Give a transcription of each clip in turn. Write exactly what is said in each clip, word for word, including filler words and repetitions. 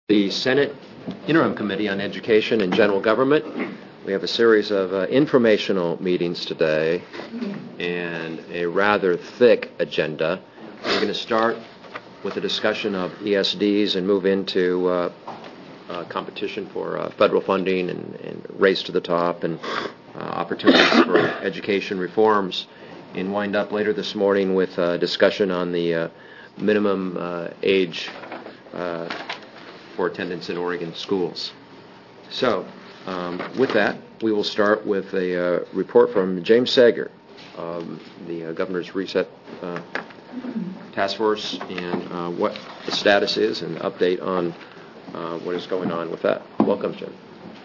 The Senate Interim Committee on Education and General Government. We have a series of uh, informational meetings today and a rather thick agenda. We're going to start with a discussion of E S Ds and move into uh, uh, competition for uh, federal funding and, and race to the top and uh, opportunities for education reforms, and wind up later this morning with a discussion on the uh, minimum uh, age uh, for attendance in Oregon schools. So, um, with that, we will start with a uh, report from James Sager, um, the uh, Governor's Reset uh, Task Force, and uh, what the status is and update on uh, what is going on with that. Welcome, Jim.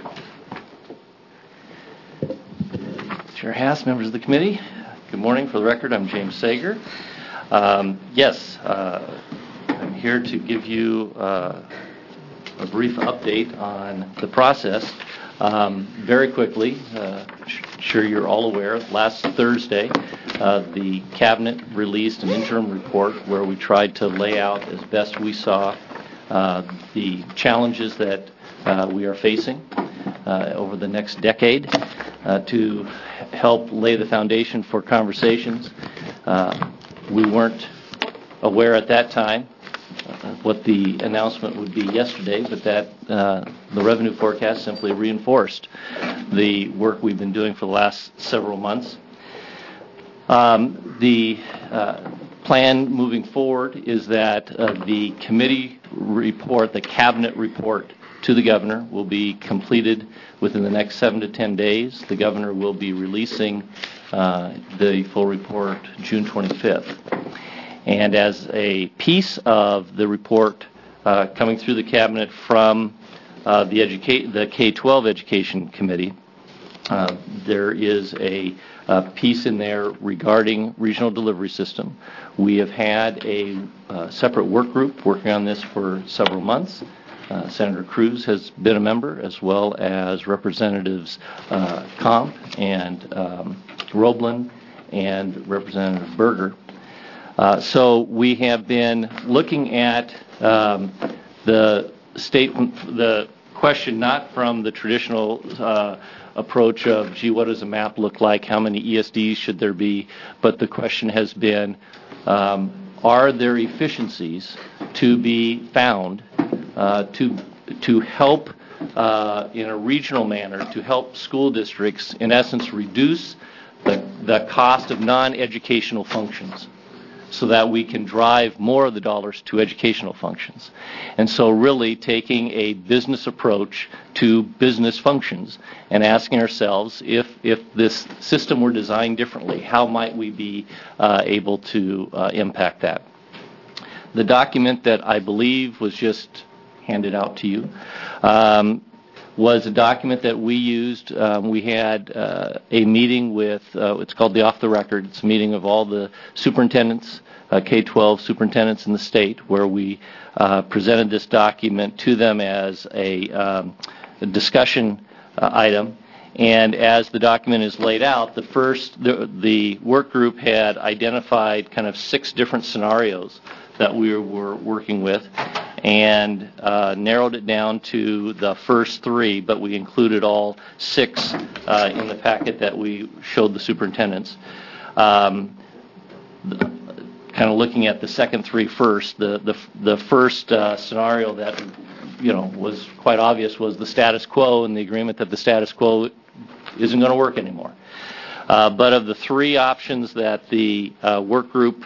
Chair Haas, members of the committee, good morning. For the record, I'm James Sager. Um, yes, uh, I'm here to give you uh, a brief update on the process. Um, very quickly, uh, sure you're all aware, last Thursday, uh, the Cabinet released an interim report where we tried to lay out as best we saw uh, the challenges that uh, we are facing uh, over the next decade uh, to help lay the foundation for conversations. Uh, we weren't aware at that time what the announcement would be yesterday, but that uh, the revenue forecast simply reinforced the work we've been doing for the last several months. Um, the uh, plan moving forward is that uh, the committee report, the cabinet report to the governor, will be completed within the next seven to ten days. The governor will be releasing uh, the full report June twenty-fifth. And as a piece of the report uh, coming through the cabinet from uh, the, educa- the K twelve Education Committee, uh, there is a, a piece in there regarding regional delivery system. We have had a uh, separate work group working on this for several months. Uh, Senator Cruz has been a member, as well as Representatives uh, Comp and um, Roblin and Representative Berger. Uh, so we have been looking at um, the statement, the question not from the traditional uh, approach of, gee, what does a map look like? How many E S Ds should there be? But the question has been, um, are there efficiencies to be found uh, to to help uh, in a regional manner to help school districts, in essence, reduce the, the cost of non-educational functions, so that we can drive more of the dollars to educational functions. And so really taking a business approach to business functions and asking ourselves, if if this system were designed differently, how might we be uh, able to uh, impact that? The document that I believe was just handed out to you um, was a document that we used. Um, we had uh, a meeting with, uh, it's called the Off the Record. It's a meeting of all the superintendents, uh, K twelve superintendents in the state, where we uh, presented this document to them as a, um, a discussion uh, item. And as the document is laid out, the first, the, the work group had identified kind of six different scenarios that we were working with, and uh, narrowed it down to the first three, but we included all six uh, in the packet that we showed the superintendents. Um, kind of looking at the second three first, the the, the first uh, scenario that you know was quite obvious was the status quo, and the agreement that the status quo isn't going to work anymore. Uh, but of the three options that the uh, work group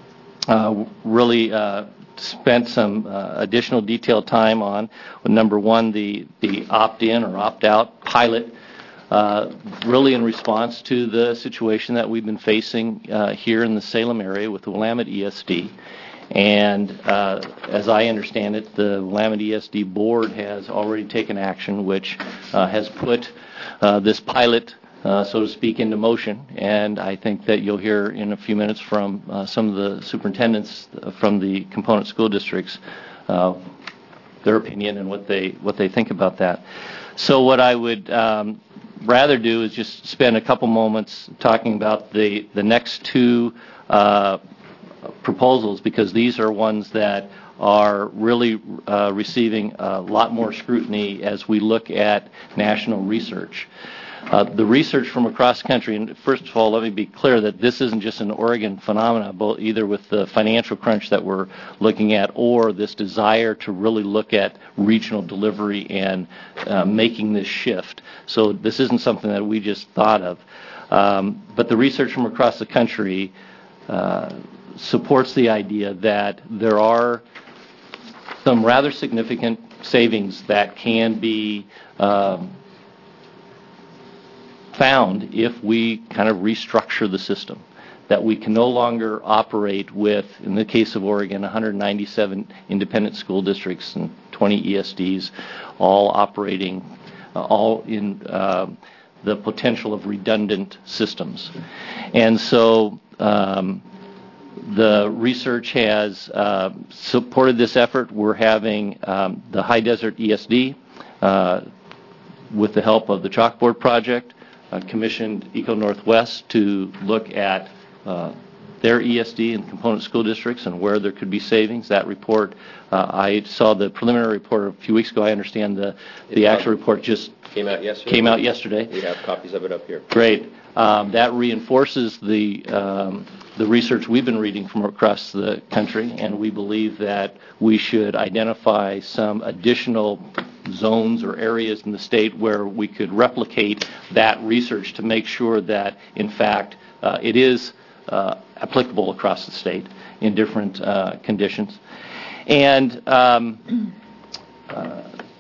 uh, really uh, spent some uh, additional detailed time on, with number one, the, the opt-in or opt-out pilot, uh, really in response to the situation that we've been facing uh, here in the Salem area with the Willamette E S D. And uh, as I understand it, the Willamette E S D board has already taken action, which uh, has put uh, this pilot, Uh, so to speak, into motion, and I think that you'll hear in a few minutes from uh, some of the superintendents from the component school districts uh, their opinion and what they what they think about that. So what I would um, rather do is just spend a couple moments talking about the the next two uh, proposals, because these are ones that are really uh, receiving a lot more scrutiny as we look at national research. Uh, the research from across the country, and first of all, let me be clear that this isn't just an Oregon phenomenon, both either with the financial crunch that we're looking at or this desire to really look at regional delivery and uh, making this shift. So this isn't something that we just thought of. Um, but the research from across the country uh, supports the idea that there are some rather significant savings that can be um, found if we kind of restructure the system, that we can no longer operate with, in the case of Oregon, one hundred ninety-seven independent school districts and twenty E S Ds, all operating, uh, all in uh, the potential of redundant systems. And so um, the research has uh, supported this effort. We're having um, the High Desert E S D, uh, with the help of the Chalkboard Project, Uh, commissioned Eco Northwest to look at uh, their E S D and component school districts and where there could be savings. That report, uh, I saw the preliminary report a few weeks ago. I understand the, the actual report just came out yesterday. Came out yesterday. We have copies of it up here. Great. Um, that reinforces the um, the research we've been reading from across the country, and we believe that we should identify some additional zones or areas in the state where we could replicate that research to make sure that, in fact, uh, it is uh, applicable across the state in different uh, conditions. And um, uh,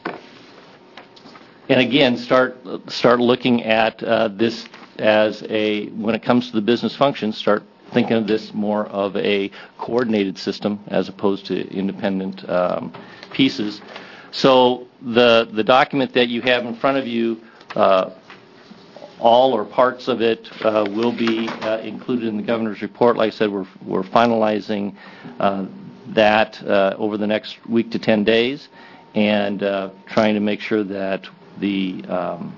and again, start start looking at uh, this as a, when it comes to the business functions, start thinking of this more of a coordinated system as opposed to independent um, pieces. So the the document that you have in front of you, uh, all or parts of it uh, will be uh, included in the governor's report. Like I said, we're we're finalizing uh, that uh, over the next week to ten days, and uh, trying to make sure that the um,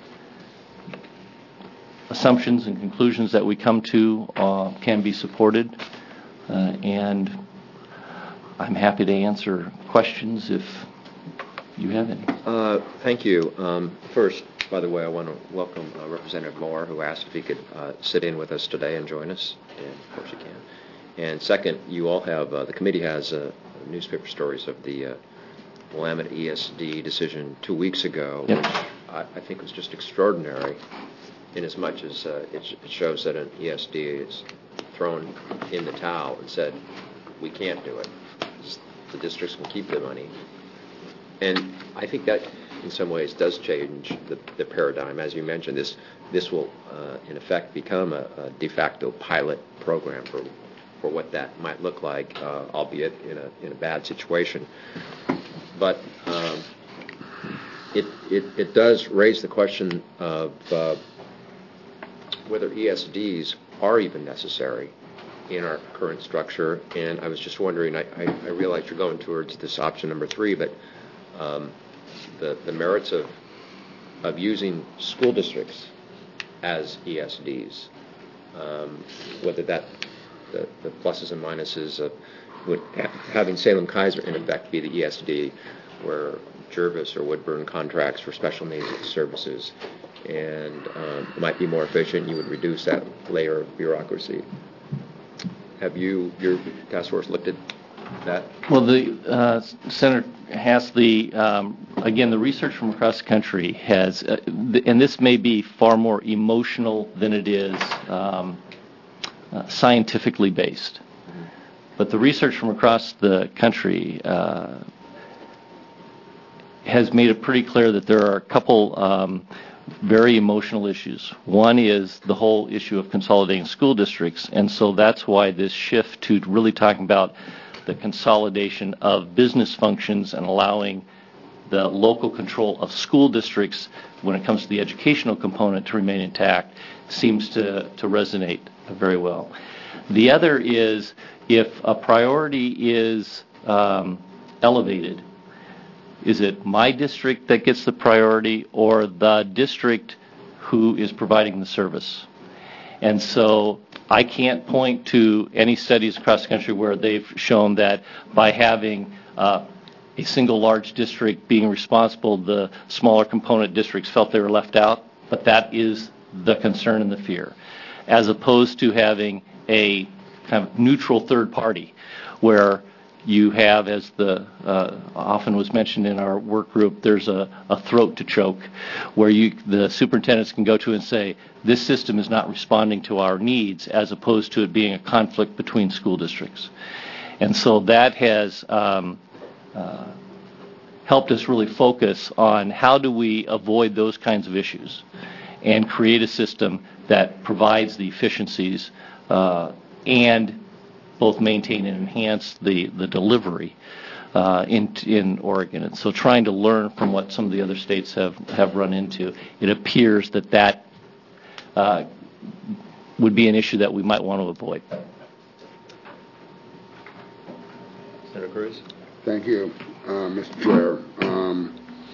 assumptions and conclusions that we come to uh, can be supported. Uh, and I'm happy to answer questions if you have any. Uh, thank you. Um, first, by the way, I want to welcome uh, Representative Moore, who asked if he could uh, sit in with us today and join us. And of course you can. And second, you all have, uh, the committee has uh, newspaper stories of the uh, Willamette E S D decision two weeks ago, yep. which I, I think was just extraordinary, in as much as uh, it, it shows that an E S D is thrown in the towel and said, we can't do it. The districts can keep the money. And I think that, in some ways, does change the, the paradigm. As you mentioned, this this will, uh, in effect, become a, a de facto pilot program for for what that might look like, uh, albeit in a in a bad situation. But um, it, it it does raise the question of uh, whether E S Ds are even necessary in our current structure. And I was just wondering, I, I, I realize you're going towards this option number three, but um, the, the merits of of using school districts as E S Ds, um, whether that, the, the pluses and minuses of would ha- having Salem-Keizer in effect be the E S D, where Jervis or Woodburn contracts for special needs services, and um, it might be more efficient. You would reduce that layer of bureaucracy. Have you, your task force, looked at that? Well, the uh, Senator has the, um, again, the research from across the country has, uh, th- and this may be far more emotional than it is um, uh, scientifically based. But the research from across the country uh, has made it pretty clear that there are a couple um, very emotional issues. One is the whole issue of consolidating school districts, and so that's why this shift to really talking about the consolidation of business functions and allowing the local control of school districts when it comes to the educational component to remain intact seems to, to resonate very well. The other is, if a priority is um, elevated, is it my district that gets the priority or the district who is providing the service? And so I can't point to any studies across the country where they've shown that by having uh, a single large district being responsible, the smaller component districts felt they were left out, but that is the concern and the fear, as opposed to having a kind of neutral third party where you have, as the uh, often was mentioned in our work group, there's a, a throat to choke where you, the superintendents can go to and say, this system is not responding to our needs, as opposed to it being a conflict between school districts. And so that has um, uh, helped us really focus on how do we avoid those kinds of issues and create a system that provides the efficiencies uh, and both maintain and enhance the, the delivery uh, in in Oregon. And so trying to learn from what some of the other states have, have run into, it appears that that uh, would be an issue that we might want to avoid. Senator Cruz? Thank you, uh, Mister Chair. Um,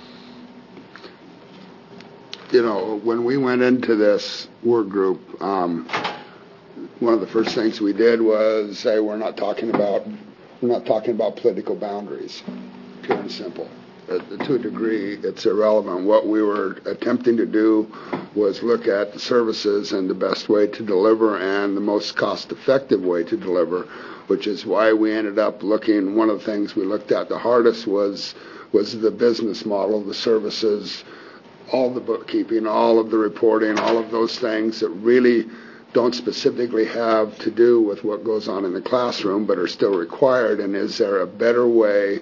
you know, when we went into this work group, um, one of the first things we did was say we're not talking about we're not talking about political boundaries, pure and simple. Uh, to a degree, it's irrelevant. What we were attempting to do was look at the services and the best way to deliver and the most cost-effective way to deliver, which is why we ended up looking. One of the things we looked at the hardest was was the business model, the services, all the bookkeeping, all of the reporting, all of those things that really don't specifically have to do with what goes on in the classroom, but are still required. And is there a better way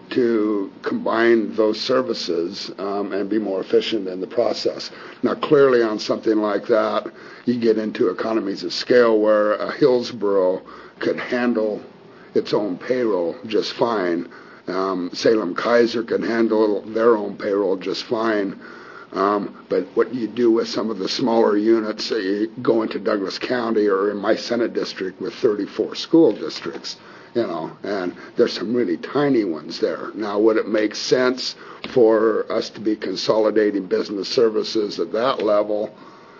to combine those services um, and be more efficient in the process? Now, clearly on something like that, you get into economies of scale where a Hillsborough could handle its own payroll just fine. Um, Salem Kaiser can handle their own payroll just fine. Um, but what you do with some of the smaller units, uh, you go into Douglas County or in my Senate district with thirty-four school districts, you know, and there's some really tiny ones there. Now, would it make sense for us to be consolidating business services at that level?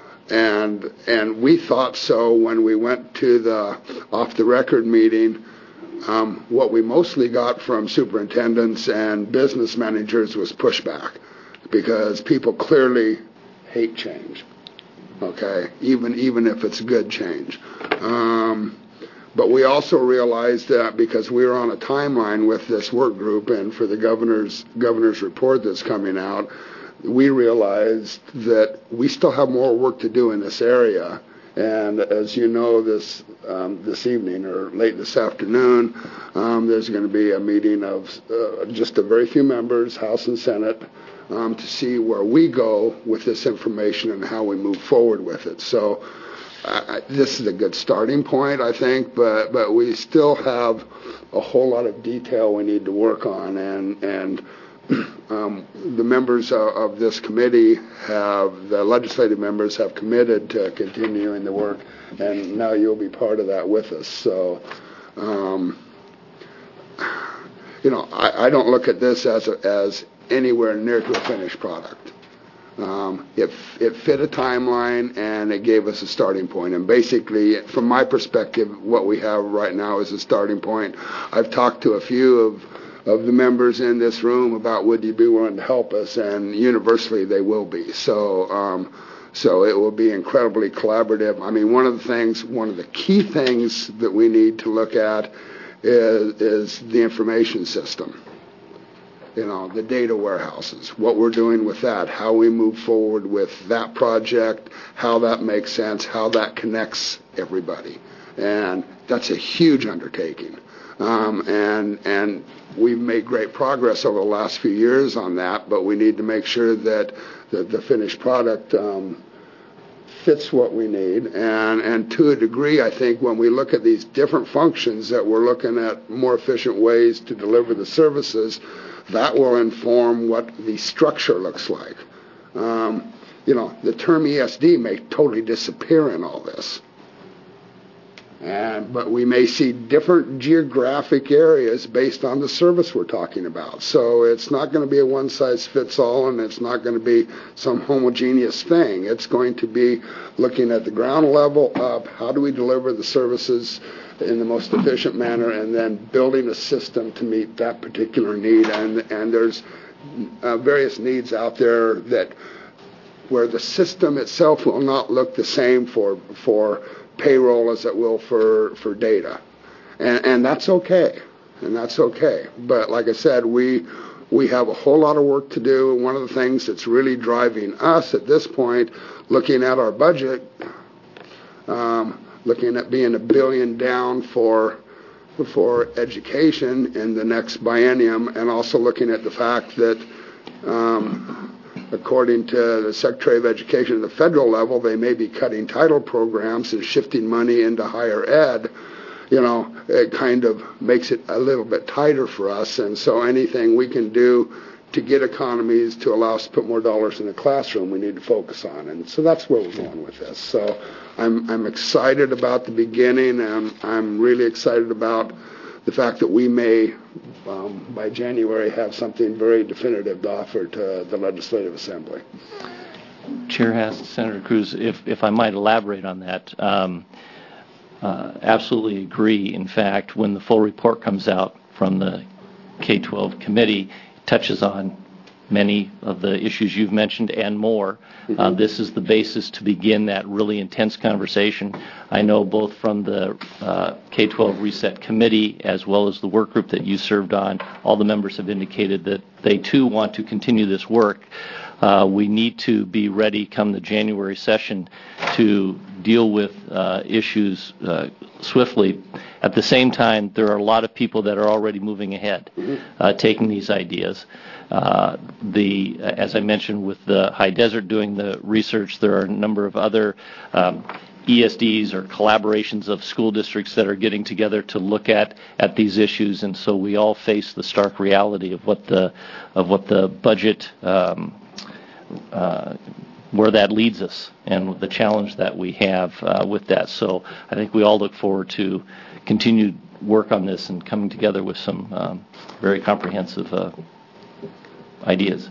And and we thought so when we went to the off-the-record meeting. Um, what we mostly got from superintendents and business managers was pushback, because people clearly hate change, okay, even even if it's good change. Um, but we also realized that because we were on a timeline with this work group and for the governor's governor's report that's coming out, we realized that we still have more work to do in this area. And as you know, this um, this evening or late this afternoon, um, there's going to be a meeting of uh, just a very few members, House and Senate, Um, to see where we go with this information and how we move forward with it. So uh, this is a good starting point, I think, but but we still have a whole lot of detail we need to work on, and and um, the members of, of this committee have, the legislative members have committed to continuing the work, and now you'll be part of that with us. So, um, you know, I, I don't look at this as a, as anywhere near to a finished product. Um, it, it fit a timeline, and it gave us a starting point. And basically, from my perspective, what we have right now is a starting point. I've talked to a few of, of the members in this room about would you be willing to help us, and universally they will be. So, um, so it will be incredibly collaborative. I mean, one of the things, one of the key things that we need to look at is, is the information system. You know, the data warehouses, what we're doing with that, how we move forward with that project, how that makes sense, how that connects everybody. And that's a huge undertaking. Um, and and we've made great progress over the last few years on that, but we need to make sure that, that the finished product um, fits what we need. And, and to a degree, I think when we look at these different functions that we're looking at more efficient ways to deliver the services, that will inform what the structure looks like. Um, you know, the term E S D may totally disappear in all this. And, but we may see different geographic areas based on the service we're talking about. So it's not going to be a one-size-fits-all, and it's not going to be some homogeneous thing. It's going to be looking at the ground level of how do we deliver the services in the most efficient manner, and then building a system to meet that particular need. And, and there's uh, various needs out there that where the system itself will not look the same for for payroll as it will for, for data. And, and that's okay. And that's okay. But like I said, we we have a whole lot of work to do. And one of the things that's really driving us at this point, looking at our budget, um, looking at being a billion down for for education in the next biennium, and also looking at the fact that um, according to the Secretary of Education at the federal level, they may be cutting title programs and shifting money into higher ed. You know, it kind of makes it a little bit tighter for us. And so anything we can do to get economies to allow us to put more dollars in the classroom, we need to focus on. And so that's where we're going with this. So I'm, I'm excited about the beginning, and I'm really excited about the fact that we may, um, by January, have something very definitive to offer to the Legislative Assembly. Chair Hast, Senator Cruz, if, if I might elaborate on that, um, uh, absolutely agree. In fact, when the full report comes out from the K twelve committee, it touches on many of the issues you've mentioned and more. Mm-hmm. Uh, this is the basis to begin that really intense conversation. I know both from the uh, K twelve Reset Committee as well as the work group that you served on, all the members have indicated that they too want to continue this work. Uh, we need to be ready come the January session to deal with uh, issues uh, swiftly. At the same time, there are a lot of people that are already moving ahead, mm-hmm. uh, taking these ideas. Uh, the, as I mentioned, with the High Desert doing the research, there are a number of other um, E S Ds or collaborations of school districts that are getting together to look at, at these issues, and so we all face the stark reality of what the of what the budget um, uh, where that leads us and the challenge that we have uh, with that. So I think we all look forward to continued work on this and coming together with some um, very comprehensive uh, ideas.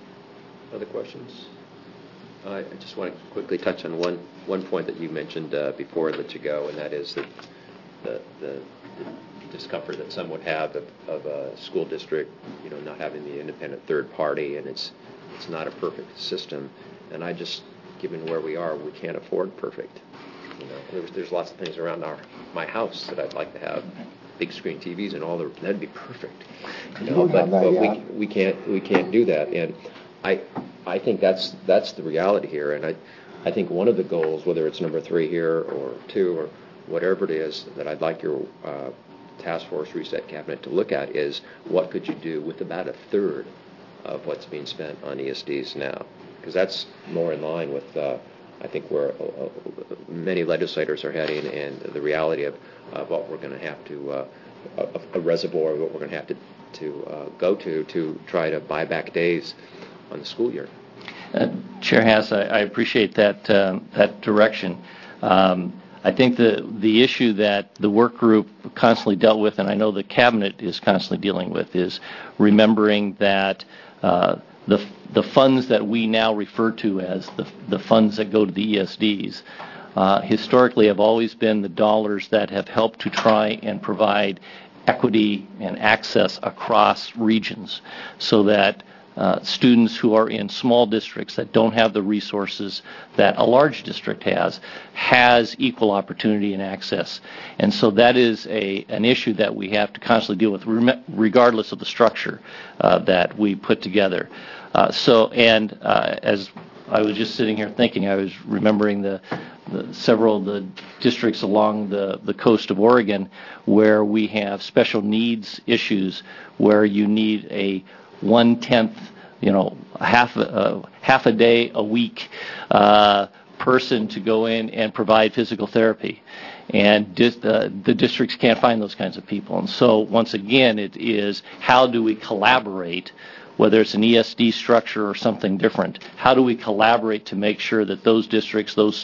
Other questions? Uh, I just want to quickly touch on one one point that you mentioned uh, before I let you go, and that is that the, the, the discomfort that some would have of, of a school district, you know, not having the independent third party, and it's it's not a perfect system. And I just, given where we are, we can't afford perfect. You know, there's there's lots of things around our my house that I'd like to have. Big screen T Vs and all the, that'd be perfect. You know, but but we we can't we can't do that. And I I think that's that's the reality here. And I I think one of the goals, whether it's number three here or two or whatever it is, that I'd like your uh, task force reset cabinet to look at is what could you do with about a third of what's being spent on E S Ds now, because that's more in line with uh, I think where uh, many legislators are heading, and the reality of, of what we're going to have to, uh, a, a reservoir of what we're going to have to, to uh, go to to try to buy back days on the school year. Uh, Chair Haas, I, I appreciate that uh, that direction. Um, I think the the issue that the work group constantly dealt with, and I know the cabinet is constantly dealing with, is remembering that uh, the the funds that we now refer to as the the funds that go to the E S Ds uh, historically have always been the dollars that have helped to try and provide equity and access across regions, so that Uh, students who are in small districts that don't have the resources that a large district has, has equal opportunity and access. And so that is a an issue that we have to constantly deal with, rem- regardless of the structure uh, that we put together. Uh, so, and uh, as I was just sitting here thinking, I was remembering the, the several of the districts along the, the coast of Oregon where we have special needs issues where you need a one-tenth, you know, half a, uh, half a day a week uh, person to go in and provide physical therapy. And dis- uh, the districts can't find those kinds of people. And so, once again, it is how do we collaborate, whether it's an E S D structure or something different, how do we collaborate to make sure that those districts, those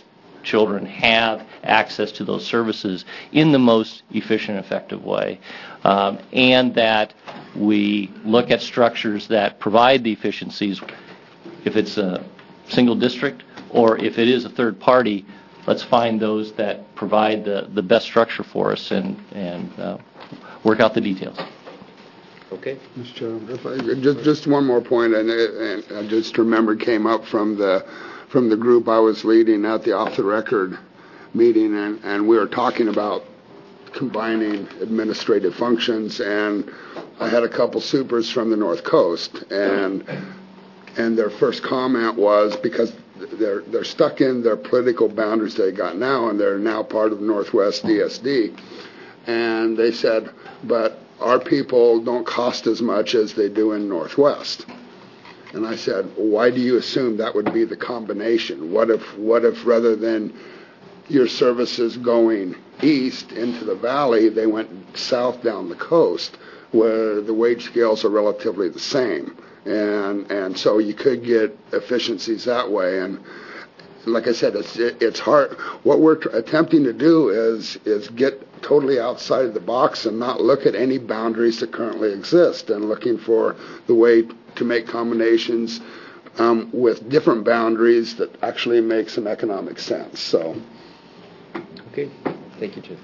children have access to those services in the most efficient, effective way, um, and that we look at structures that provide the efficiencies. If it's a single district or if it is a third party, let's find those that provide the, the best structure for us and, and uh, work out the details. Okay. Mister Chairman, if I, just, just one more point, and, and I just remembered came up from the from the group I was leading at the off-the-record meeting, and, and we were talking about combining administrative functions, and I had a couple supers from the North Coast, and and their first comment was, because they're they're stuck in their political boundaries they got now, and they're now part of Northwest D S D, and they said, but our people don't cost as much as they do in Northwest. And I said, why do you assume that would be the combination? What if, what if rather than your services going east into the valley, they went south down the coast, where the wage scales are relatively the same? And and so you could get efficiencies that way. And like I said, it's it, it's hard. What we're tr- attempting to do is is get totally outside of the box and not look at any boundaries that currently exist, and looking for the way to make combinations um, with different boundaries that actually make some economic sense. So, Okay. Thank you, Jim.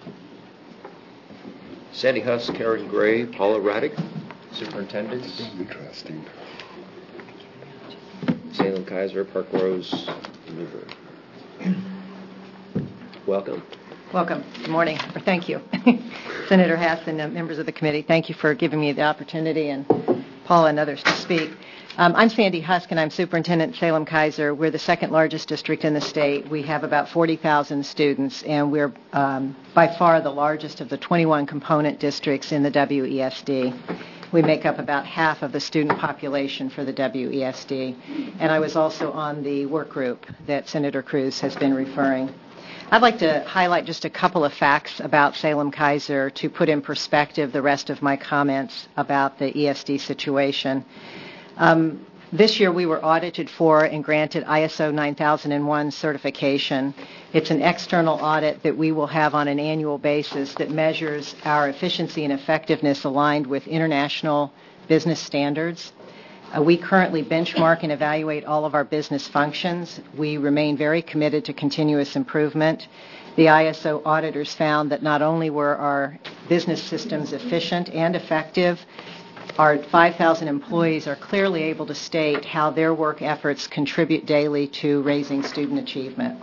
Sandy Huss, Karen Gray, Paula Raddick, Superintendents. interesting. Salem Kaiser, Park Rose, Newburgh. Welcome. Welcome. Good morning, or thank you. Senator Hass and uh, members of the committee, thank you for giving me the opportunity, and Paula and others to speak. Um, I'm Sandy Husk, and I'm superintendent at Salem Kaiser. We're the second largest district in the state. We have about forty thousand students, and we're um, by far the largest of the twenty-one component districts in the W E S D. We make up about half of the student population for the W E S D. And I was also on the work group that Senator Cruz has been referring. I'd like to highlight just a couple of facts about Salem Kaiser to put in perspective the rest of my comments about the E S D situation. Um, this year we were audited for and granted I S O nine thousand one certification. It's an external audit that we will have on an annual basis that measures our efficiency and effectiveness aligned with international business standards. Uh, we currently benchmark and evaluate all of our business functions. We remain very committed to continuous improvement. The I S O auditors found that not only were our business systems efficient and effective, our five thousand employees are clearly able to state how their work efforts contribute daily to raising student achievement.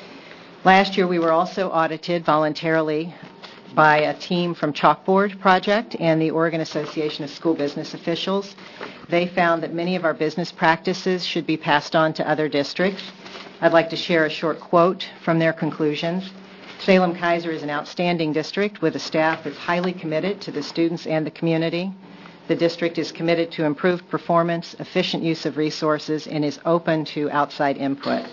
Last year, we were also audited voluntarily by a team from Chalkboard Project and the Oregon Association of School Business Officials. They found that many of our business practices should be passed on to other districts. I'd like to share a short quote from their conclusions. Salem Kaiser is an outstanding district with a staff that's highly committed to the students and the community. The district is committed to improved performance, efficient use of resources, and is open to outside input.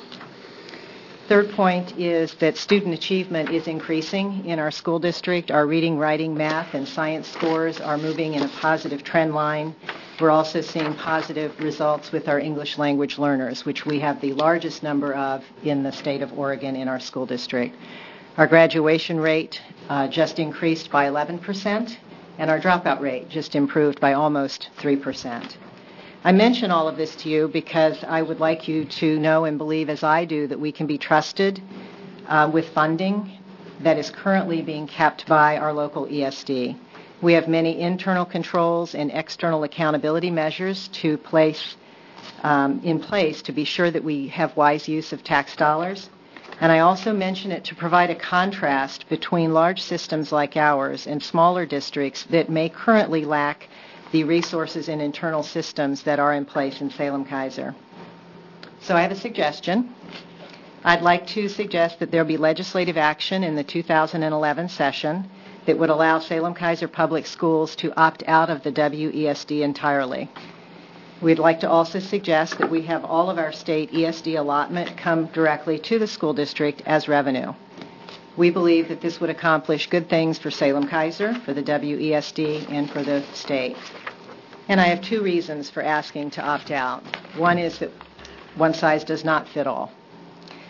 Third point is that student achievement is increasing in our school district. Our reading, writing, math, and science scores are moving in a positive trend line. We're also seeing positive results with our English language learners, which we have the largest number of in the state of Oregon in our school district. Our graduation rate uh, just increased by eleven percent, and our dropout rate just improved by almost three percent. I mention all of this to you because I would like you to know and believe, as I do, that we can be trusted uh, with funding that is currently being kept by our local E S D. We have many internal controls and external accountability measures to place um, in place to be sure that we have wise use of tax dollars. And I also mention it to provide a contrast between large systems like ours and smaller districts that may currently lack the resources and internal systems that are in place in Salem Kaiser. So I have a suggestion. I'd like to suggest that there be legislative action in the two thousand eleven session that would allow Salem Kaiser Public Schools to opt out of the W E S D entirely. We'd like to also suggest that we have all of our state E S D allotment come directly to the school district as revenue. We believe that this would accomplish good things for Salem Kaiser, for the W E S D, and for the state. And I have two reasons for asking to opt out. One is that one size does not fit all.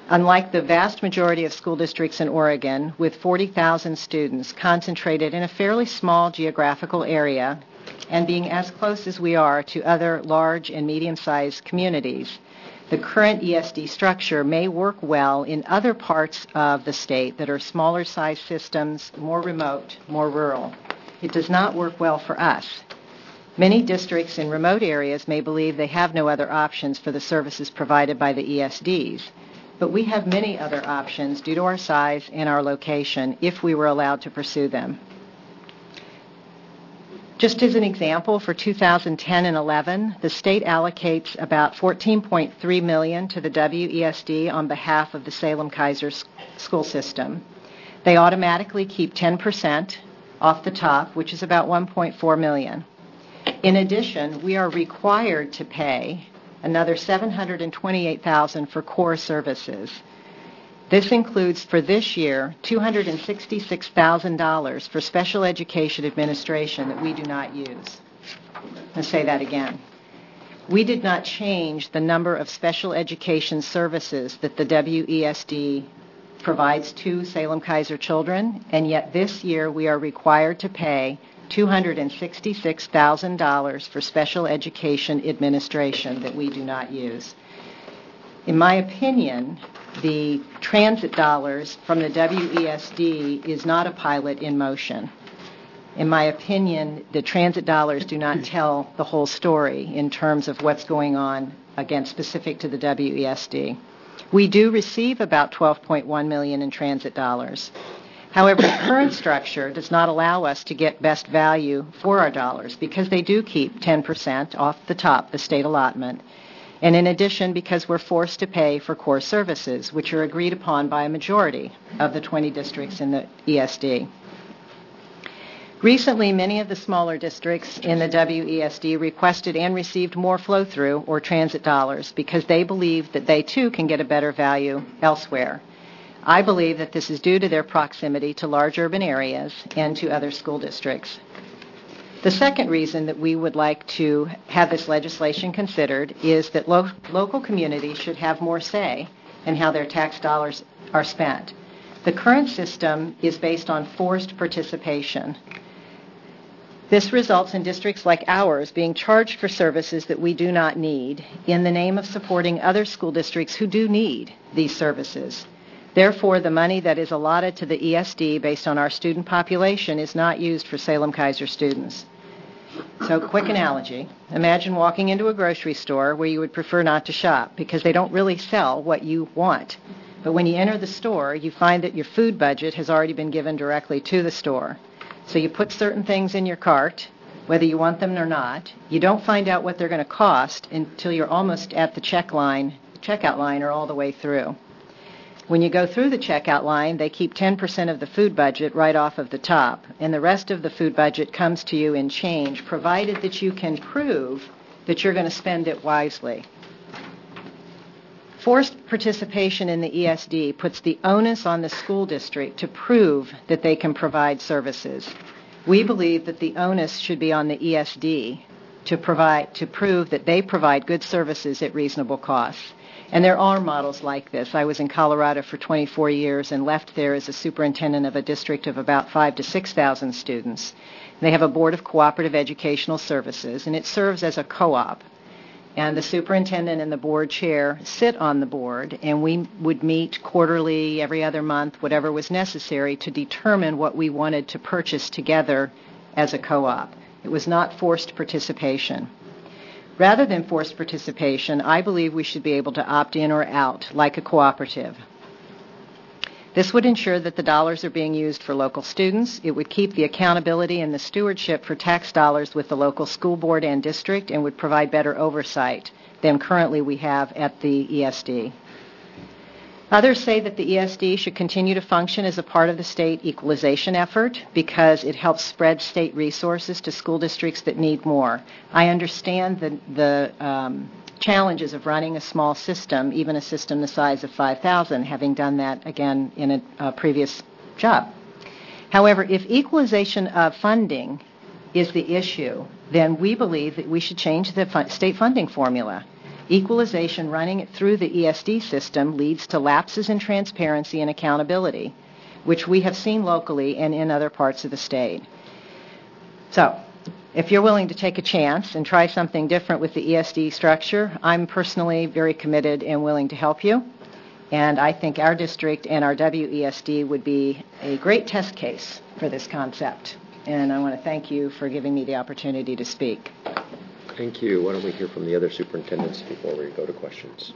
Unlike the vast majority of school districts in Oregon, with forty thousand students concentrated in a fairly small geographical area and being as close as we are to other large and medium-sized communities, the current E S D structure may work well in other parts of the state that are smaller-sized systems, more remote, more rural. It does not work well for us. Many districts in remote areas may believe they have no other options for the services provided by the E S Ds, but we have many other options due to our size and our location if we were allowed to pursue them. Just as an example, for two thousand ten and eleven, the state allocates about fourteen point three million dollars to the W E S D on behalf of the Salem-Keizer school system. They automatically keep ten percent off the top, which is about one point four million dollars. In addition, we are required to pay another seven hundred twenty-eight thousand dollars for core services. This includes, for this year, two hundred sixty-six thousand dollars for special education administration that we do not use. I'll say that again. We did not change the number of special education services that the W E S D provides to Salem-Keizer children, and yet this year we are required to pay two hundred sixty-six thousand dollars for special education administration that we do not use. In my opinion, the transit dollars from the W E S D is not a pilot in motion. In my opinion, the transit dollars do not tell the whole story in terms of what's going on, again, specific to the W E S D. We do receive about twelve point one million dollars in transit dollars. However, the current structure does not allow us to get best value for our dollars because they do keep ten percent off the top, the state allotment. And in addition, because we're forced to pay for core services, which are agreed upon by a majority of the twenty districts in the E S D. Recently, many of the smaller districts in the W E S D requested and received more flow-through or transit dollars because they believe that they too can get a better value elsewhere. I believe that this is due to their proximity to large urban areas and to other school districts. The second reason that we would like to have this legislation considered is that lo- local communities should have more say in how their tax dollars are spent. The current system is based on forced participation. This results in districts like ours being charged for services that we do not need in the name of supporting other school districts who do need these services. Therefore, the money that is allotted to the E S D based on our student population is not used for Salem-Keizer students. So, quick analogy. Imagine walking into a grocery store where you would prefer not to shop because they don't really sell what you want. But when you enter the store, you find that your food budget has already been given directly to the store. So you put certain things in your cart, whether you want them or not. You don't find out what they're going to cost until you're almost at the check line, checkout line or all the way through. When you go through the checkout line, they keep ten percent of the food budget right off of the top, and the rest of the food budget comes to you in change, provided that you can prove that you're going to spend it wisely. Forced participation in the E S D puts the onus on the school district to prove that they can provide services. We believe that the onus should be on the E S D to provide to prove that they provide good services at reasonable costs. And there are models like this. I was in Colorado for twenty-four years and left there as a superintendent of a district of about five to six thousand students. They have a board of cooperative educational services, and it serves as a co-op. And the superintendent and the board chair sit on the board, and we would meet quarterly, every other month, whatever was necessary to determine what we wanted to purchase together as a co-op. It was not forced participation. Rather than forced participation, I believe we should be able to opt in or out, like a cooperative. This would ensure that the dollars are being used for local students. It would keep the accountability and the stewardship for tax dollars with the local school board and district and would provide better oversight than currently we have at the E S D. Others say that the E S D should continue to function as a part of the state equalization effort because it helps spread state resources to school districts that need more. I understand the, the um, challenges of running a small system, even a system the size of five thousand, having done that, again, in a, a previous job. However, if equalization of funding is the issue, then we believe that we should change the fun- state funding formula. Equalization running it through the E S D system leads to lapses in transparency and accountability, which we have seen locally and in other parts of the state. So, if you're willing to take a chance and try something different with the E S D structure, I'm personally very committed and willing to help you. And I think our district and our W E S D would be a great test case for this concept. And I want to thank you for giving me the opportunity to speak. Thank you. Why don't we hear from the other superintendents before we go to questions?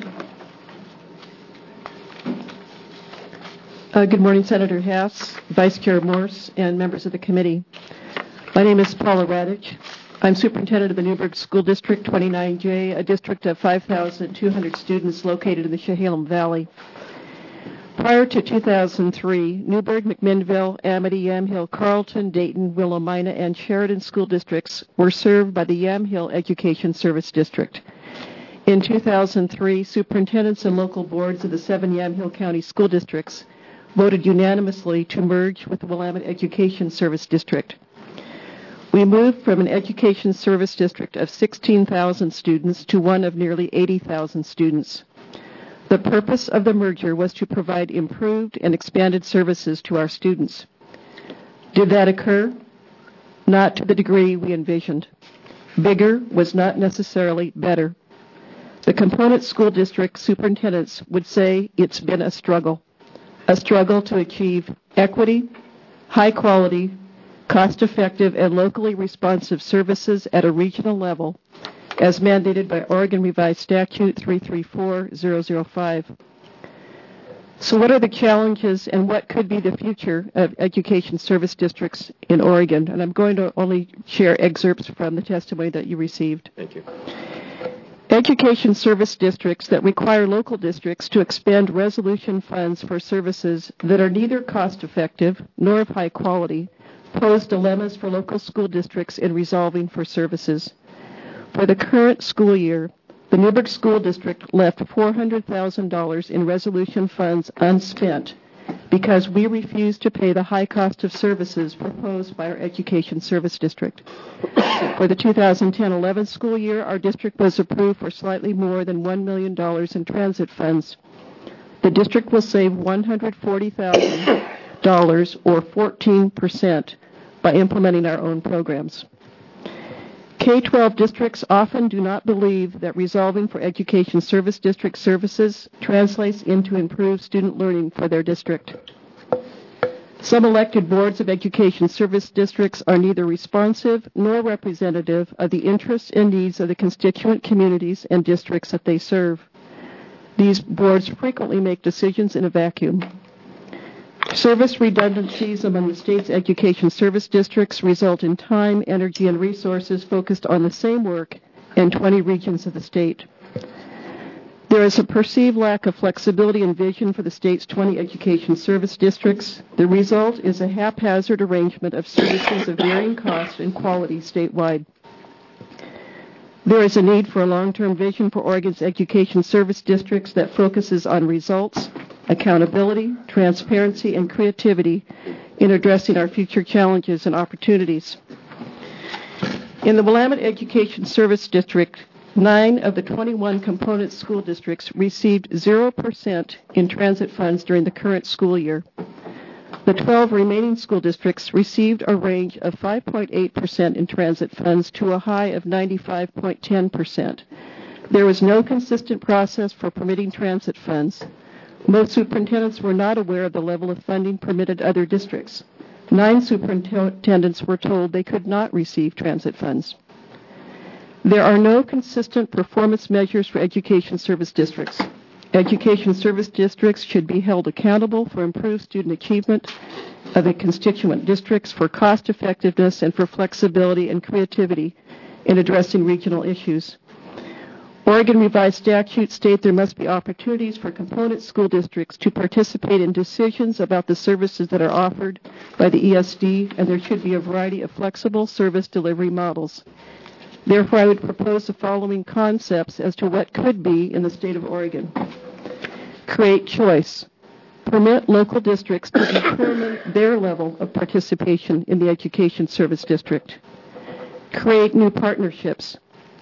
Uh, good morning, Senator Hass, Vice Chair Morse, and members of the committee. My name is Paula Radich. I'm superintendent of the Newburgh School District twenty-nine J, a district of five thousand two hundred students located in the Chehalem Valley. Prior to two thousand three, Newburgh, McMinnville, Amity, Yamhill, Carlton, Dayton, Willamina, and Sheridan school districts were served by the Yamhill Education Service District. In two thousand three, superintendents and local boards of the seven Yamhill County school districts voted unanimously to merge with the Willamette Education Service District. We moved from an education service district of sixteen thousand students to one of nearly eighty thousand students. The purpose of the merger was to provide improved and expanded services to our students. Did that occur? Not to the degree we envisioned. Bigger was not necessarily better. The component school district superintendents would say it's been a struggle, a struggle to achieve equity, high quality, cost-effective, and locally responsive services at a regional level, as mandated by Oregon Revised Statute three three four zero zero five. So what are the challenges and what could be the future of education service districts in Oregon? And I'm going to only share excerpts from the testimony that you received. Thank you. Education service districts that require local districts to expend resolution funds for services that are neither cost-effective nor of high quality pose dilemmas for local school districts in resolving for services. For the current school year, the Newburgh School District left four hundred thousand dollars in resolution funds unspent because we refused to pay the high cost of services proposed by our Education Service District. For the two thousand ten eleven school year, our district was approved for slightly more than one million dollars in transit funds. The district will save one hundred forty thousand dollars or fourteen percent by implementing our own programs. K twelve districts often do not believe that resolving for Education Service District services translates into improved student learning for their district. Some elected boards of Education Service Districts are neither responsive nor representative of the interests and needs of the constituent communities and districts that they serve. These boards frequently make decisions in a vacuum. Service redundancies among the state's education service districts result in time, energy, and resources focused on the same work in twenty regions of the state. There is a perceived lack of flexibility and vision for the state's twenty education service districts. The result is a haphazard arrangement of services of varying cost and quality statewide. There is a need for a long-term vision for Oregon's education service districts that focuses on results, accountability, transparency, and creativity in addressing our future challenges and opportunities. In the Willamette Education Service District, nine of the twenty-one component school districts received zero percent in transit funds during the current school year. The twelve remaining school districts received a range of five point eight percent in transit funds to a high of ninety-five point one zero percent. There was no consistent process for permitting transit funds. Most superintendents were not aware of the level of funding permitted other districts. Nine superintendents were told they could not receive transit funds. There are no consistent performance measures for education service districts. Education service districts should be held accountable for improved student achievement of the constituent districts, for cost effectiveness, and for flexibility and creativity in addressing regional issues. Oregon Revised Statutes state there must be opportunities for component school districts to participate in decisions about the services that are offered by the E S D, and there should be a variety of flexible service delivery models. Therefore, I would propose the following concepts as to what could be in the state of Oregon. Create choice. Permit local districts to determine their level of participation in the education service district. Create new partnerships.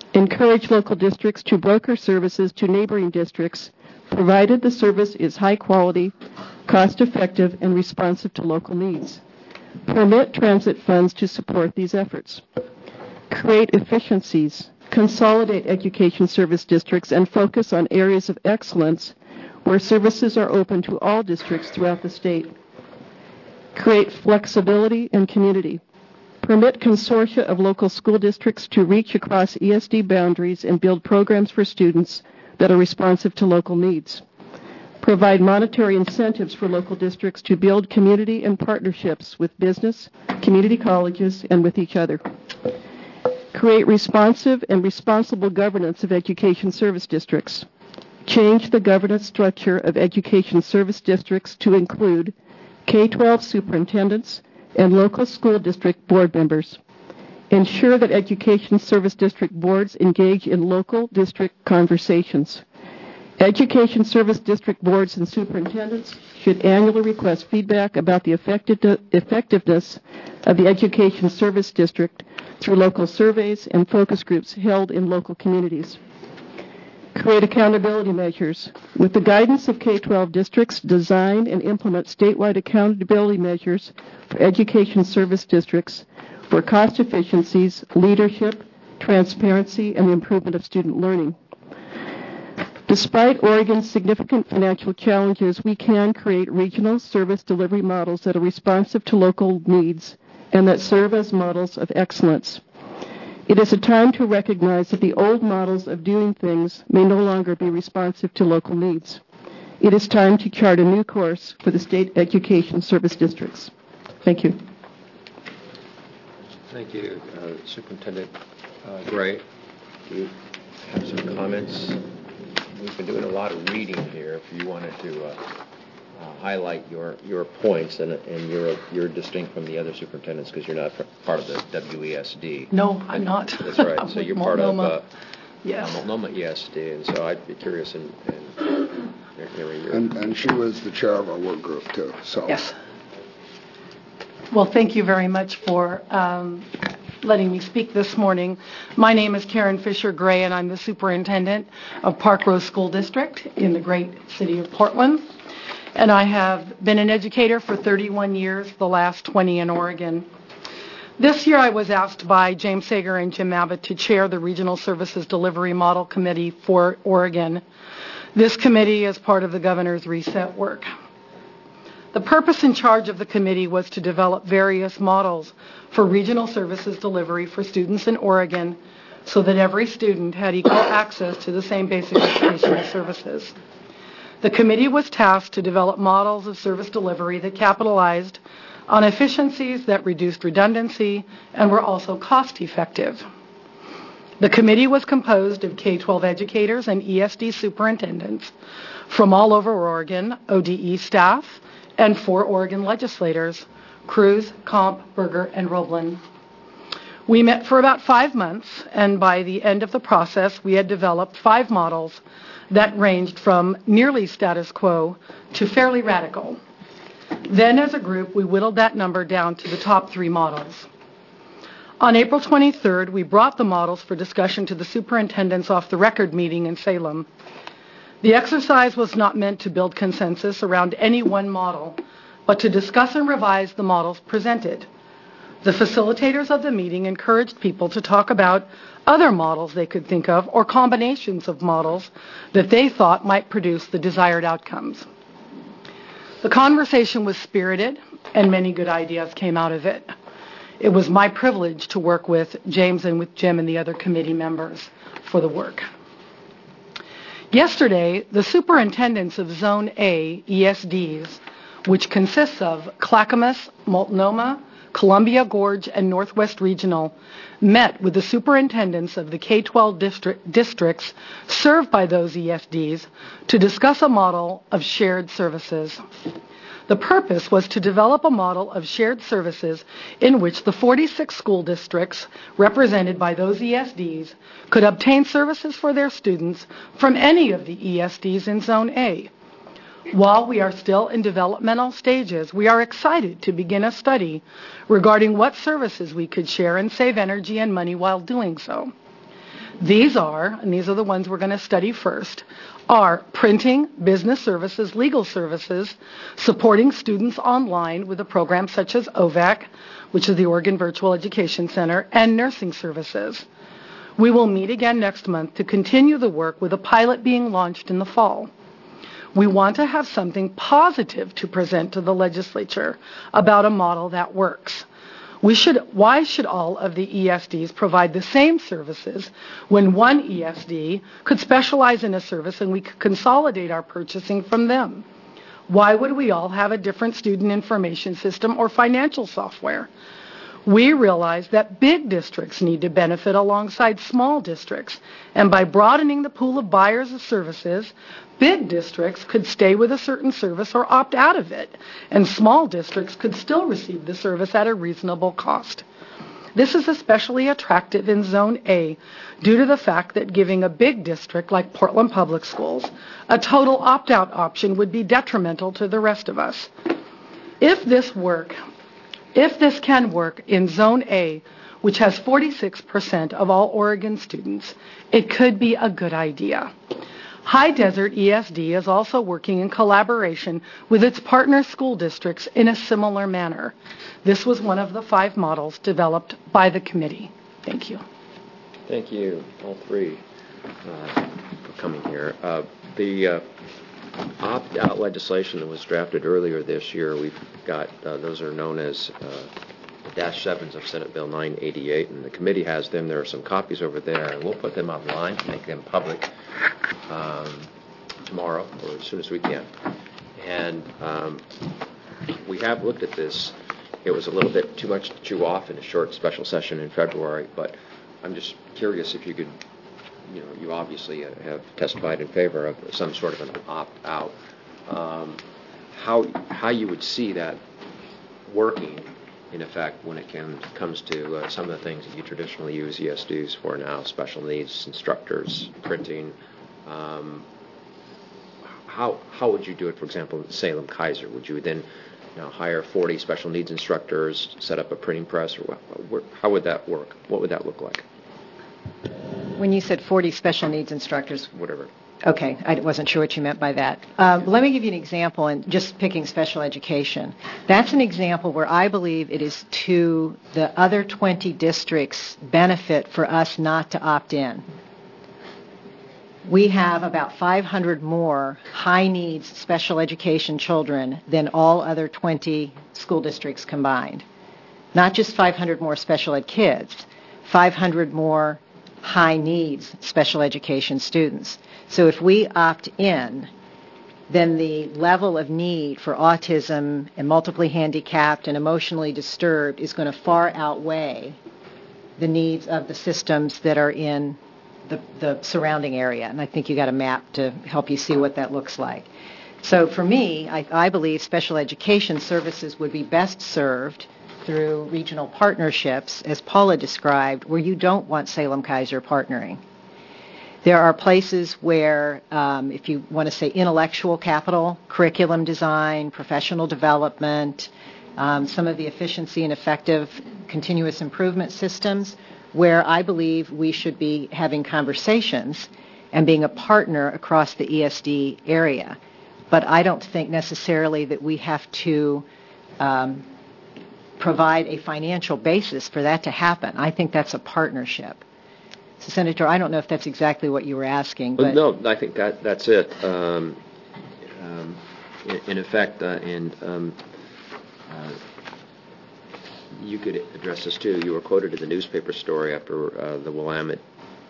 encourage local districts to broker services to neighboring districts, provided the service is high quality, cost-effective, and responsive to local needs. Permit transit funds to support these efforts. Create efficiencies. Consolidate education service districts and focus on areas of excellence where services are open to all districts throughout the state. Create flexibility and community. Permit consortia of local school districts to reach across E S D boundaries and build programs for students that are responsive to local needs. Provide monetary incentives for local districts to build community and partnerships with business, community colleges, and with each other. Create responsive and responsible governance of education service districts. Change the governance structure of education service districts to include K twelve superintendents and local school district board members. Ensure that education service district boards engage in local district conversations. Education service district boards and superintendents should annually request feedback about the effectiveness of the education service district through local surveys and focus groups held in local communities. Create accountability measures. With the guidance of K twelve districts, design and implement statewide accountability measures for education service districts for cost efficiencies, leadership, transparency, and the improvement of student learning. Despite Oregon's significant financial challenges, we can create regional service delivery models that are responsive to local needs and that serve as models of excellence. It is a time to recognize that the old models of doing things may no longer be responsive to local needs. It is time to chart a new course for the state education service districts. Thank you. Thank you, uh, Superintendent uh, Gray. Do you have some comments? We've been doing a lot of reading here. If you wanted to uh, uh, highlight your, your points, and, and you're you're distinct from the other superintendents because you're not part of the W E S D. No, I'm not. That's right. So you're part of uh, yes. uh, Multnomah E S D, and so I'd be curious in, in hearing your. And, and she was the chair of our work group too. So Yes. Well, thank you very much for um, letting me speak this morning. My name is Karen Fisher Gray, and I'm the superintendent of Park Rose School District in the great city of Portland. And I have been an educator for thirty-one years, the last twenty in Oregon. This year I was asked by James Sager and Jim Abbott to chair the Regional Services Delivery Model Committee for Oregon. This committee is part of the Governor's Reset work. The purpose and charge of the committee was to develop various models for regional services delivery for students in Oregon so that every student had equal access to the same basic educational services. The committee was tasked to develop models of service delivery that capitalized on efficiencies that reduced redundancy and were also cost-effective. The committee was composed of K twelve educators and E S D superintendents from all over Oregon, O D E staff, and four Oregon legislators, Cruz, Comp, Berger, and Roblin. We met for about five months, and by the end of the process, we had developed five models that ranged from nearly status quo to fairly radical. Then, as a group, we whittled that number down to the top three models. On April twenty-third, we brought the models for discussion to the superintendent's off-the-record meeting in Salem. The exercise was not meant to build consensus around any one model, but to discuss and revise the models presented. The facilitators of the meeting encouraged people to talk about other models they could think of or combinations of models that they thought might produce the desired outcomes. The conversation was spirited, and many good ideas came out of it. It was my privilege to work with James and with Jim and the other committee members for the work. Yesterday, the superintendents of Zone A E S Ds, which consists of Clackamas, Multnomah, Columbia Gorge, and Northwest Regional, met with the superintendents of the K twelve district, districts served by those E S Ds to discuss a model of shared services. The purpose was to develop a model of shared services in which the forty-six school districts represented by those E S Ds could obtain services for their students from any of the E S Ds in Zone A. While we are still in developmental stages, we are excited to begin a study regarding what services we could share and save energy and money while doing so. These are, and these are the ones we're going to study first, are printing, business services, legal services, supporting students online with a program such as O V A C, which is the Oregon Virtual Education Center, and nursing services. We will meet again next month to continue the work with a pilot being launched in the fall. We want to have something positive to present to the legislature about a model that works. We should, why should all of the E S Ds provide the same services when one E S D could specialize in a service and we could consolidate our purchasing from them? Why would we all have a different student information system or financial software? We realize that big districts need to benefit alongside small districts, and by broadening the pool of buyers of services, big districts could stay with a certain service or opt out of it, and small districts could still receive the service at a reasonable cost. This is especially attractive in Zone A due to the fact that giving a big district like Portland Public Schools a total opt-out option would be detrimental to the rest of us. If this work, if this can work in Zone A, which has forty-six percent of all Oregon students, it could be a good idea. High Desert E S D is also working in collaboration with its partner school districts in a similar manner. This was one of the five models developed by the committee. Thank you. Thank you, all three, uh, for coming here. Uh, the uh, opt-out legislation that was drafted earlier this year, we've got, uh, those are known as uh, dash sevens of Senate Bill nine eighty-eight, and the committee has them. There are some copies over there, and we'll put them online to make them public um, tomorrow or as soon as we can. And um, we have looked at this. It was a little bit too much to chew off in a short special session in February, but I'm just curious if you could, you know, you obviously have testified in favor of some sort of an opt-out. Um, how how you would see that working in effect when it can, comes to uh, some of the things that you traditionally use E S Ds for now, special needs instructors, printing. Um, how how would you do it, for example, at Salem Kaiser? Would you then you know, hire forty special needs instructors, set up a printing press, or what, how would that work? What would that look like? When you said forty special needs instructors, Whatever. okay, I wasn't sure what you meant by that. Um, let me give you an example, and just picking special education. That's an example where I believe it is to the other twenty districts' benefit for us not to opt in. We have about five hundred more high-needs special education children than all other twenty school districts combined. Not just five hundred more special ed kids, five hundred more high-needs special education students. So if we opt in, then the level of need for autism and multiply handicapped and emotionally disturbed is going to far outweigh the needs of the systems that are in the, the surrounding area. And I think you got a map to help you see what that looks like. So for me, I, I believe special education services would be best served through regional partnerships, as Paula described, where you don't want Salem Kaiser partnering. There are places where, um, if you want to say intellectual capital, curriculum design, professional development, um, some of the efficiency and effective continuous improvement systems, where I believe we should be having conversations and being a partner across the E S D area. But I don't think necessarily that we have to um, provide a financial basis for that to happen. I think that's a partnership. So, Senator, I don't know if that's exactly what you were asking. But no, I think that that's it. Um, um, in, in effect, uh, and um, uh, you could address this too. You were quoted in the newspaper story after uh, the Willamette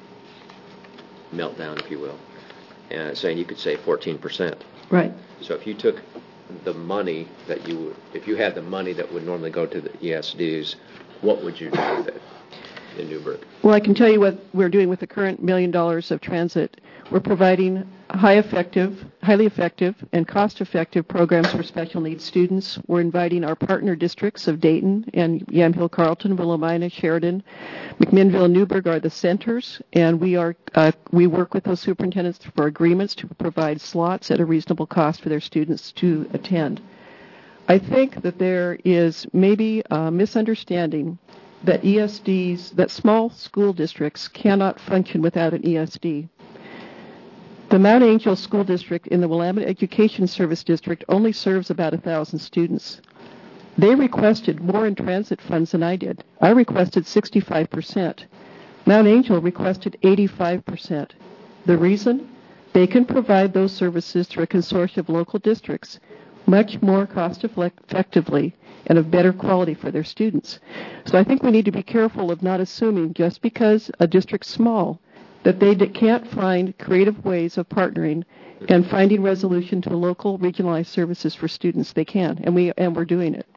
meltdown, if you will, uh, saying you could save fourteen percent. Right. So if you took the money that you, if you had the money that would normally go to the E S Ds, what would you do with it in Newburgh? Well, I can tell you what we're doing with the current million dollars of transit. We're providing high effective, highly effective, and cost-effective programs for special needs students. We're inviting our partner districts of Dayton and Yamhill, Carlton, Willamina, Sheridan, McMinnville, Newburgh are the centers, and we are uh, we work with those superintendents for agreements to provide slots at a reasonable cost for their students to attend. I think that there is maybe a misunderstanding that E S Ds, that small school districts cannot function without an E S D. The Mount Angel School District in the Willamette Education Service District only serves about one thousand students. They requested more in transit funds than I did. I requested sixty-five percent. Mount Angel requested eighty-five percent. The reason? They can provide those services through a consortium of local districts much more cost-effectively and of better quality for their students. So I think we need to be careful of not assuming just because a district's small that they d- can't find creative ways of partnering and finding resolution to local regionalized services for students. They can, and we and we're doing it.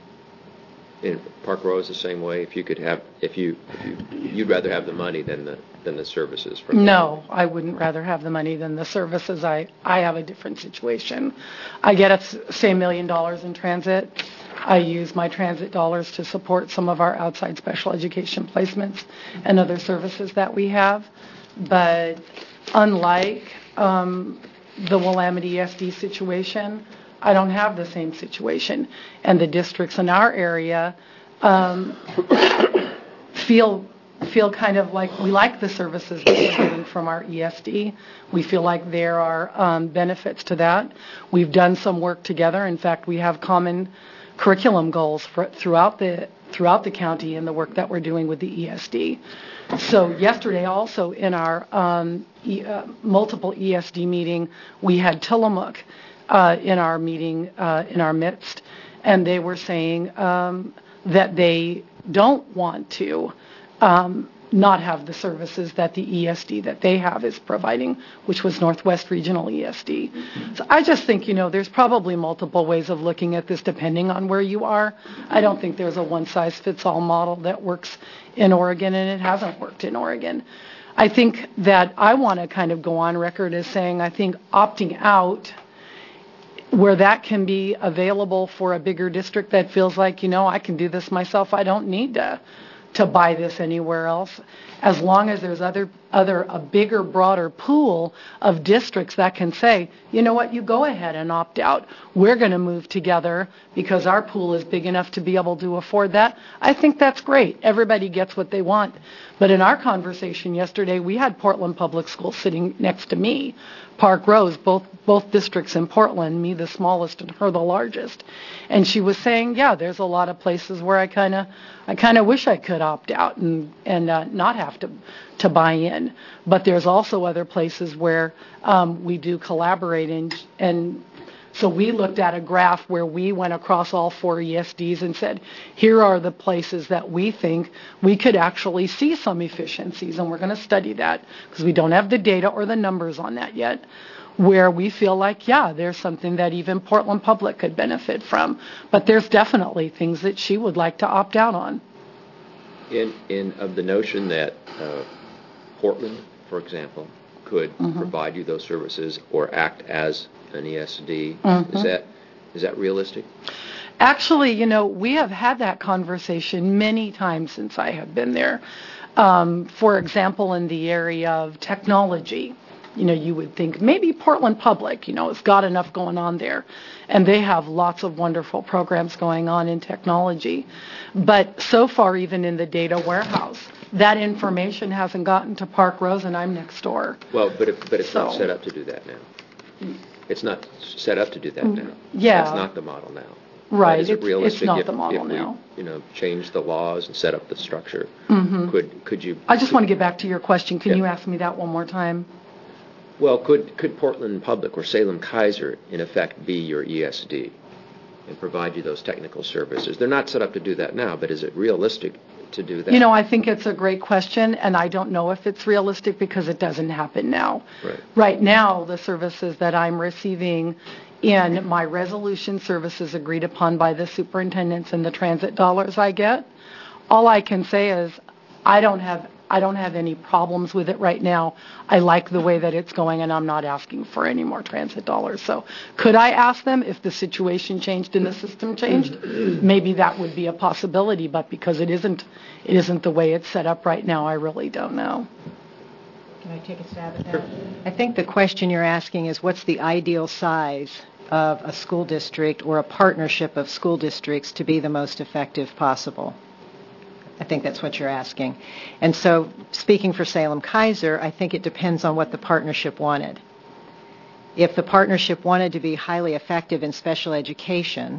In Park Row is the same way. If you could have, if you, if you you'd rather have the money than the than the services. From No, I wouldn't rather have the money than the services. I I have a different situation. I get a say a million dollars in transit. I use my transit dollars to support some of our outside special education placements and other services that we have. But unlike um, the Willamette E S D situation, I don't have the same situation. And the districts in our area um, feel feel kind of like we like the services that we're getting from our E S D. We feel like there are um, benefits to that. We've done some work together. In fact, we have common curriculum goals for, throughout the throughout the county in the work that we're doing with the E S D. So yesterday also in our um, e, uh, multiple E S D meeting, we had Tillamook uh, in our meeting uh, in our midst, and they were saying um, that they don't want to um, not have the services that the E S D that they have is providing, which was Northwest Regional E S D. So I just think, you know, there's probably multiple ways of looking at this depending on where you are. I don't think there's a one-size-fits-all model that works in Oregon, and it hasn't worked in Oregon. I think that I want to kind of go on record as saying I think opting out where that can be available for a bigger district that feels like, you know, I can do this myself. I don't need to to buy this anywhere else, as long as there's other other a bigger, broader pool of districts that can say, you know what, you go ahead and opt out. We're going to move together because our pool is big enough to be able to afford that. I think that's great. Everybody gets what they want. But in our conversation yesterday, we had Portland Public Schools sitting next to me, Park Rose, both both districts in Portland, me the smallest and her the largest. And she was saying, yeah, there's a lot of places where I kind of I kind of wish I could opt out and and uh, not have to to buy in. But there's also other places where um, we do collaborate, and and so we looked at a graph where we went across all four E S Ds and said, here are the places that we think we could actually see some efficiencies, and we're going to study that because we don't have the data or the numbers on that yet, where we feel like, yeah, there's something that even Portland Public could benefit from. But there's definitely things that she would like to opt out on. In, in of the notion that uh, Portland, for example, could mm-hmm. provide you those services or act as an E S D, mm-hmm. is that is that realistic? Actually, you know, we have had that conversation many times since I have been there. Um, for example, in the area of technology, you know, you would think maybe Portland Public, you know, has got enough going on there. And they have lots of wonderful programs going on in technology. But so far, even in the data warehouse, that information hasn't gotten to Park Rose, and I'm next door. Well, but, it, but it's so, not set up to do that now. It's not set up to do that now. Yeah. That's not the model now. Right. Is it it's, realistic it's not if, the model if we, now. you know, change the laws and set up the structure? Mm-hmm. Could could you? I just want to get back to your question. Can yeah. you ask me that one more time? Well, could could Portland Public or Salem Kaiser, in effect, be your E S D and provide you those technical services? They're not set up to do that now, but is it realistic to do that? You know, I think it's a great question, and I don't know if it's realistic because it doesn't happen now. Right. Right now, the services that I'm receiving in my resolution services agreed upon by the superintendents and the transit dollars I get, all I can say is I don't have I don't have any problems with it right now. I like the way that it's going, and I'm not asking for any more transit dollars. So could I ask them if the situation changed and the system changed? Maybe that would be a possibility, but because it isn't, it isn't the way it's set up right now, I really don't know. Can I take a stab at that? I think the question you're asking is what's the ideal size of a school district or a partnership of school districts to be the most effective possible? I think that's what you're asking. And so, speaking for Salem-Keizer, I think it depends on what the partnership wanted. If the partnership wanted to be highly effective in special education,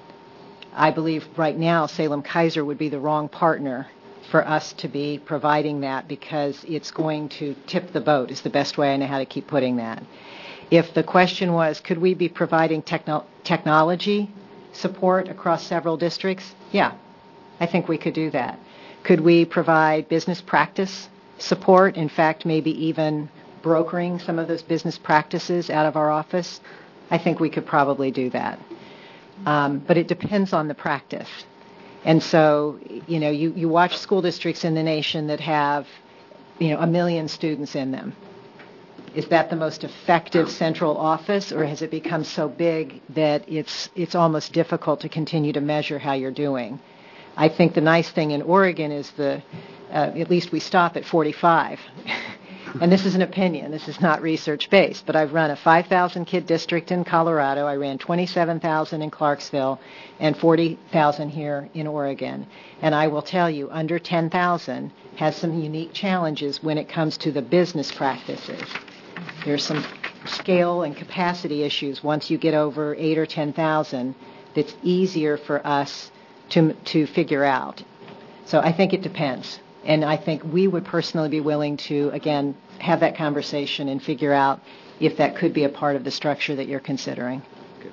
I believe right now Salem-Keizer would be the wrong partner for us to be providing that, because it's going to tip the boat, is the best way I know how to keep putting that. If the question was, could we be providing techno- technology support across several districts? Yeah, I think we could do that. Could we provide business practice support? In fact, maybe even brokering some of those business practices out of our office? I think we could probably do that. Um, but it depends on the practice. And so, you know, you, you watch school districts in the nation that have, you know, a million students in them. Is that the most effective central office, or has it become so big that it's it's almost difficult to continue to measure how you're doing? I think the nice thing in Oregon is the, uh, at least we stop at forty-five. And this is an opinion. This is not research-based. But I've run a five thousand kid district in Colorado. I ran twenty-seven thousand in Clarksville and forty thousand here in Oregon. And I will tell you, under ten thousand has some unique challenges when it comes to the business practices. There's some scale and capacity issues once you get over eight or ten thousand that's easier for us to to figure out. So I think it depends. And I think we would personally be willing to, again, have that conversation and figure out if that could be a part of the structure that you're considering.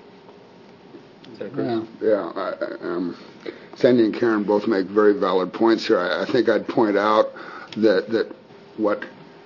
Is that correct? Yeah, yeah. I, I, um, Sandy and Karen both make very valid points here. I, I think I'd point out that that what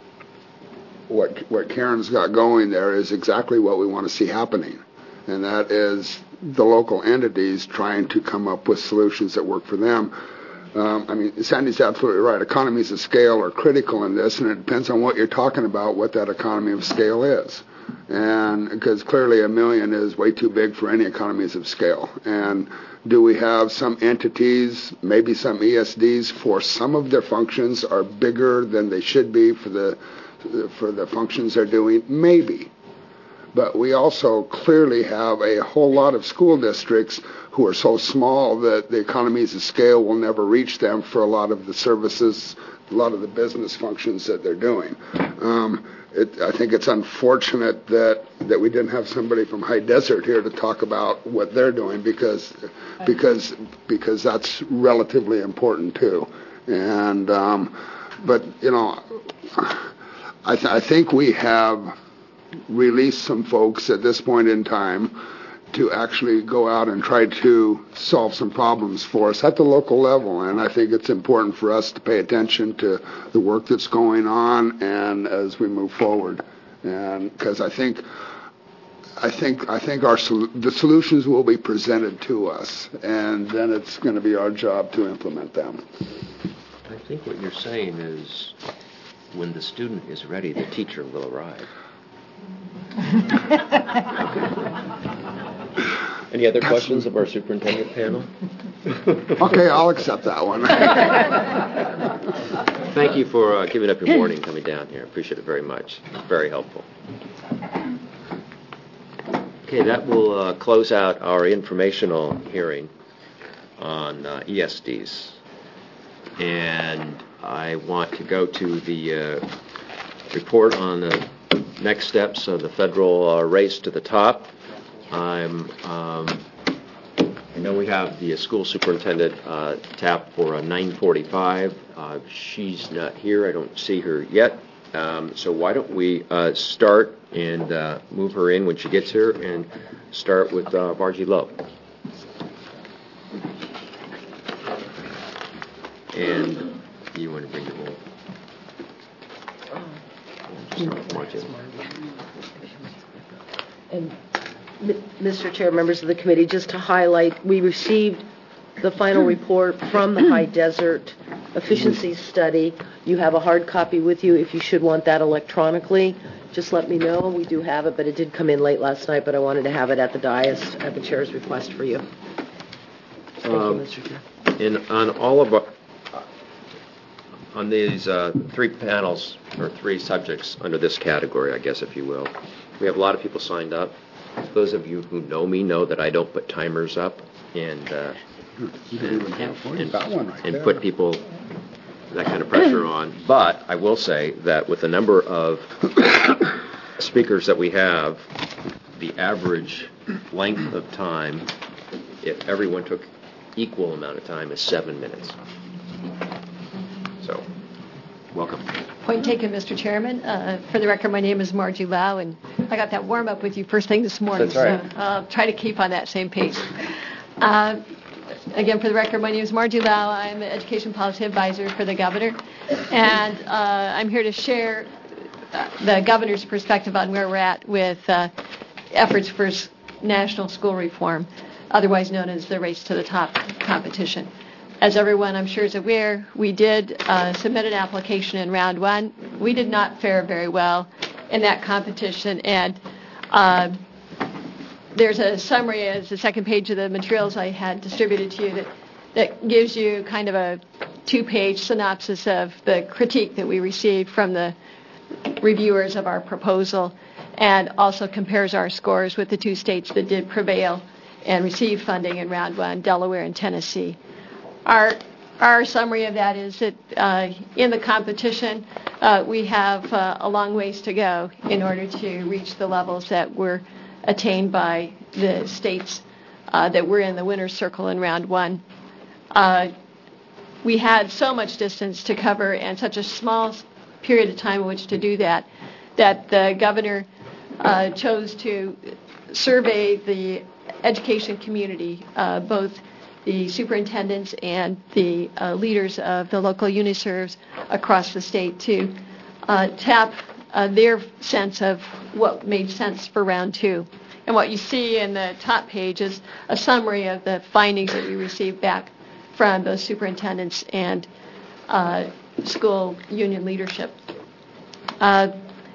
what what Karen's got going there is exactly what we want to see happening, and that is the local entities trying to come up with solutions that work for them. Um, I mean, Sandy's absolutely right. Economies of scale are critical in this, and it depends on what you're talking about, what that economy of scale is. And because clearly a million is way too big for any economies of scale. And do we have some entities, maybe some E S Ds, for some of their functions are bigger than they should be for the for the functions they're doing? Maybe. But we also clearly have a whole lot of school districts who are so small that the economies of scale will never reach them for a lot of the services, a lot of the business functions that they're doing. Um, it, I think it's unfortunate that, that we didn't have somebody from High Desert here to talk about what they're doing, because because because that's relatively important too. And um, but you know, I, th- I think we have release some folks at this point in time to actually go out and try to solve some problems for us at the local level. And I think it's important for us to pay attention to the work that's going on and as we move forward. And because I think I think I think our sol- the solutions will be presented to us, and then it's going to be our job to implement them. I think what you're saying is, when the student is ready, the teacher will arrive. Any other questions of our superintendent panel? Okay, I'll accept that one. Thank you for uh, giving up your morning coming down here. Appreciate it very much. It's very helpful. Okay, that will uh, close out our informational hearing on uh, E S Ds. And I want to go to the uh, report on the next steps of the federal uh, race to the top. I'm, um, I know we have the school superintendent uh, tapped for a nine forty-five. Uh, she's not here. I don't see her yet. Um, so why don't we uh, start and uh, move her in when she gets here, and start with uh, Margie Lowe. And you want to bring the roll? Start with Margie. And Mister Chair, members of the committee, just to highlight, we received the final report from the High Desert Efficiency Study. You have a hard copy with you. If you should want that electronically, just let me know. We do have it, but it did come in late last night, but I wanted to have it at the dais at the chair's request for you. Thank um, you, Mister Chair. And on all of our, on these uh, three panels, or three subjects under this category, I guess, if you will, we have a lot of people signed up. Those of you who know me know that I don't put timers up, and uh, You can even have one. You got one right and there. put people that kind of pressure on. But I will say that with the number of speakers that we have, the average length of time, if everyone took equal amount of time, is seven minutes. So, welcome. Point taken, Mister Chairman. Uh, for the record, my name is Margie Lau, and I got that warm up with you first thing this morning. That's right. So I'll try to keep on that same pace. Uh, again, for the record, my name is Margie Lau. I'm an Education Policy Advisor for the Governor, and uh, I'm here to share uh, the Governor's perspective on where we're at with uh, efforts for s- national school reform, otherwise known as the Race to the Top competition. As everyone, I'm sure, is aware, we did uh, submit an application in round one. We did not fare very well in that competition, and uh, there's a summary as the second page of the materials I had distributed to you that, that gives you kind of a two-page synopsis of the critique that we received from the reviewers of our proposal, and also compares our scores with the two states that did prevail and receive funding in round one, Delaware and Tennessee. Our our summary of that is that uh, in the competition, uh, we have uh, a long ways to go in order to reach the levels that were attained by the states uh, that were in the winner's circle in round one. Uh, we had so much distance to cover and such a small period of time in which to do that, that the governor uh, chose to survey the education community, uh, both the superintendents and the uh, leaders of the local uniserves across the state, to uh, tap uh, their sense of what made sense for round two. And what you see in the top page is a summary of the findings that we received back from those superintendents and uh, school union leadership. Uh,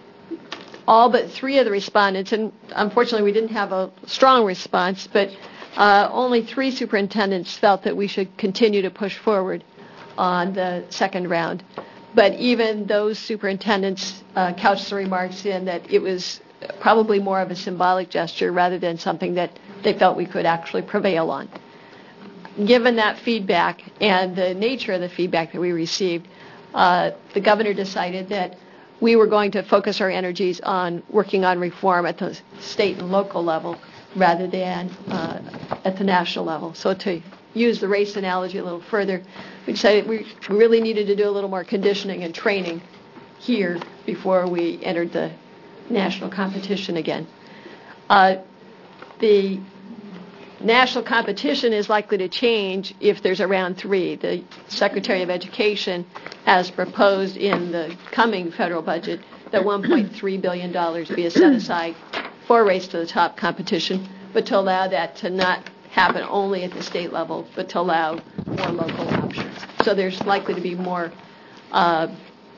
all but three of the respondents, and unfortunately we didn't have a strong response, but Uh, only three superintendents felt that we should continue to push forward on the second round. But even those superintendents uh, couched the remarks in that it was probably more of a symbolic gesture rather than something that they felt we could actually prevail on. Given that feedback and the nature of the feedback that we received, uh, the governor decided that we were going to focus our energies on working on reform at the state and local level rather than uh, at the national level. So to use the race analogy a little further, we decided we really needed to do a little more conditioning and training here before we entered the national competition again. Uh, the national competition is likely to change if there's a round three. The Secretary of Education has proposed in the coming federal budget that one point three billion dollars be set aside for Race to the Top competition, but to allow that to not happen only at the state level, but to allow more local options. So there's likely to be more uh,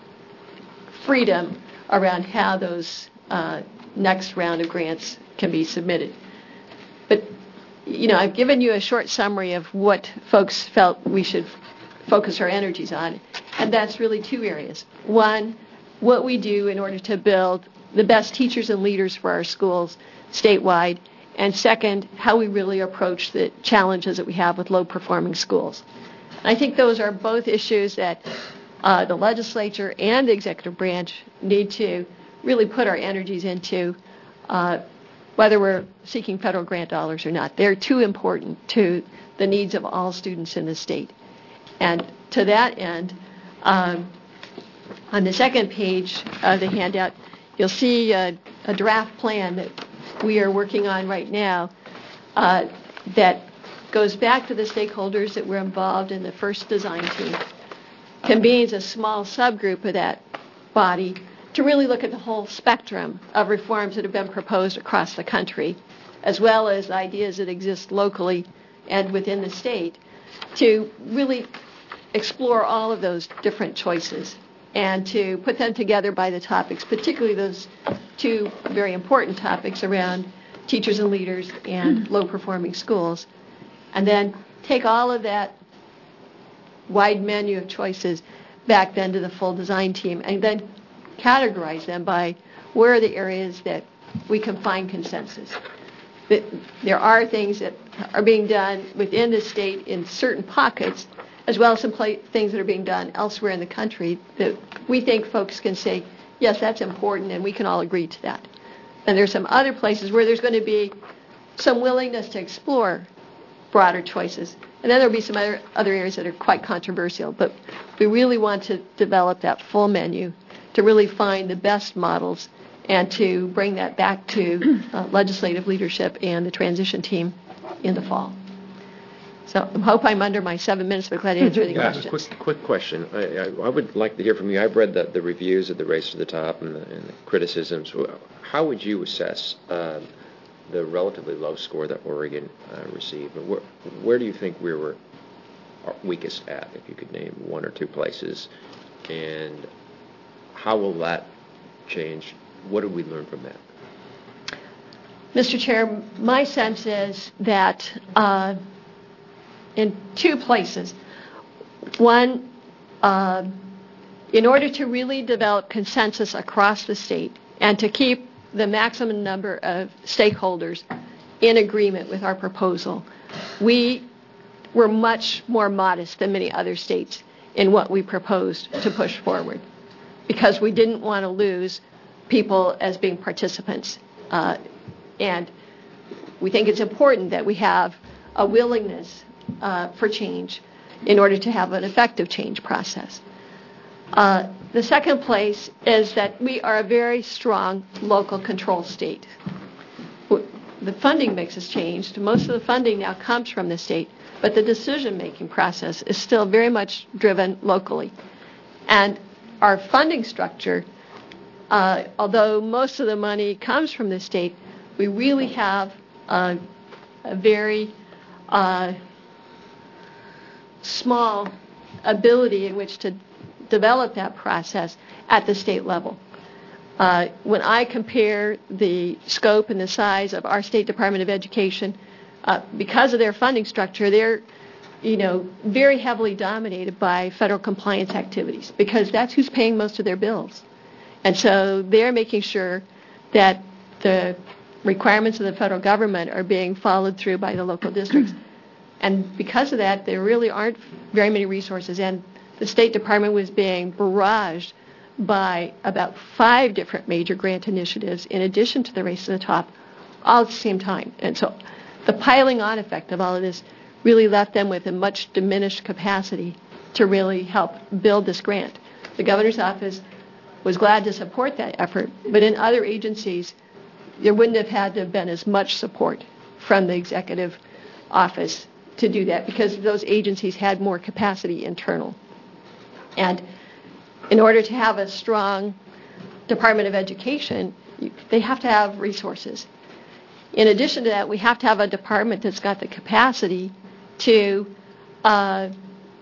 freedom around how those uh, next round of grants can be submitted. But, you know, I've given you a short summary of what folks felt we should focus our energies on, and that's really two areas. One, what we do in order to build the best teachers and leaders for our schools statewide, and second, how we really approach the challenges that we have with low-performing schools. And I think those are both issues that uh, the legislature and the executive branch need to really put our energies into, uh, whether we're seeking federal grant dollars or not. They're too important to the needs of all students in the state. And to that end, um, on the second page of the handout, you'll see a, a draft plan that we are working on right now uh, that goes back to the stakeholders that were involved in the first design team, convenes a small subgroup of that body to really look at the whole spectrum of reforms that have been proposed across the country, as well as ideas that exist locally and within the state, to really explore all of those different choices and to put them together by the topics, particularly those two very important topics around teachers and leaders and low-performing schools, and then take all of that wide menu of choices back then to the full design team, and then categorize them by where are the areas that we can find consensus. that there are things that are being done within the state in certain pockets, as well as some pla- things that are being done elsewhere in the country that we think folks can say, yes, that's important, and we can all agree to that. And there's some other places where there's going to be some willingness to explore broader choices. And then there'll be some other, other areas that are quite controversial. But we really want to develop that full menu to really find the best models and to bring that back to uh, legislative leadership and the transition team in the fall. So I hope I'm under my seven minutes, but glad to answer any Yeah, questions. quick, quick question. I, I, I would like to hear from you. I've read the, the reviews of the Race to the Top and the, and the criticisms. How would you assess uh, the relatively low score that Oregon uh, received? Where, where do you think we were weakest at, if you could name one or two places? And how will that change? What did we learn from that? Mister Chair, my sense is that uh, in two places. One, uh, in order to really develop consensus across the state and to keep the maximum number of stakeholders in agreement with our proposal, we were much more modest than many other states in what we proposed to push forward, because we didn't want to lose people as being participants. Uh, and we think it's important that we have a willingness uh, for change in order to have an effective change process. Uh, the second place is that we are a very strong local control state. The funding mix has changed. Most of the funding now comes from the state, but the decision-making process is still very much driven locally. And our funding structure, uh, although most of the money comes from the state, we really have uh, a very uh, small ability in which to develop that process at the state level. Uh, when I compare the scope and the size of our State Department of Education, uh, because of their funding structure, they're, you know, very heavily dominated by federal compliance activities, because that's who's paying most of their bills. And so they're making sure that the requirements of the federal government are being followed through by the local districts. And because of that, there really aren't very many resources. And the State Department was being barraged by about five different major grant initiatives in addition to the Race to the Top, all at the same time. And so the piling on effect of all of this really left them with a much diminished capacity to really help build this grant. The governor's office was glad to support that effort, but in other agencies, there wouldn't have had to have been as much support from the executive office to do that, because those agencies had more capacity internal. And in order to have a strong Department of Education, they have to have resources. In addition to that, we have to have a department that's got the capacity to uh,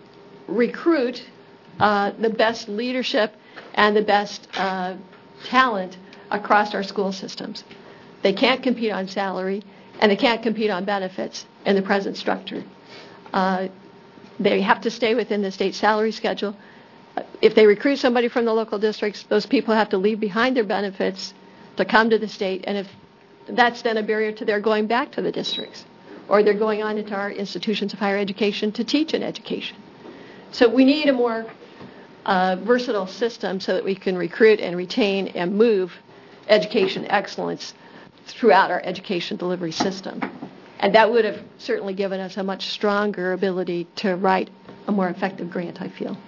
recruit uh, the best leadership and the best uh, talent across our school systems. They can't compete on salary, and they can't compete on benefits in the present structure. Uh, they have to stay within the state salary schedule. If they recruit somebody from the local districts, those people have to leave behind their benefits to come to the state, and if that's then a barrier to their going back to the districts, or they're going on into our institutions of higher education to teach an education. So we need a more uh, versatile system so that we can recruit and retain and move education excellence throughout our education delivery system. And that would have certainly given us a much stronger ability to write a more effective grant, I feel.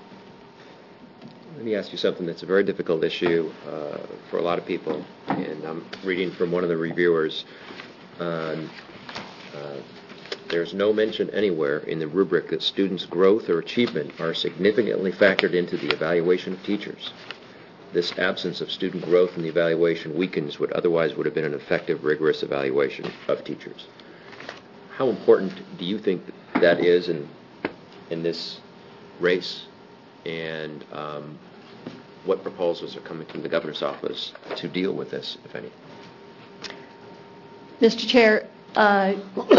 Let me ask you something that's a very difficult issue uh, for a lot of people. And I'm reading from one of the reviewers. Um, uh, there's no mention anywhere in the rubric that students' growth or achievement are significantly factored into the evaluation of teachers. This absence of student growth in the evaluation weakens what otherwise would have been an effective, rigorous evaluation of teachers. How important do you think that is in in this race? And um, what proposals are coming from the governor's office to deal with this, if any? Mister Chair, uh,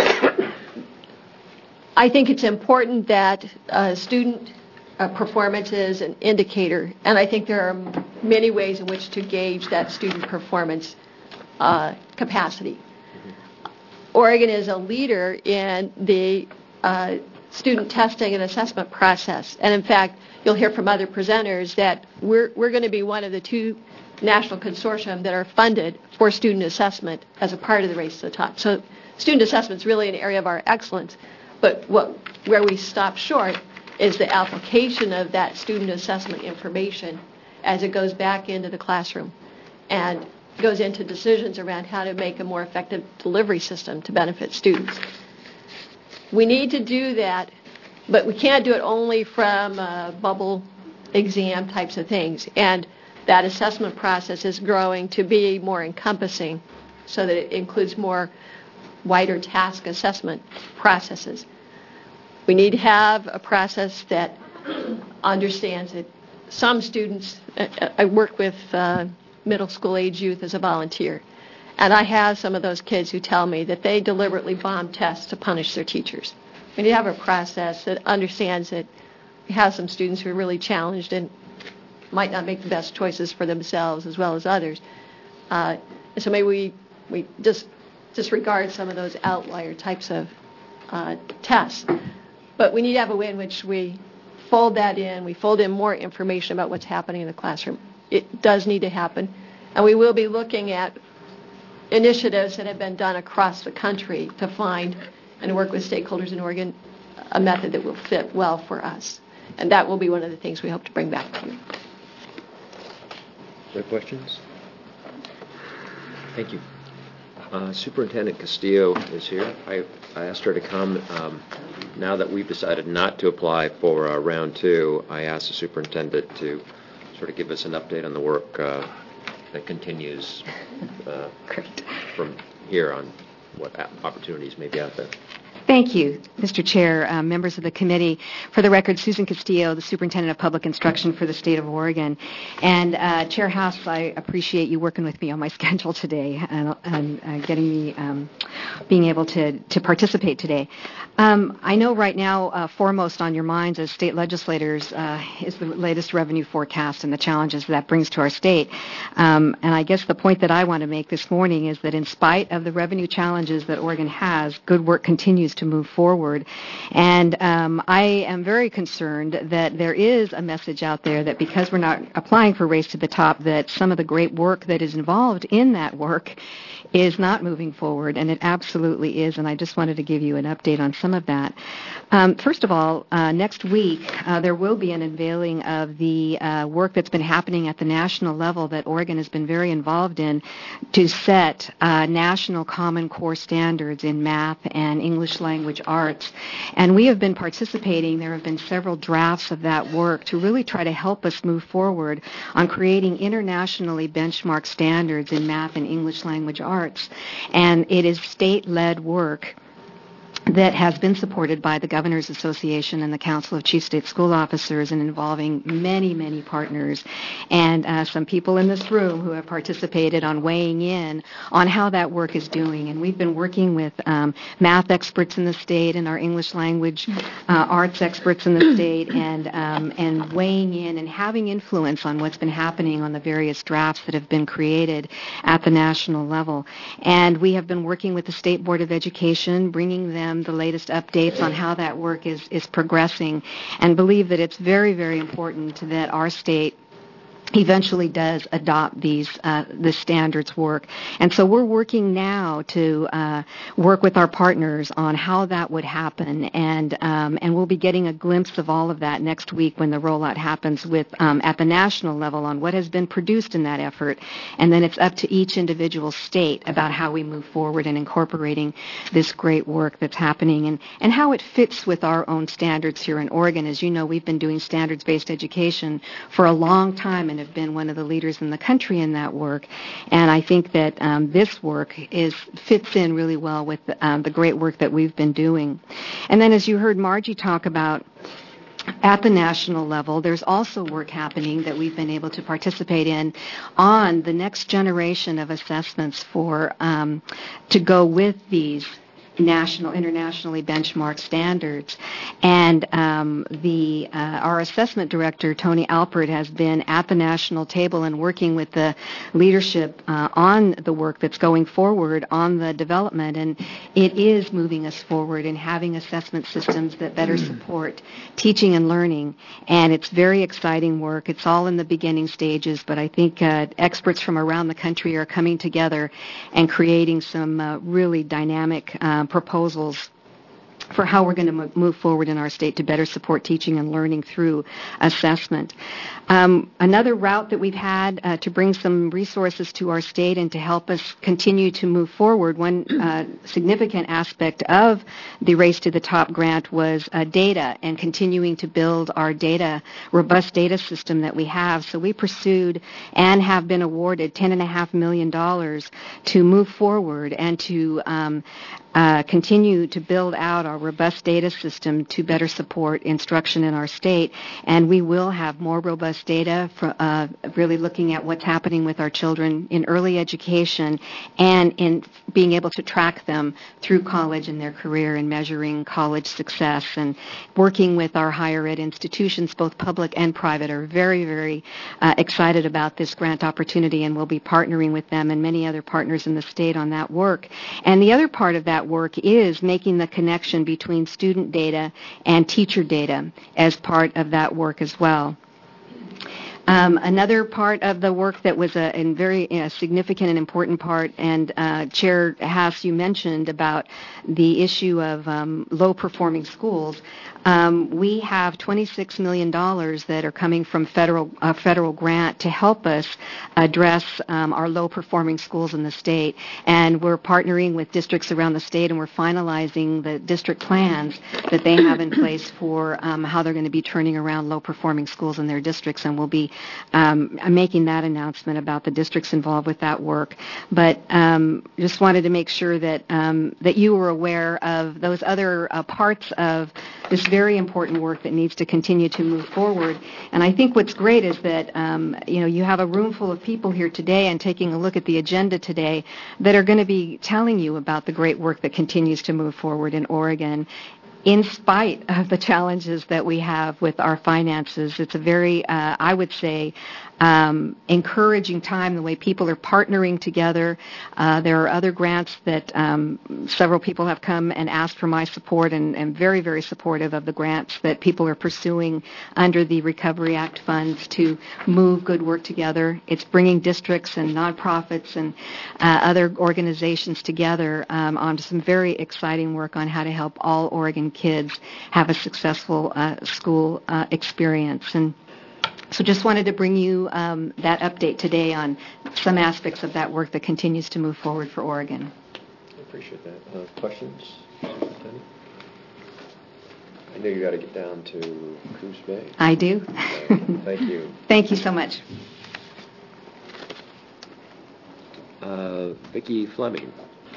I think it's important that uh, student uh, performance is an indicator, and I think there are many ways in which to gauge that student performance uh, capacity. Oregon is a leader in the uh, student testing and assessment process. And in fact, you'll hear from other presenters that we're, we're going to be one of the two national consortium that are funded for student assessment as a part of the Race to the Top. So student assessment is really an area of our excellence. But what, where we stop short is the application of that student assessment information as it goes back into the classroom and goes into decisions around how to make a more effective delivery system to benefit students. We need to do that, but we can't do it only from uh, bubble exam types of things. And that assessment process is growing to be more encompassing so that it includes more wider task assessment processes. We need to have a process that understands that some students, I work with uh, middle school age youth as a volunteer, and I have some of those kids who tell me that they deliberately bomb tests to punish their teachers. We need to have a process that understands that we have some students who are really challenged and might not make the best choices for themselves as well as others. Uh, and so maybe we, we just disregard some of those outlier types of uh, tests. But we need to have a way in which we fold that in, we fold in more information about what's happening in the classroom. It does need to happen. And we will be looking at initiatives that have been done across the country to find and work with stakeholders in Oregon a method that will fit well for us. And that will be one of the things we hope to bring back to you. Other questions? Thank you. Uh, Superintendent Castillo is here. I, I asked her to come. Um, now that we've decided not to apply for uh, round two, I asked the superintendent to sort of give us an update on the work uh, that continues uh, from here on what opportunities may be out there. Thank you, Mister Chair, uh, members of the committee. For the record, Susan Castillo, the Superintendent of Public Instruction for the State of Oregon. And uh, Chair House, I appreciate you working with me on my schedule today and, and uh, getting me um, being able to, to participate today. Um, I know right now, uh, foremost on your minds as state legislators uh, is the latest revenue forecast and the challenges that brings to our state. Um, and I guess the point that I want to make this morning is that in spite of the revenue challenges that Oregon has, good work continues to move forward. And um, I am very concerned that there is a message out there that because we're not applying for Race to the Top, that some of the great work that is involved in that work is not moving forward, and it absolutely is, and I just wanted to give you an update on some of that. Um, first of all, uh, next week uh, there will be an unveiling of the uh, work that's been happening at the national level that Oregon has been very involved in to set uh, national Common Core standards in math and English language arts. And we have been participating. There have been several drafts of that work to really try to help us move forward on creating internationally benchmarked standards in math and English language arts. And it is state-led work that has been supported by the Governors Association and the Council of Chief State School Officers and involving many, many partners and uh, some people in this room who have participated on weighing in on how that work is doing. And we've been working with um, math experts in the state and our English language uh, arts experts in the state and, um, and weighing in and having influence on what's been happening on the various drafts that have been created at the national level. And we have been working with the State Board of Education, bringing them the latest updates on how that work is, is progressing, and believe that it's very, very important that our state eventually does adopt these uh, the standards work. And so we're working now to uh, work with our partners on how that would happen, and um, and we'll be getting a glimpse of all of that next week when the rollout happens with um, at the national level on what has been produced in that effort. And then it's up to each individual state about how we move forward in incorporating this great work that's happening and, and how it fits with our own standards here in Oregon. As you know, we've been doing standards-based education for a long time and have been one of the leaders in the country in that work. And I think that um, this work is fits in really well with um, the great work that we've been doing. And then as you heard Margie talk about, at the national level, there's also work happening that we've been able to participate in on the next generation of assessments for um, to go with these national, internationally benchmarked standards. And um, the uh, our assessment director, Tony Alpert, has been at the national table and working with the leadership uh, on the work that's going forward on the development. And it is moving us forward in having assessment systems that better support teaching and learning. And it's very exciting work. It's all in the beginning stages, but I think uh, experts from around the country are coming together and creating some uh, really dynamic uh, proposals for how we're going to move forward in our state to better support teaching and learning through assessment. Um, another route that we've had uh, to bring some resources to our state and to help us continue to move forward, one uh, significant aspect of the Race to the Top grant was uh, data and continuing to build our data, robust data system that we have. So we pursued and have been awarded ten point five million dollars to move forward and to um, uh, continue to build out our robust data system to better support instruction in our state. And we will have more robust data for uh, really looking at what's happening with our children in early education and in being able to track them through college and their career and measuring college success. And working with our higher ed institutions, both public and private, are very, very uh, excited about this grant opportunity, and we'll be partnering with them and many other partners in the state on that work. And the other part of that work is making the connection between student data and teacher data as part of that work as well. Um, another part of the work that was a, a very uh, significant and important part, and uh, Chair Haas, you mentioned about the issue of um, low-performing schools. Um, we have twenty-six million dollars that are coming from federal uh, federal grant to help us address um, our low-performing schools in the state. And we're partnering with districts around the state, and we're finalizing the district plans that they have in place for um, how they're going to be turning around low-performing schools in their districts, and we'll be um, making that announcement about the districts involved with that work. But um, just wanted to make sure that um, that you were aware of those other uh, parts of this very important work that needs to continue to move forward. And I think what's great is that um, you know you have a room full of people here today and taking a look at the agenda today that are going to be telling you about the great work that continues to move forward in Oregon. In spite of the challenges that we have with our finances, it's a very, uh, I would say, um, encouraging time, the way people are partnering together. Uh, there are other grants that um, several people have come and asked for my support, and, and very, very supportive of the grants that people are pursuing under the Recovery Act funds to move good work together. It's bringing districts and nonprofits and uh, other organizations together um, on some very exciting work on how to help all Oregon kids have a successful uh, school uh, experience. And so just wanted to bring you um, that update today on some aspects of that work that continues to move forward for Oregon. I appreciate that. Uh, questions? I know you got to get down to Coos Bay. I do. Uh, thank you. Thank you so much. Uh, Vicki Fleming.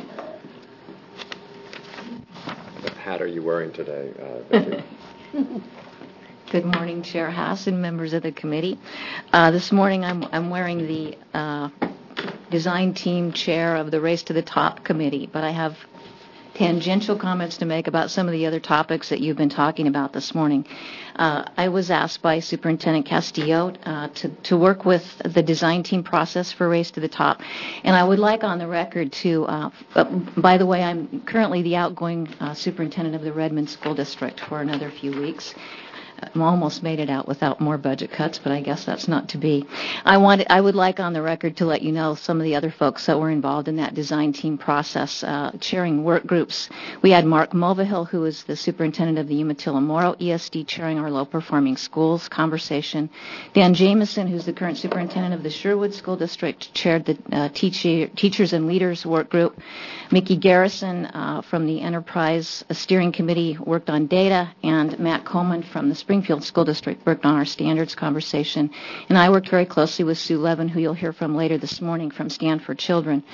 What hat are you wearing today, uh, Vicki? Good morning, Chair Haas and members of the committee. Uh, this morning I'm, I'm wearing the uh, design team chair of the Race to the Top committee, but I have tangential comments to make about some of the other topics that you've been talking about this morning. Uh, I was asked by Superintendent Castillo uh, to, to work with the design team process for Race to the Top, and I would like on the record to, uh, uh, by the way, I'm currently the outgoing uh, superintendent of the Redmond School District for another few weeks. I almost made it out without more budget cuts, but I guess that's not to be. I wanted, I would like on the record to let you know some of the other folks that were involved in that design team process, uh, chairing work groups. We had Mark Mulvihill, who is the superintendent of the Umatilla Moro E S D, chairing our low-performing schools conversation. Dan Jameson, who's the current superintendent of the Sherwood School District, chaired the uh, teacher, Teachers and Leaders work group. Mickey Garrison uh, from the Enterprise Steering Committee worked on data, and Matt Coleman from the Springfield School District worked on our standards conversation, and I worked very closely with Sue Levin, who you'll hear from later this morning from Stand for Children.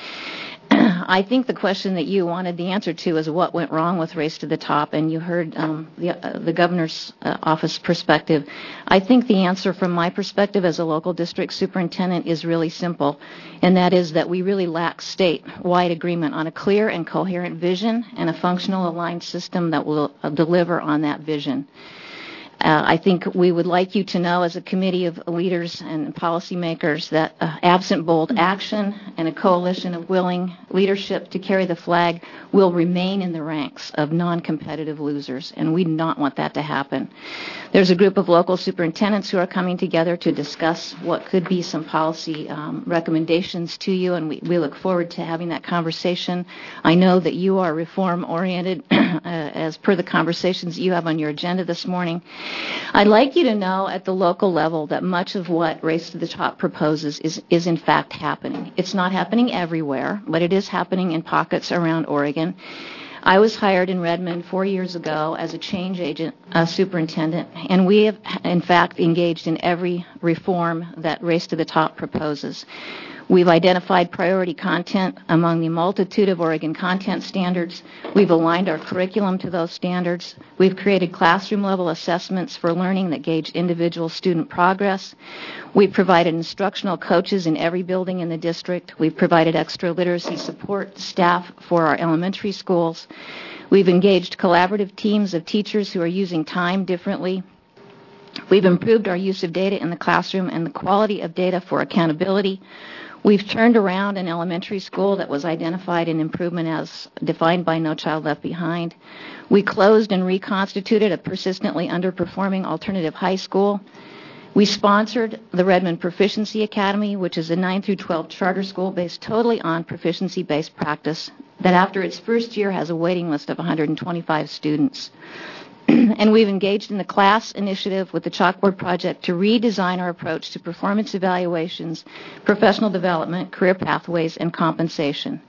I think the question that you wanted the answer to is what went wrong with Race to the Top, and you heard um, the, uh, the governor's uh, office perspective. I think the answer from my perspective as a local district superintendent is really simple, and that is that we really lack state-wide agreement on a clear and coherent vision and a functional aligned system that will uh, deliver on that vision. Uh, I think we would like you to know as a committee of leaders and policymakers that uh, absent bold action and a coalition of willing leadership to carry the flag will remain in the ranks of non-competitive losers, and we do not want that to happen. There's a group of local superintendents who are coming together to discuss what could be some policy um, recommendations to you, and we, we look forward to having that conversation. I know that you are reform-oriented uh, as per the conversations you have on your agenda this morning. I'd like you to know at the local level that much of what Race to the Top proposes is, is in fact happening. It's not happening everywhere, but it is happening in pockets around Oregon. I was hired in Redmond four years ago as a change agent uh, superintendent, and we have, in fact, engaged in every reform that Race to the Top proposes. We've identified priority content among the multitude of Oregon content standards. We've aligned our curriculum to those standards. We've created classroom-level assessments for learning that gauge individual student progress. We've provided instructional coaches in every building in the district. We've provided extra literacy support staff for our elementary schools. We've engaged collaborative teams of teachers who are using time differently. We've improved our use of data in the classroom and the quality of data for accountability. We've turned around an elementary school that was identified in improvement as defined by No Child Left Behind. We closed and reconstituted a persistently underperforming alternative high school. We sponsored the Redmond Proficiency Academy, which is a nine through twelve charter school based totally on proficiency-based practice that after its first year has a waiting list of one hundred twenty-five students. And we've engaged in the class initiative with the Chalkboard Project to redesign our approach to performance evaluations, professional development, career pathways, and compensation.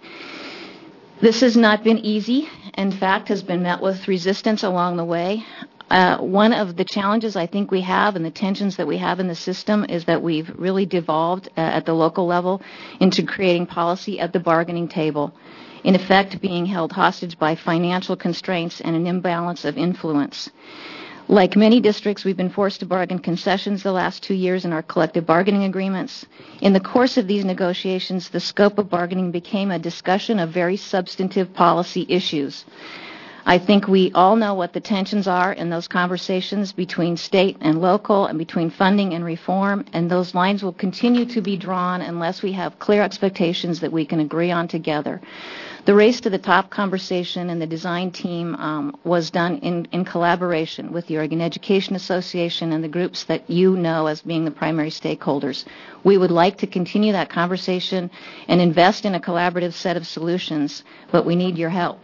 This has not been easy. In fact, has been met with resistance along the way. Uh, one of the challenges I think we have and the tensions that we have in the system is that we've really devolved uh, at the local level into creating policy at the bargaining table, in effect being held hostage by financial constraints and an imbalance of influence. Like many districts, we've been forced to bargain concessions the last two years in our collective bargaining agreements. In the course of these negotiations, the scope of bargaining became a discussion of very substantive policy issues. I think we all know what the tensions are in those conversations between state and local and between funding and reform, and those lines will continue to be drawn unless we have clear expectations that we can agree on together. The Race to the Top conversation and the design team um, was done in, in collaboration with the Oregon Education Association and the groups that you know as being the primary stakeholders. We would like to continue that conversation and invest in a collaborative set of solutions, but we need your help.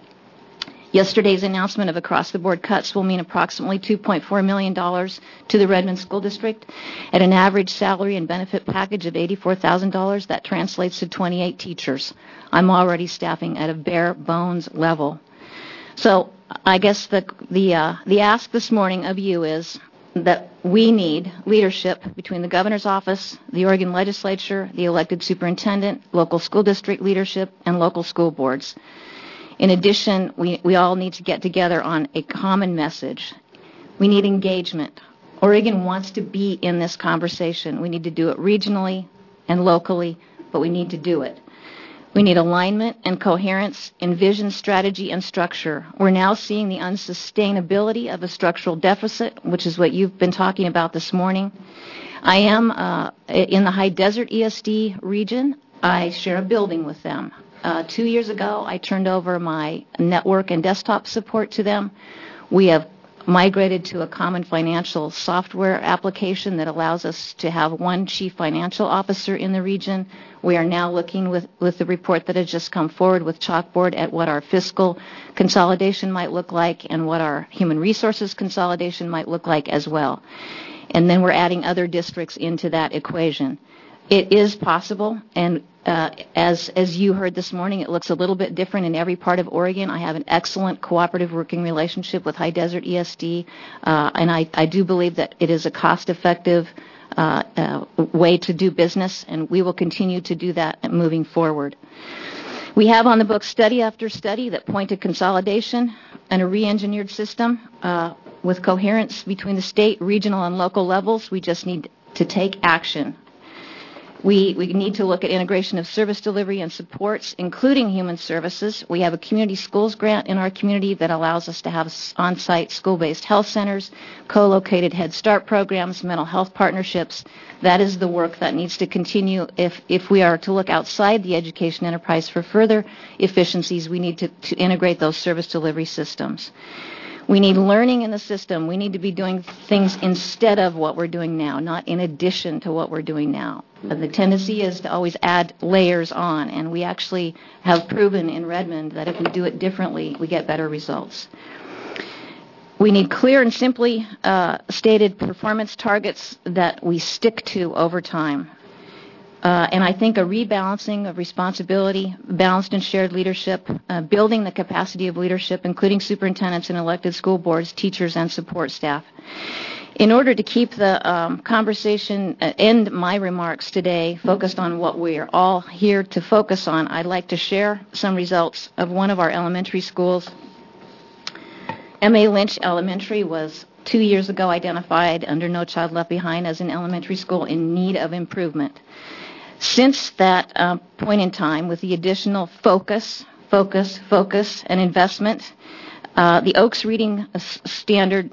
Yesterday's announcement of across-the-board cuts will mean approximately two point four million dollars to the Redmond School District. At an average salary and benefit package of eighty-four thousand dollars, that translates to twenty-eight teachers. I'm already staffing at a bare bones level. So I guess the, the, uh, the ask this morning of you is that we need leadership between the governor's office, the Oregon legislature, the elected superintendent, local school district leadership, and local school boards. In addition, we, we all need to get together on a common message. We need engagement. Oregon wants to be in this conversation. We need to do it regionally and locally, but we need to do it. We need alignment and coherence in vision, strategy, and structure. We're now seeing the unsustainability of a structural deficit, which is what you've been talking about this morning. I am uh, in the High Desert E S D region. I share a building with them. Uh, two years ago, I turned over my network and desktop support to them. We have migrated to a common financial software application that allows us to have one chief financial officer in the region. We are now looking with, with the report that has just come forward with Chalkboard at what our fiscal consolidation might look like and what our human resources consolidation might look like as well. And then we're adding other districts into that equation. it is possible, and uh, as as you heard this morning, it looks a little bit different in every part of Oregon. I have an excellent cooperative working relationship with High Desert E S D, uh, and I, I do believe that it is a cost-effective uh, uh, way to do business, and we will continue to do that moving forward. We have on the book study after study that point to consolidation and a re-engineered system uh, with coherence between the state, regional, and local levels. We just need to take action. We, we need to look at integration of service delivery and supports, including human services. We have a community schools grant in our community that allows us to have on-site school-based health centers, co-located Head Start programs, mental health partnerships. That is the work that needs to continue. If, if we are to look outside the education enterprise for further efficiencies, we need to, to integrate those service delivery systems. We need learning in the system. We need to be doing things instead of what we're doing now, not in addition to what we're doing now. And the tendency is to always add layers on, and we actually have proven in Redmond that if we do it differently, we get better results. We need clear and simply uh, stated performance targets that we stick to over time. Uh, and I think a rebalancing of responsibility, balanced and shared leadership, uh, building the capacity of leadership, including superintendents and elected school boards, teachers, and support staff. In order to keep the um, conversation, uh, end my remarks today focused on what we are all here to focus on, I'd like to share some results of one of our elementary schools. M A Lynch Elementary was two years ago identified under No Child Left Behind as an elementary school in need of improvement. Since that uh, point in time, with the additional focus, focus, focus, and investment, uh, the Oaks reading standard,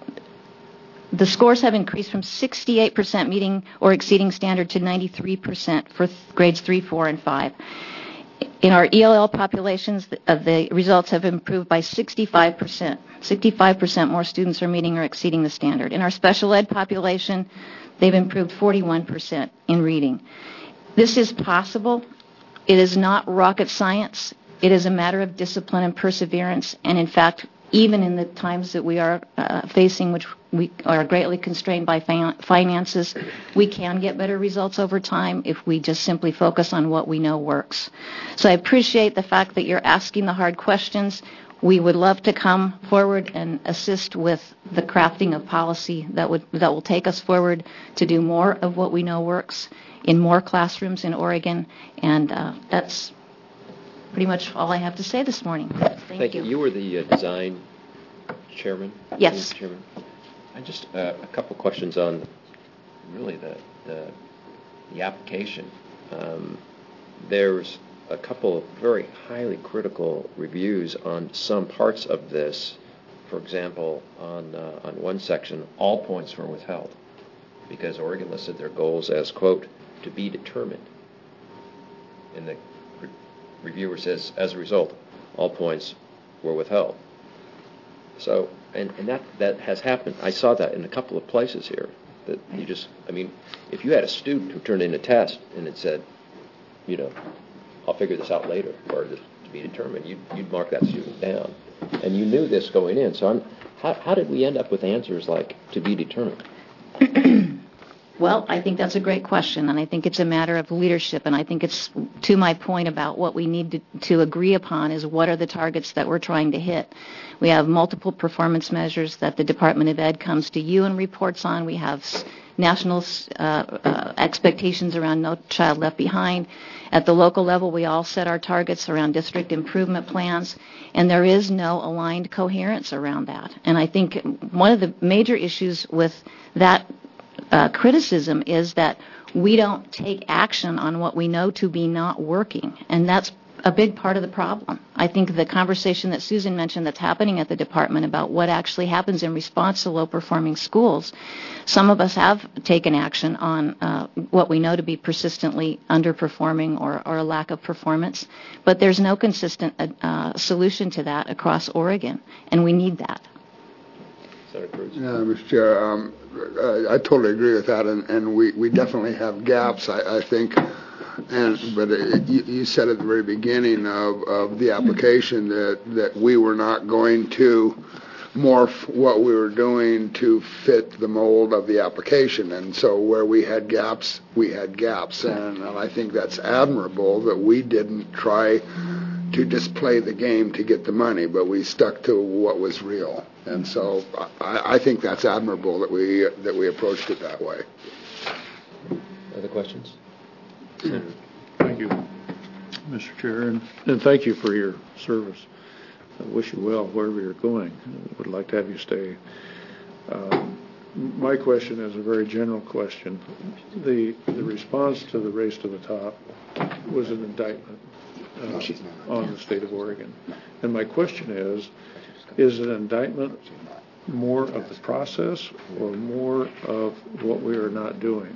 the scores have increased from sixty-eight percent meeting or exceeding standard to ninety-three percent for th- grades three, four, and five. In our E L L populations, the, uh, the results have improved by sixty-five percent. sixty-five percent more students are meeting or exceeding the standard. In our special ed population, they've improved forty-one percent in reading. This is possible. It is not rocket science. It is a matter of discipline and perseverance. And in fact, even in the times that we are uh, facing, which we are greatly constrained by fin- finances, we can get better results over time if we just simply focus on what we know works. So I appreciate the fact that you're asking the hard questions. We would love to come forward and assist with the crafting of policy that would that will take us forward to do more of what we know works in more classrooms in Oregon, and uh, that's pretty much all I have to say this morning. Thank, Thank you. you. You were the uh, design chairman? Yes. Chairman. I just, uh, a couple questions on really the, the, the application. Um, there's a couple of very highly critical reviews on some parts of this. For example, on, uh, on one section, all points were withheld because Oregon listed their goals as, quote, to be determined. And the re- reviewer says, as a result, all points were withheld. So, and, and that, that has happened. I saw that in a couple of places here. That you just, I mean, if you had a student who turned in a test and it said, you know, I'll figure this out later, or this to be determined, you'd, you'd mark that student down. And you knew this going in. So I'm, how, how did we end up with answers like to be determined? Well, I think that's a great question, and I think it's a matter of leadership, and I think it's to my point about what we need to, to agree upon is what are the targets that we're trying to hit. We have multiple performance measures that the Department of Ed comes to you and reports on. We have national uh, uh, expectations around No Child Left Behind. At the local level, we all set our targets around district improvement plans, and there is no aligned coherence around that. And I think one of the major issues with that uh, criticism is that we don't take action on what we know to be not working, and that's a big part of the problem. I think the conversation that Susan mentioned that's happening at the department about what actually happens in response to low-performing schools, some of us have taken action on uh, what we know to be persistently underperforming or, or a lack of performance, but there's no consistent uh, solution to that across Oregon, and we need that. Yeah, Mister Chair, um, I, I totally agree with that, and, and we, we definitely have gaps, I, I think. And but it, you, you said at the very beginning of, of the application that, that we were not going to morph what we were doing to fit the mold of the application. And so where we had gaps, we had gaps. And, and I think that's admirable that we didn't try to just play the game to get the money, but we stuck to what was real. And so I, I think that's admirable that we that we approached it that way. Other questions? Thank you, Mister Chair, and, and thank you for your service. I wish you well wherever you're going. I would like to have you stay. Um, my question is a very general question. The the response to the race to the top was an indictment uh, on the state of Oregon. And my question is, is an indictment more of the process or more of what we are not doing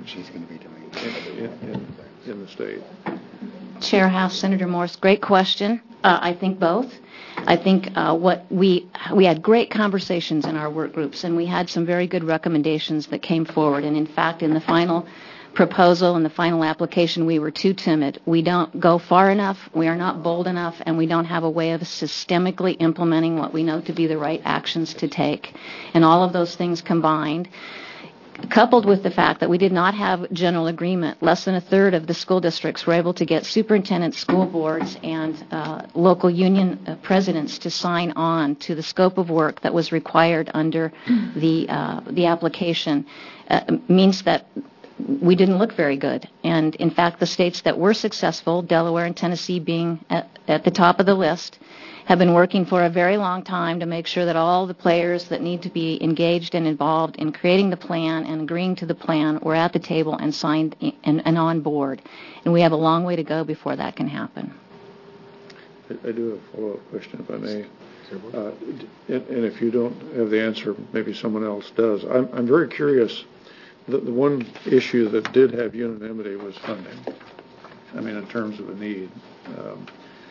in, in, in, in the state? Chair House, Senator Morse, great question. Uh, I think both. I think uh, what we we had great conversations in our work groups, and we had some very good recommendations that came forward. And in fact, in the final proposal and the final application, we were too timid. We don't go far enough, we are not bold enough, and we don't have a way of systemically implementing what we know to be the right actions to take. And all of those things combined, coupled with the fact that we did not have general agreement, less than a third of the school districts were able to get superintendents, school boards, and uh, local union uh, presidents to sign on to the scope of work that was required under the uh, the application, uh, means that we didn't look very good. And in fact, the states that were successful, Delaware and Tennessee being at, at the top of the list, have been working for a very long time to make sure that all the players that need to be engaged and involved in creating the plan and agreeing to the plan were at the table and signed and, and on board. And we have a long way to go before that can happen. I, I do have a follow-up question, if I may. Uh, and, and if you don't have the answer, maybe someone else does. I'm, I'm very curious. The, the one issue that did have unanimity was funding. I mean, in terms of a need. Um,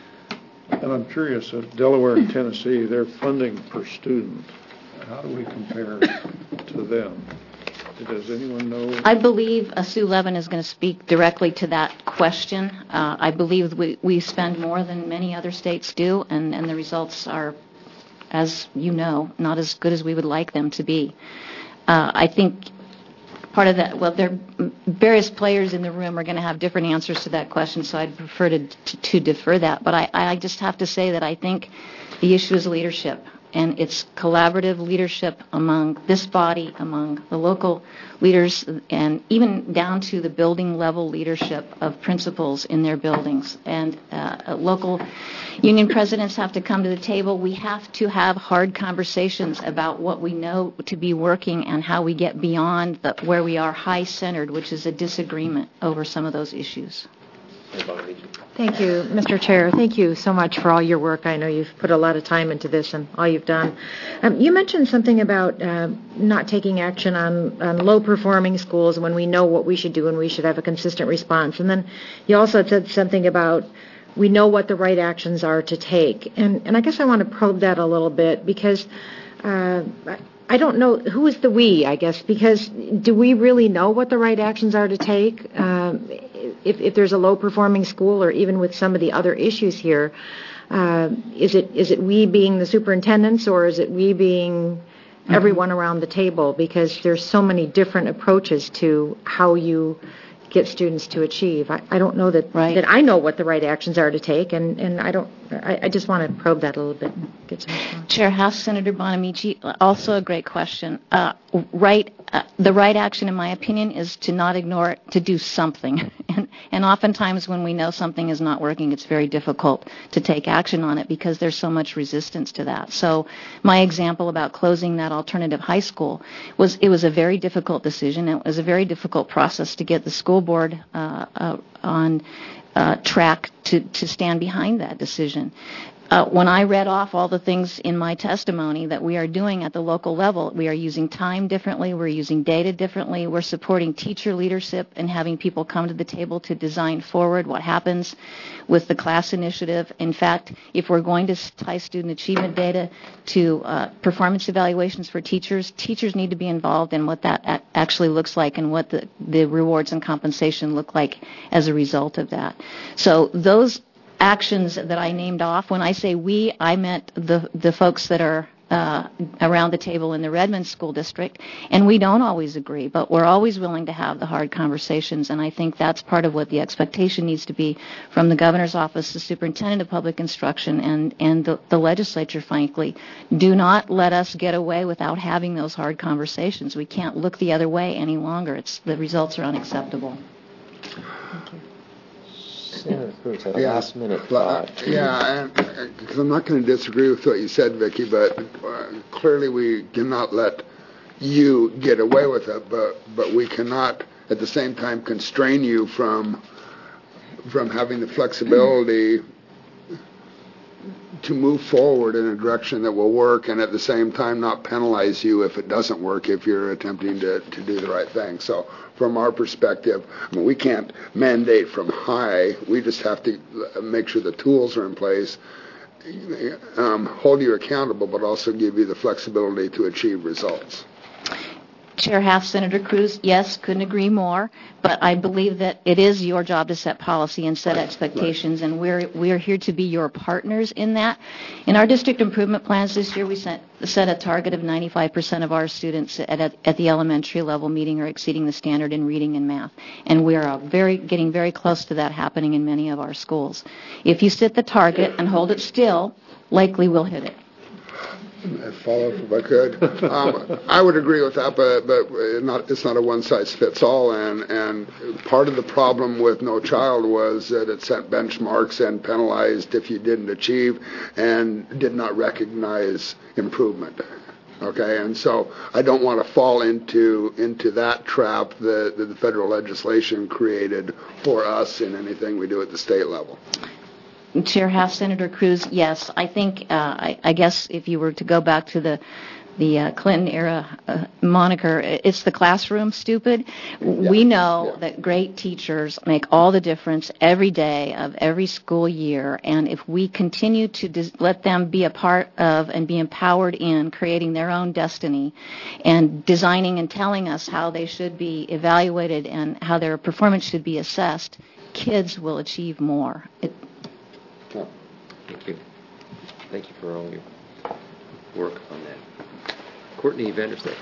And I'm curious, uh, Delaware and Tennessee, their funding per student, how do we compare to them? Does anyone know? I believe uh, Sue Levin is going to speak directly to that question. Uh, I believe we, we spend more than many other states do, and, and the results are, as you know, not as good as we would like them to be. Uh, I think part of that, well, there various players in the room are going to have different answers to that question, so I'd prefer to, to, to defer that. But I, I just have to say that I think the issue is leadership, and it's collaborative leadership among this body, among the local leaders, and even down to the building level leadership of principals in their buildings. And uh, local union presidents have to come to the table. We have to have hard conversations about what we know to be working and how we get beyond the, where we are high-centered, which is a disagreement over some of those issues. Thank you, Mister Chair. Thank you so much for all your work. I know you've put a lot of time into this and all you've done. Um, you mentioned something about uh, not taking action on, on low-performing schools when we know what we should do and we should have a consistent response. And then you also said something about we know what the right actions are to take. And, and I guess I want to probe that a little bit because uh, I don't know, who is the we, I guess, because do we really know what the right actions are to take? Um, if, if there's a low-performing school or even with some of the other issues here, uh, is it is it we being the superintendents or is it we being everyone around the table? Because there's so many different approaches to how you get students to achieve. I, I don't know that right. that I know what the right actions are to take, and, and I don't. I, I just want to probe that a little bit. And get some response. Chair House Senator Bonamici, also a great question. Uh, right, uh, the right action, in my opinion, is to not ignore it, to do something. And, and oftentimes, when we know something is not working, it's very difficult to take action on it because there's so much resistance to that. So, my example about closing that alternative high school was it was a very difficult decision. It was a very difficult process to get the school board uh, uh, on uh, track to, to stand behind that decision. Uh, when I read off all the things in my testimony that we are doing at the local level, we are using time differently, we're using data differently, we're supporting teacher leadership and having people come to the table to design forward what happens with the class initiative. In fact, if we're going to tie student achievement data to uh, performance evaluations for teachers, teachers need to be involved in what that a- actually looks like and what the, the rewards and compensation look like as a result of that. So those actions that I named off, when I say we, I meant the the folks that are uh, around the table in the Redmond School District, and we don't always agree, but we're always willing to have the hard conversations, and I think that's part of what the expectation needs to be from the governor's office, the superintendent of public instruction, and, and the, the legislature, frankly. Do not let us get away without having those hard conversations. We can't look the other way any longer. It's, the results are unacceptable. Thank you. Senator Cruz had a Yeah. last minute Well, thought. Yeah, because I'm not going to disagree with what you said, Vicki, but uh, clearly we cannot let you get away with it, but but we cannot at the same time constrain you from from having the flexibility to move forward in a direction that will work, and at the same time not penalize you if it doesn't work, if you're attempting to, to do the right thing. So from our perspective, I mean, we can't mandate from high. We just have to make sure the tools are in place, um, hold you accountable, but also give you the flexibility to achieve results. Chair Half, Senator Cruz, yes, couldn't agree more, but I believe that it is your job to set policy and set Right. expectations, right. and we're we're here to be your partners in that. In our district improvement plans this year, we set, set a target of ninety-five percent of our students at, at, at the elementary level meeting or exceeding the standard in reading and math, and we are very getting very close to that happening in many of our schools. If you set the target and hold it still, likely we'll hit it. I follow if I could. Um, I would agree with that, but but not, it's not a one-size-fits-all. And, and part of the problem with No Child was that it set benchmarks and penalized if you didn't achieve and did not recognize improvement. Okay, and so I don't want to fall into into that trap that, that the federal legislation created for us in anything we do at the state level. Chair House, Senator Cruz, yes. I think, uh, I, I guess if you were to go back to the the uh, Clinton era uh, moniker, it's the classroom, stupid. Yeah. We know Yeah. that great teachers make all the difference every day of every school year, and if we continue to dis- let them be a part of and be empowered in creating their own destiny and designing and telling us how they should be evaluated and how their performance should be assessed, kids will achieve more. It, Thank you. Thank you for all your work on that. Courtney Vanderstedt.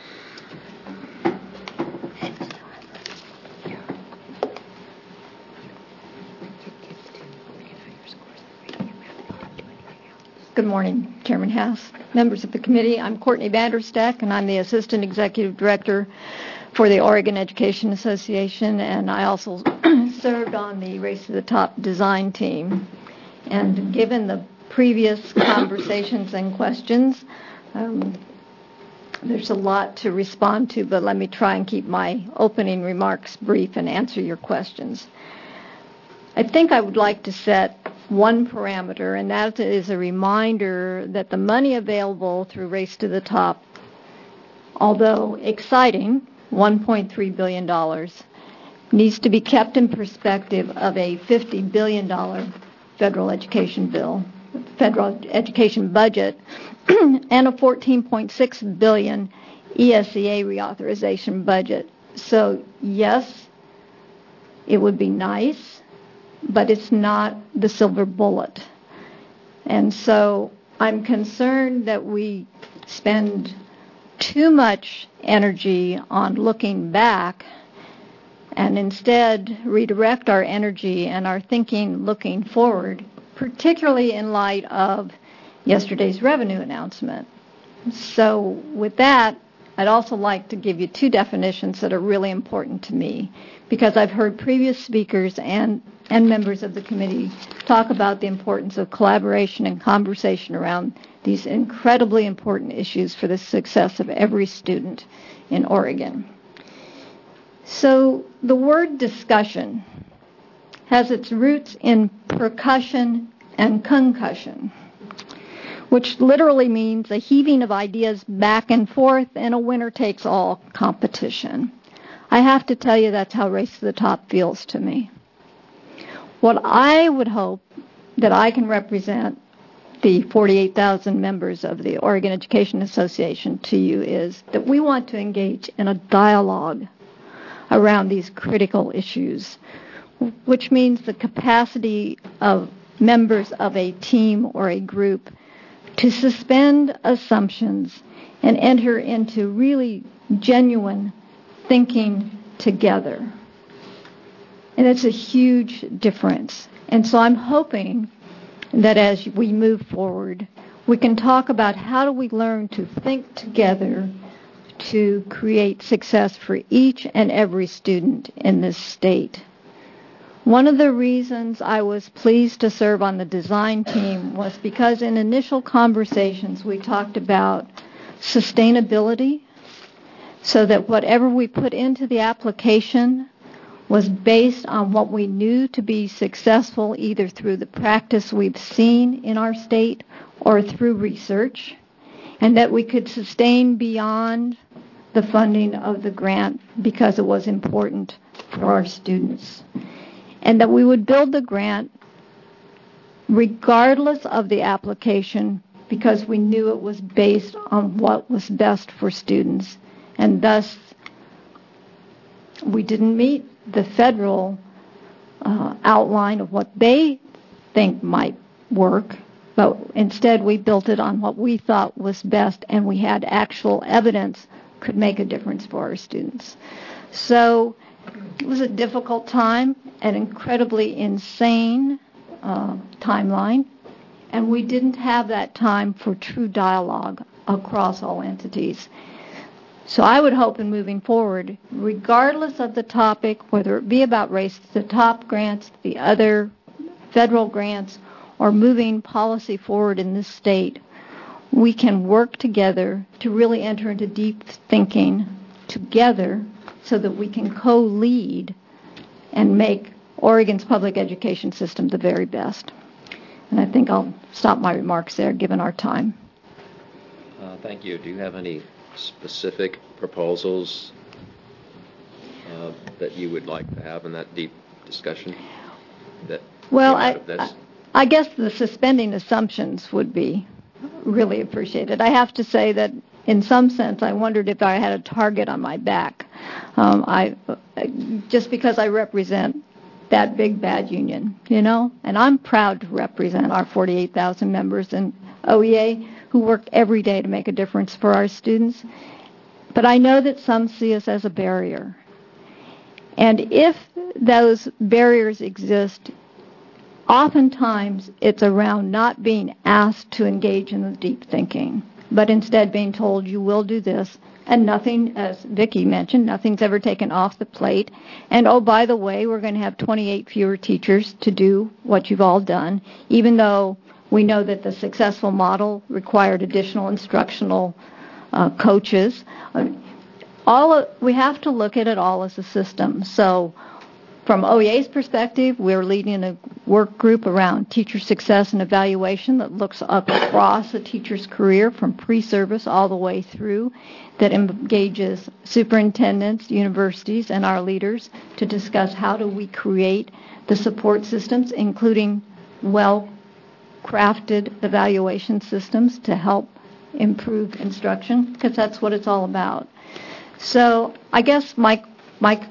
Good morning, Chairman House, members of the committee. I'm Courtney Vandersteck, and I'm the Assistant Executive Director for the Oregon Education Association, and I also served on the Race to the Top design team. And given the previous conversations and questions, um, there's a lot to respond to, but let me try and keep my opening remarks brief and answer your questions. I think I would like to set one parameter, and that is a reminder that the money available through Race to the Top, although exciting, one point three billion dollars, needs to be kept in perspective of a fifty billion dollars federal education bill, federal education budget, and a fourteen point six billion dollars E S E A reauthorization budget. So yes, it would be nice, but it's not the silver bullet. And so I'm concerned that we spend too much energy on looking back and instead redirect our energy and our thinking looking forward, particularly in light of yesterday's revenue announcement. So with that, I'd also like to give you two definitions that are really important to me, because I've heard previous speakers and, and members of the committee talk about the importance of collaboration and conversation around these incredibly important issues for the success of every student in Oregon. So the word discussion has its roots in percussion and concussion, which literally means a heaving of ideas back and forth in a winner-takes-all competition. I have to tell you that's how Race to the Top feels to me. What I would hope that I can represent the forty-eight thousand members of the Oregon Education Association to you is that we want to engage in a dialogue around these critical issues, which means the capacity of members of a team or a group to suspend assumptions and enter into really genuine thinking together. And it's a huge difference. And so I'm hoping that as we move forward, we can talk about how do we learn to think together to create success for each and every student in this state. One of the reasons I was pleased to serve on the design team was because in initial conversations we talked about sustainability, so that whatever we put into the application was based on what we knew to be successful either through the practice we've seen in our state or through research, and that we could sustain beyond the funding of the grant because it was important for our students. And that we would build the grant regardless of the application because we knew it was based on what was best for students. And thus, we didn't meet the federal uh, outline of what they think might work, but instead we built it on what we thought was best, and we had actual evidence could make a difference for our students. So it was a difficult time, an incredibly insane uh, timeline, and we didn't have that time for true dialogue across all entities. So I would hope in moving forward, regardless of the topic, whether it be about race to the top grants, the other federal grants, or moving policy forward in this state, we can work together to really enter into deep thinking together so that we can co-lead and make Oregon's public education system the very best. And I think I'll stop my remarks there, given our time. Uh, thank you. Do you have any specific proposals uh, that you would like to have in that deep discussion? That well, came out I, of this? I, I guess the suspending assumptions would be really appreciated. I have to say that in some sense I wondered if I had a target on my back. Um, I just because I represent that big bad union, you know, and I'm proud to represent our forty-eight thousand members in O E A who work every day to make a difference for our students. But I know that some see us as a barrier. And if those barriers exist, oftentimes it's around not being asked to engage in the deep thinking, but instead being told you will do this, and nothing, as Vicki mentioned, nothing's ever taken off the plate. And oh, by the way, we're going to have twenty-eight fewer teachers to do what you've all done, even though we know that the successful model required additional instructional uh, coaches. Uh, all of, we have to look at it all as a system. So from O E A's perspective, we're leading a work group around teacher success and evaluation that looks across a teacher's career from pre-service all the way through, that engages superintendents, universities, and our leaders to discuss how do we create the support systems, including well crafted evaluation systems to help improve instruction, because that's what it's all about. So I guess my my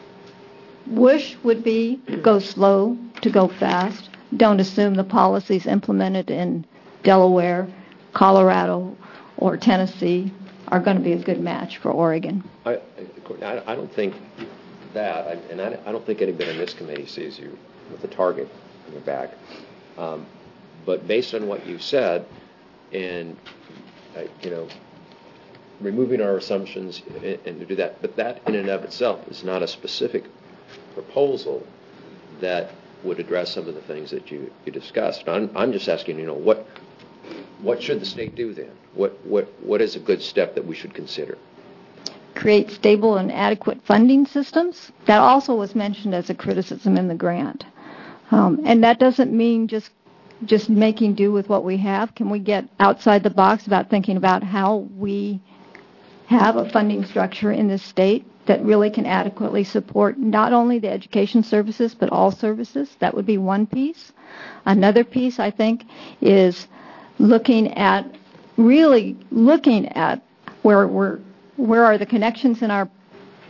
wish would be go slow to go fast. Don't assume the policies implemented in Delaware, Colorado, or Tennessee are going to be a good match for Oregon. I, I, I don't think that, and I, I don't think anybody in this committee sees you with a target on your back. Um, But based on what you said, and uh, you know, removing our assumptions and, and to do that, but that in and of itself is not a specific proposal that would address some of the things that you, you discussed. I'm, I'm just asking, you know, what what should the state do then? What what what is a good step that we should consider? Create stable and adequate funding systems. That also was mentioned as a criticism in the grant, um, and that doesn't mean just. just making do with what we have. Can we get outside the box about thinking about how we have a funding structure in this state that really can adequately support not only the education services, but all services? That would be one piece. Another piece, I think, is looking at, really looking at where we're, where are the connections in our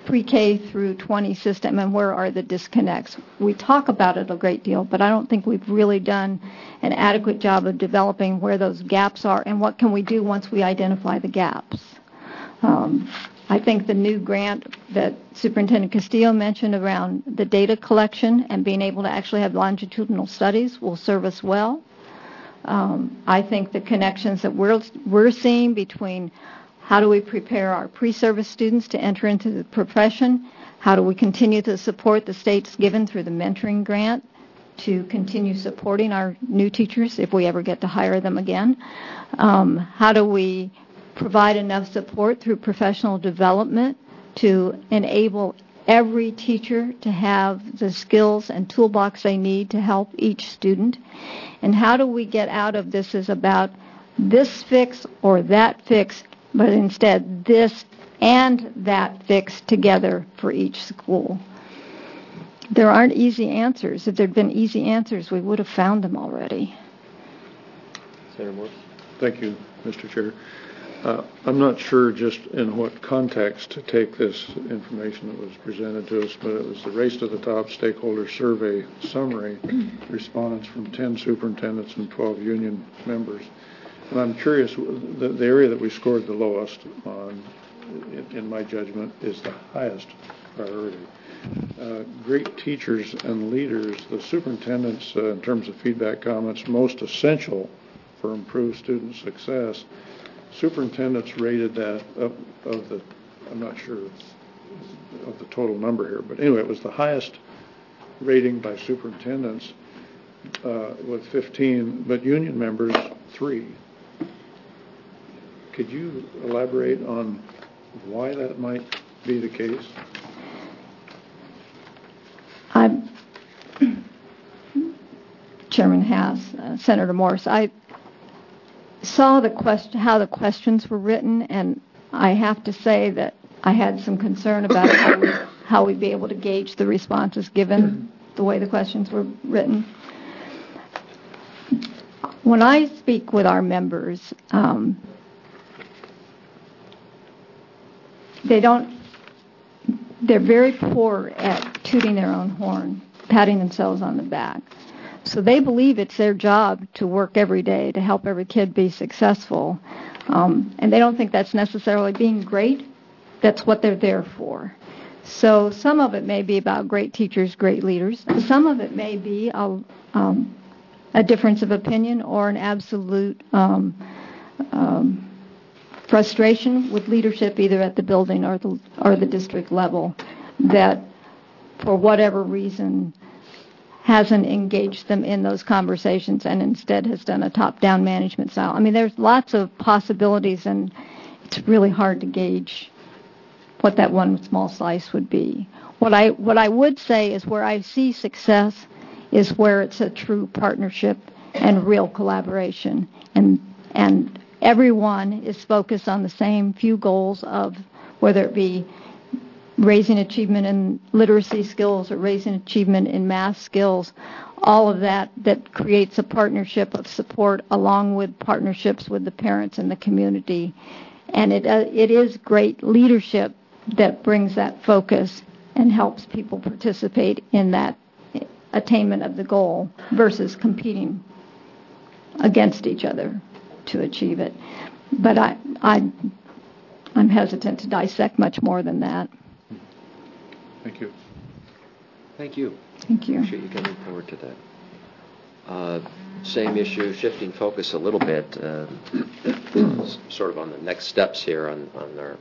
pre-K through twenty system and where are the disconnects. We talk about it a great deal, but I don't think we've really done an adequate job of developing where those gaps are and what can we do once we identify the gaps. Um, I think the new grant that Superintendent Castillo mentioned around the data collection and being able to actually have longitudinal studies will serve us well. Um, I think the connections that we're, we're seeing between how do we prepare our pre-service students to enter into the profession, how do we continue to support the states given through the mentoring grant to continue supporting our new teachers if we ever get to hire them again, um, how do we provide enough support through professional development to enable every teacher to have the skills and toolbox they need to help each student? And how do we get out of this is about this fix or that fix, but instead this and that fix together for each school? There aren't easy answers. If there had been easy answers, we would have found them already. Senator Morse? Thank you, Mister Chair. Uh, I'm not sure just in what context to take this information that was presented to us, but it was the Race to the Top Stakeholder Survey summary, respondents from ten superintendents and twelve union members. And I'm curious, the, the area that we scored the lowest on, in, in my judgment, is the highest priority. Uh, great teachers and leaders, the superintendents, uh, in terms of feedback comments, most essential for improved student success. Superintendents rated that of, of the, I'm not sure of the total number here, but anyway, it was the highest rating by superintendents uh, with fifteen, but union members, three. Could you elaborate on why that might be the case? I'm Chairman Hass, uh, Senator Morse. I saw the question, how the questions were written, and I have to say that I had some concern about how, we, how we'd be able to gauge the responses given the way the questions were written. When I speak with our members, um, they don't, they're very poor at tooting their own horn, patting themselves on the back. So they believe it's their job to work every day to help every kid be successful. Um, and they don't think that's necessarily being great. That's what they're there for. So some of it may be about great teachers, great leaders. Some of it may be a, um, a difference of opinion or an absolute um, um, frustration with leadership either at the building or the, or the district level that for whatever reason hasn't engaged them in those conversations and instead has done a top-down management style. I mean, there's lots of possibilities, and it's really hard to gauge what that one small slice would be. What I what I would say is where I see success is where it's a true partnership and real collaboration, and and everyone is focused on the same few goals of whether it be raising achievement in literacy skills or raising achievement in math skills, all of that that creates a partnership of support along with partnerships with the parents and the community. And it uh, it is great leadership that brings that focus and helps people participate in that attainment of the goal versus competing against each other to achieve it. But I, I, I'm hesitant to dissect much more than that. Thank you. Thank you. Thank you. Appreciate you coming forward to that. Uh, same issue, shifting focus a little bit, uh, sort of on the next steps here on, on our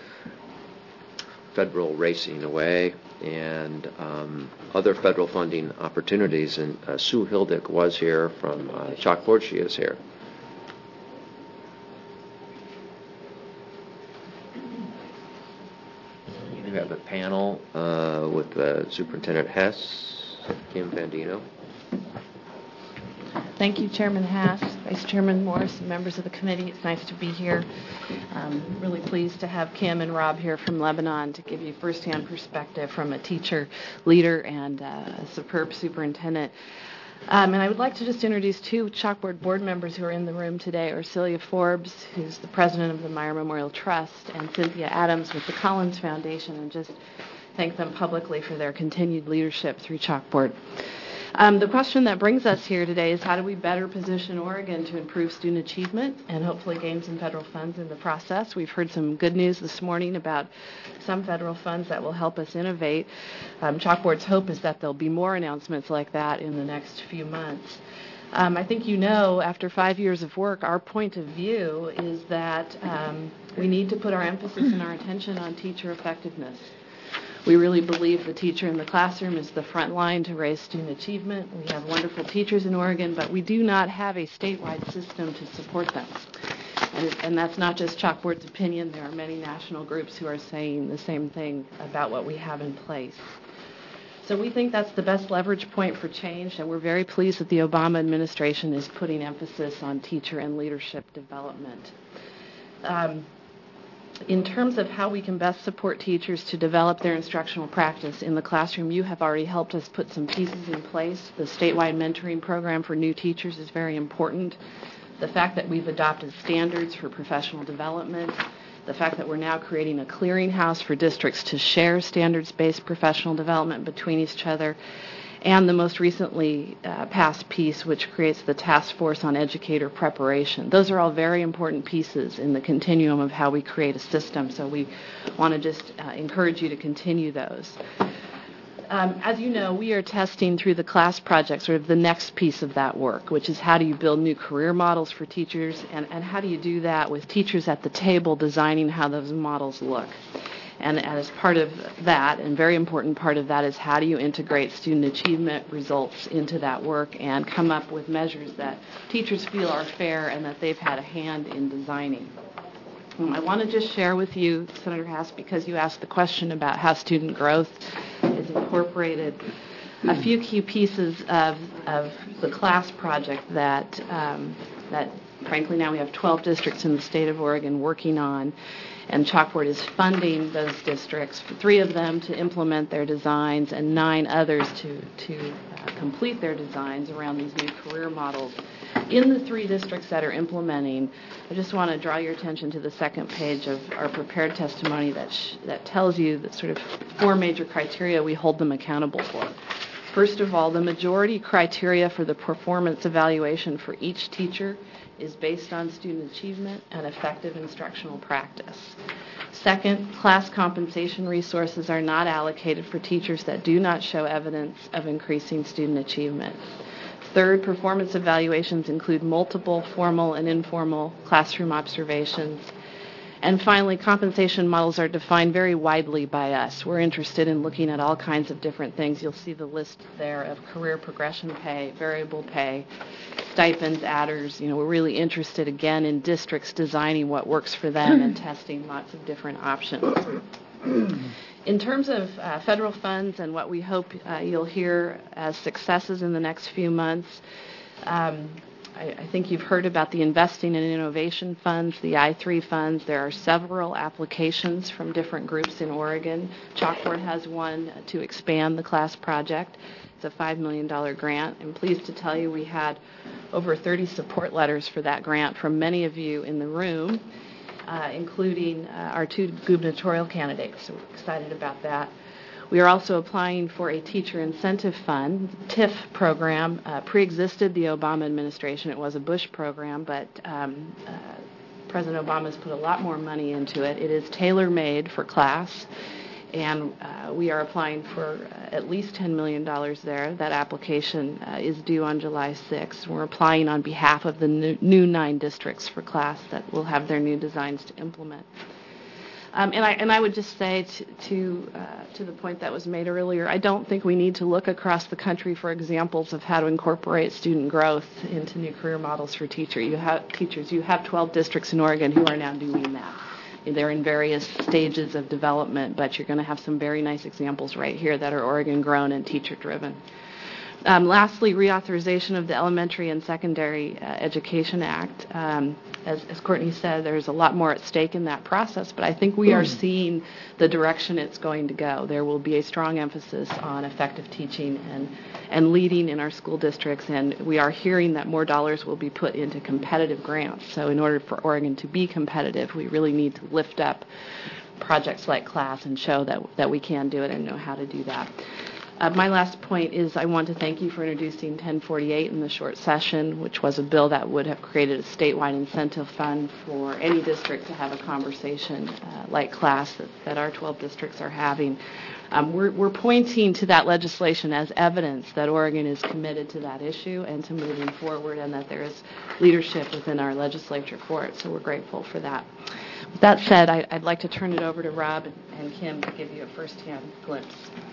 federal racing away and um, other federal funding opportunities. And uh, Sue Hildick was here from uh, Chalkboard. She is here. You have a panel uh, with uh, Superintendent Hess, Kim Bandino. Thank you, Chairman Hass, Vice Chairman Morris, and members of the committee. It's nice to be here. I'm really pleased to have Kim and Rob here from Lebanon to give you firsthand perspective from a teacher, leader, and uh, a superb superintendent. Um, and I would like to just introduce two Chalkboard board members who are in the room today, Ursilia Forbes, who's the president of the Meyer Memorial Trust, and Cynthia Adams with the Collins Foundation, and just thank them publicly for their continued leadership through Chalkboard. Um, the question that brings us here today is how do we better position Oregon to improve student achievement and hopefully gain some federal funds in the process. We've heard some good news this morning about some federal funds that will help us innovate. Um, Chalkboard's hope is that there'll be more announcements like that in the next few months. Um, I think you know, after five years of work, our point of view is that um, we need to put our emphasis and our attention on teacher effectiveness. We really believe the teacher in the classroom is the front line to raise student achievement. We have wonderful teachers in Oregon, but we do not have a statewide system to support them. And, it, and that's not just Chalkboard's opinion. There are many national groups who are saying the same thing about what we have in place. So we think that's the best leverage point for change, and we're very pleased that the Obama administration is putting emphasis on teacher and leadership development. Um, In terms of how we can best support teachers to develop their instructional practice in the classroom, you have already helped us put some pieces in place. The statewide mentoring program for new teachers is very important. The fact that we've adopted standards for professional development, the fact that we're now creating a clearinghouse for districts to share standards-based professional development between each other, and the most recently uh, passed piece, which creates the Task Force on Educator Preparation. Those are all very important pieces in the continuum of how we create a system, so we want to just uh, encourage you to continue those. Um, as you know, we are testing through the class project sort of the next piece of that work, which is how do you build new career models for teachers, and, and how do you do that with teachers at the table designing how those models look. And as part of that, and very important part of that, is how do you integrate student achievement results into that work and come up with measures that teachers feel are fair and that they've had a hand in designing. Um, I want to just share with you, Senator Haas, because you asked the question about how student growth is incorporated, a few key pieces of, of the class project that, um, that, frankly, now we have twelve districts in the state of Oregon working on. And Chalkboard is funding those districts, three of them to implement their designs and nine others to, to uh, complete their designs around these new career models. In the three districts that are implementing, I just want to draw your attention to the second page of our prepared testimony that, sh- that tells you the sort of four major criteria we hold them accountable for. First of all, the majority criteria for the performance evaluation for each teacher is based on student achievement and effective instructional practice. Second, class compensation resources are not allocated for teachers that do not show evidence of increasing student achievement. Third, performance evaluations include multiple formal and informal classroom observations. And finally, compensation models are defined very widely by us. We're interested in looking at all kinds of different things. You'll see the list there of career progression pay, variable pay, stipends, adders. You know, we're really interested, again, in districts designing what works for them and testing lots of different options. In terms of uh, federal funds and what we hope uh, you'll hear as successes in the next few months, um, I, I think you've heard about the Investing in Innovation funds, the I three funds. There are several applications from different groups in Oregon. Chalkboard has one to expand the class project. It's a five million dollars grant. I'm pleased to tell you we had over thirty support letters for that grant from many of you in the room, uh, including uh, our two gubernatorial candidates. So we're excited about that. We are also applying for a teacher incentive fund. T I F program uh, pre-existed the Obama administration. It was a Bush program, but um, uh, President Obama has put a lot more money into it. It is tailor-made for class, and uh, we are applying for uh, at least ten million dollars there. That application uh, is due on July sixth. We're applying on behalf of the new, new nine districts for class that will have their new designs to implement. Um, and I and I would just say to to, uh, to the point that was made earlier, I don't think we need to look across the country for examples of how to incorporate student growth into new career models for teacher. You have teachers. You have twelve districts in Oregon who are now doing that. They're in various stages of development, but you're going to have some very nice examples right here that are Oregon grown and teacher driven. Um, lastly, reauthorization of the Elementary and Secondary uh, Education Act. Um, as, as Courtney said, there's a lot more at stake in that process, but I think we are seeing the direction it's going to go. There will be a strong emphasis on effective teaching and, and leading in our school districts, and we are hearing that more dollars will be put into competitive grants. So in order for Oregon to be competitive, we really need to lift up projects like CLASS and show that, that we can do it and know how to do that. Uh, my last point is I want to thank you for introducing ten forty-eight in the short session, which was a bill that would have created a statewide incentive fund for any district to have a conversation uh, like CLASS that, that our twelve districts are having. Um, we're, we're pointing to that legislation as evidence that Oregon is committed to that issue and to moving forward, and that there is leadership within our legislature for it, so we're grateful for that. With that said, I, I'd like to turn it over to Rob and, and Kim to give you a first-hand glimpse.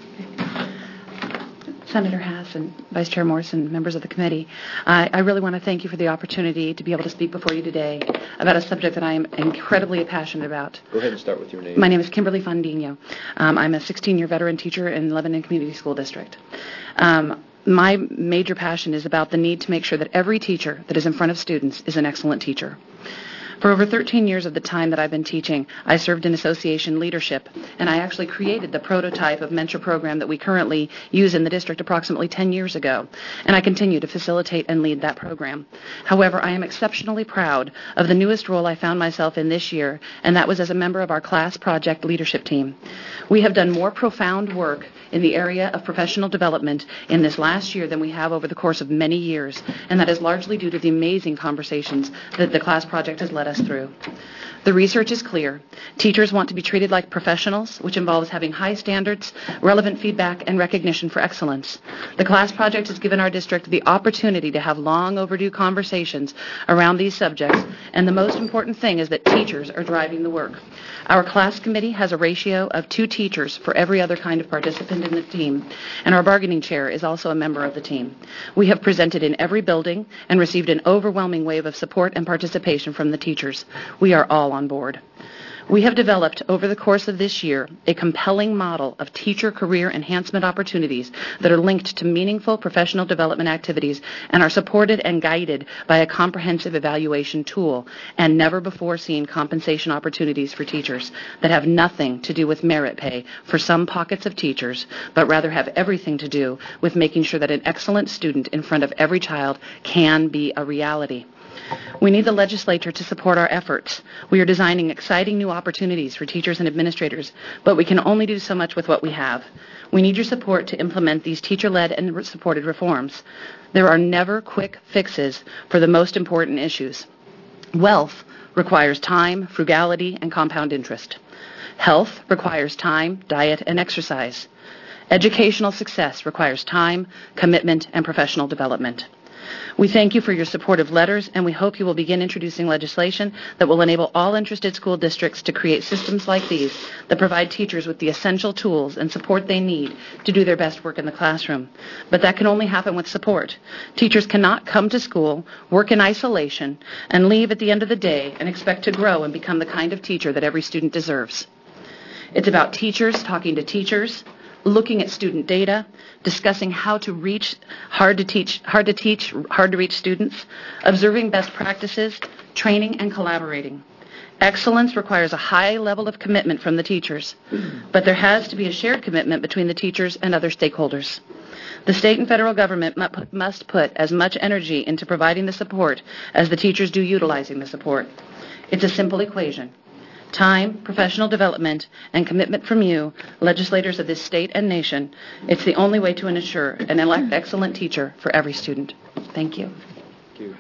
Senator Hass and Vice Chair Morrison, members of the committee, I, I really want to thank you for the opportunity to be able to speak before you today about a subject that I am incredibly passionate about. Go ahead and start with your name. My name is Kimberly Fondino. Um, I'm a sixteen-year veteran teacher in Lebanon Community School District. Um, my major passion is about the need to make sure that every teacher that is in front of students is an excellent teacher. For over thirteen years of the time that I've been teaching, I served in association leadership, and I actually created the prototype of mentor program that we currently use in the district approximately ten years ago, and I continue to facilitate and lead that program. However, I am exceptionally proud of the newest role I found myself in this year, and that was as a member of our CLASS project leadership team. We have done more profound work in the area of professional development in this last year than we have over the course of many years, and that is largely due to the amazing conversations that the CLASS project has led us through. The research is clear. Teachers want to be treated like professionals, which involves having high standards, relevant feedback, and recognition for excellence. The CLASS project has given our district the opportunity to have long overdue conversations around these subjects, and the most important thing is that teachers are driving the work. Our CLASS committee has a ratio of two teachers for every other kind of participant in the team, and our bargaining chair is also a member of the team. We have presented in every building and received an overwhelming wave of support and participation from the teachers. We are all on board. We have developed over the course of this year a compelling model of teacher career enhancement opportunities that are linked to meaningful professional development activities and are supported and guided by a comprehensive evaluation tool and never before seen compensation opportunities for teachers that have nothing to do with merit pay for some pockets of teachers, but rather have everything to do with making sure that an excellent student in front of every child can be a reality. We need the legislature to support our efforts. We are designing exciting new opportunities for teachers and administrators, but we can only do so much with what we have. We need your support to implement these teacher-led and supported reforms. There are never quick fixes for the most important issues. Wealth requires time, frugality, and compound interest. Health requires time, diet, and exercise. Educational success requires time, commitment, and professional development. We thank you for your supportive letters, and we hope you will begin introducing legislation that will enable all interested school districts to create systems like these that provide teachers with the essential tools and support they need to do their best work in the classroom. But that can only happen with support. Teachers cannot come to school, work in isolation, and leave at the end of the day and expect to grow and become the kind of teacher that every student deserves. It's about teachers talking to teachers, looking at student data, discussing how to reach hard to teach, hard to teach, hard to reach students, observing best practices, training, and collaborating. Excellence requires a high level of commitment from the teachers, but there has to be a shared commitment between the teachers and other stakeholders. The state and federal government must put as much energy into providing the support as the teachers do utilizing the support. It's a simple equation. Time, professional development, and commitment from you, legislators of this state and nation. It's the only way to ensure an elect excellent teacher for every student. Thank you. Thank you.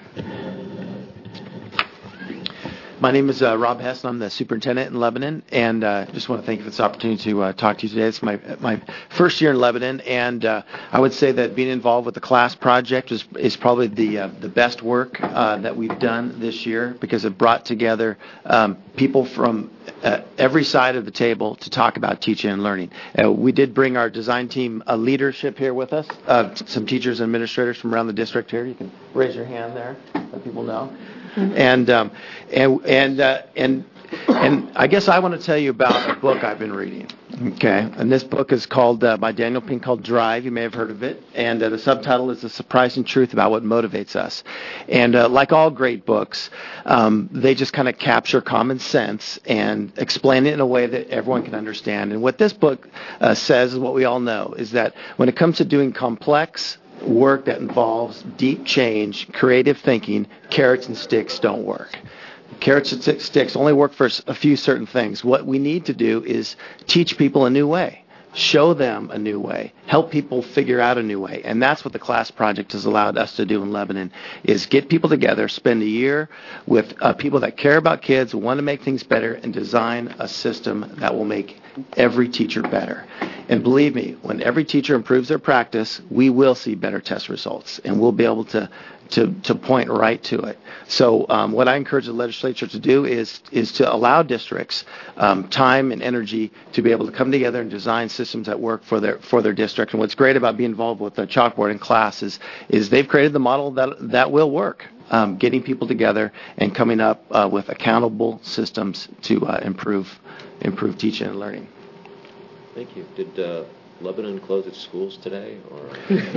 My name is uh, Rob Hess, and I'm the superintendent in Lebanon, and I uh, just want to thank you for this opportunity to uh, talk to you today. It's my my first year in Lebanon, and uh, I would say that being involved with the CLASS project is, is probably the uh, the best work uh, that we've done this year, because it brought together um, people from uh, every side of the table to talk about teaching and learning. Uh, we did bring our design team uh, leadership here with us, uh, some teachers and administrators from around the district here. You can raise your hand there, let people know. And um, and and uh, and And I guess I want to tell you about a book I've been reading. Okay, and this book is called uh, by Daniel Pink called Drive. You may have heard of it, and uh, the subtitle is The Surprising Truth About What Motivates Us. And uh, like all great books, um, they just kind of capture common sense and explain it in a way that everyone can understand. And what this book uh, says is what we all know, is that when it comes to doing complex work that involves deep change, creative thinking, carrots and sticks don't work. Carrots and sticks only work for a few certain things. What we need to do is teach people a new way, show them a new way, help people figure out a new way. And that's what the class project has allowed us to do in Lebanon, is get people together, spend a year with uh, people that care about kids, want to make things better, and design a system that will make every teacher better. And believe me, when every teacher improves their practice, we will see better test results, and we'll be able to to, to point right to it. So um, what I encourage the legislature to do is is to allow districts um, time and energy to be able to come together and design systems that work for their for their district. And what's great about being involved with the chalkboard in class is, is they've created the model that that will work. Um, getting people together and coming up uh, with accountable systems to uh, improve improve teaching and learning. Thank you. Did uh, Lebanon close its schools today? Or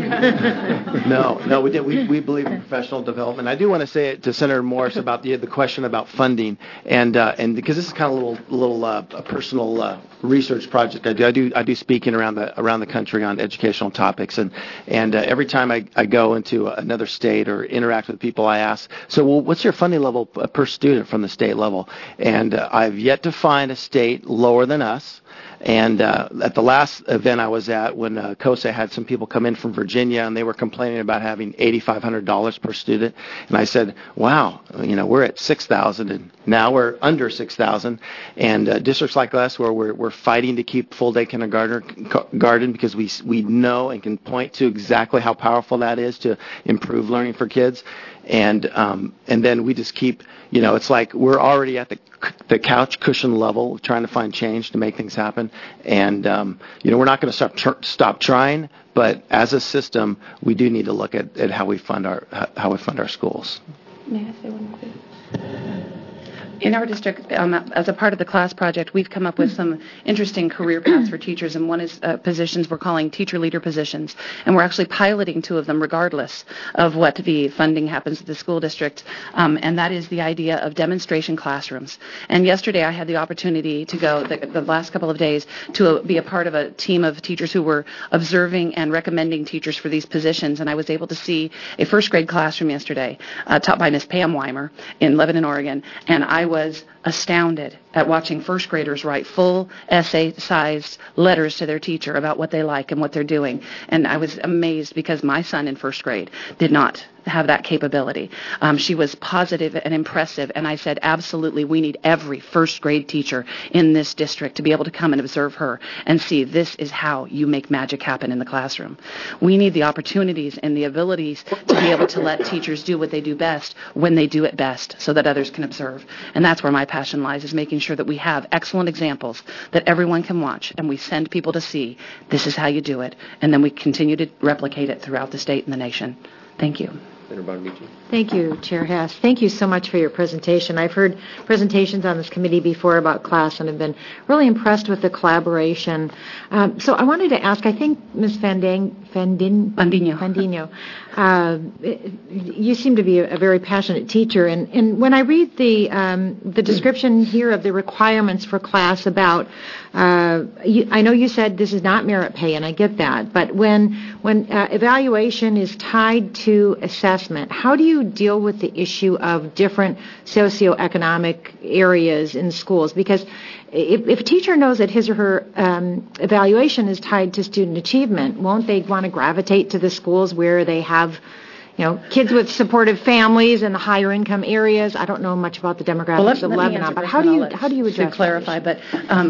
no, no, we did. We, we believe in professional development. I do want to say it to Senator Morris about the the question about funding, and uh, and because this is kind of a little little uh, a personal uh, research project I do. I do I do speaking around the around the country on educational topics, and and uh, every time I, I go into another state or interact with people, I ask, so well, what's your funding level per student from the state level? And uh, I've yet to find a state lower than us. And uh, at the last event I was at, when uh, COSA had some people come in from Virginia, and they were complaining about having eight thousand five hundred dollars per student, and I said, "Wow, you know, we're at six thousand, and now we're under six thousand." And uh, districts like us, where we're we're fighting to keep full-day kindergarten garden because we we know and can point to exactly how powerful that is to improve learning for kids, and um, and then we just keep. You know, it's like we're already at the the couch cushion level, trying to find change to make things happen. And um, you know, we're not going to stop tr- stop trying. But as a system, we do need to look at, at how we fund our how we fund our schools. May I say one more thing? In our district, um, as a part of the class project, we've come up with some interesting career paths for teachers, and one is uh, positions we're calling teacher leader positions, and we're actually piloting two of them regardless of what the funding happens at the school district, um, and that is the idea of demonstration classrooms. And yesterday I had the opportunity to go, the, the last couple of days, to uh, be a part of a team of teachers who were observing and recommending teachers for these positions, and I was able to see a first grade classroom yesterday uh, taught by Miss Pam Weimer in Lebanon, Oregon, and I was astounded at watching first graders write full essay-sized letters to their teacher about what they like and what they're doing. And I was amazed because my son in first grade did not have that capability. Um, she was positive and impressive, and I said, absolutely, we need every first grade teacher in this district to be able to come and observe her and see this is how you make magic happen in the classroom. We need the opportunities and the abilities to be able to let teachers do what they do best when they do it best so that others can observe. And that's where my passion lies, is making sure that we have excellent examples that everyone can watch, and we send people to see this is how you do it, and then we continue to replicate it throughout the state and the nation. Thank you. Senator Bonamici. Thank you, Chair Hess. Thank you so much for your presentation. I've heard presentations on this committee before about class and have been really impressed with the collaboration. Um, so I wanted to ask, I think Miz Fandang, Fandin, Fandino, Fandino uh, you seem to be a, a very passionate teacher, and, and when I read the um, the description here of the requirements for class about, uh, you, I know you said this is not merit pay, and I get that, but when when uh, evaluation is tied to assessment, how do you deal with the issue of different socioeconomic areas in schools? Because if, if a teacher knows that his or her um, evaluation is tied to student achievement, won't they want to gravitate to the schools where they have, you know, kids with supportive families in the higher income areas? I don't know much about the demographics well, let, of let Lebanon, but how do you how do you address to clarify? But um,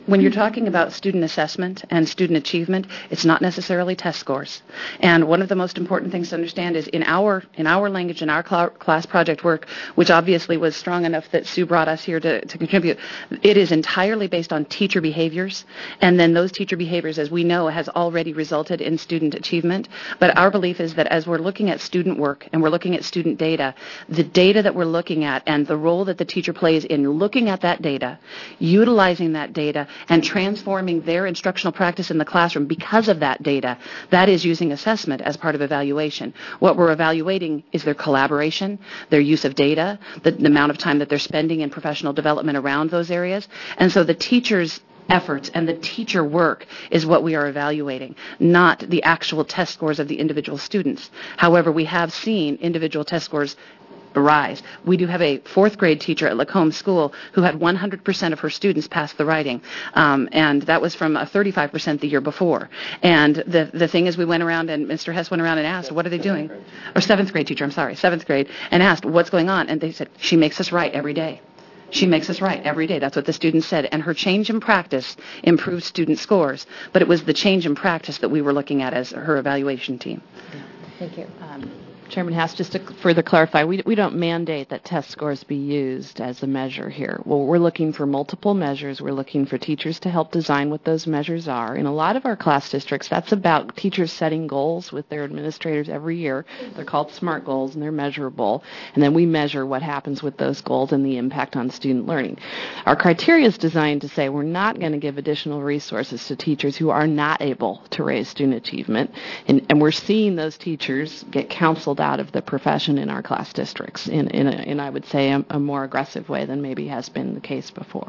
when you're talking about student assessment and student achievement, it's not necessarily test scores. And one of the most important things to understand is in our in our language, in our cl- class project work, which obviously was strong enough that Sue brought us here to, to contribute, it is entirely based on teacher behaviors. And then those teacher behaviors, as we know, has already resulted in student achievement. But our belief is that as we're looking at student work and we're looking at student data, the data that we're looking at and the role that the teacher plays in looking at that data, utilizing that data, and transforming their instructional practice in the classroom because of that data, that is using assessment as part of evaluation. What we're evaluating is their collaboration, their use of data, the, the amount of time that they're spending in professional development around those areas. And so the teachers' efforts and the teacher work is what we are evaluating, not the actual test scores of the individual students. However, we have seen individual test scores rise. We do have a fourth grade teacher at Lacombe School who had one hundred percent of her students pass the writing, um, and that was from a thirty-five percent the year before. And the the thing is, we went around and Mister Hess went around and asked, what are they doing? Or seventh grade teacher, I'm sorry, seventh grade, and asked, what's going on? And they said, she makes us write every day. She makes us write every day. That's what the students said. And her change in practice improved student scores, but it was the change in practice that we were looking at as her evaluation team. Thank you. Um, Chairman Hass, just to further clarify, we, we don't mandate that test scores be used as a measure here. Well, we're looking for multiple measures. We're looking for teachers to help design what those measures are. In a lot of our class districts, that's about teachers setting goals with their administrators every year. They're called SMART goals, and they're measurable. And then we measure what happens with those goals and the impact on student learning. Our criteria is designed to say we're not going to give additional resources to teachers who are not able to raise student achievement. And, and we're seeing those teachers get counseled out of the profession in our class districts in, in, a, in I would say, a, a more aggressive way than maybe has been the case before.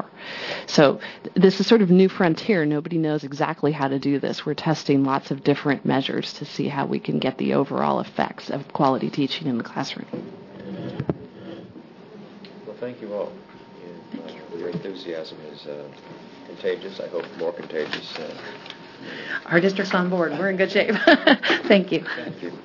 So th- this is sort of new frontier. Nobody knows exactly how to do this. We're testing lots of different measures to see how we can get the overall effects of quality teaching in the classroom. Well, thank you all. And, uh, your enthusiasm is uh, contagious. I hope more contagious. Uh, Our district's on board. We're in good shape. Thank you. Thank you.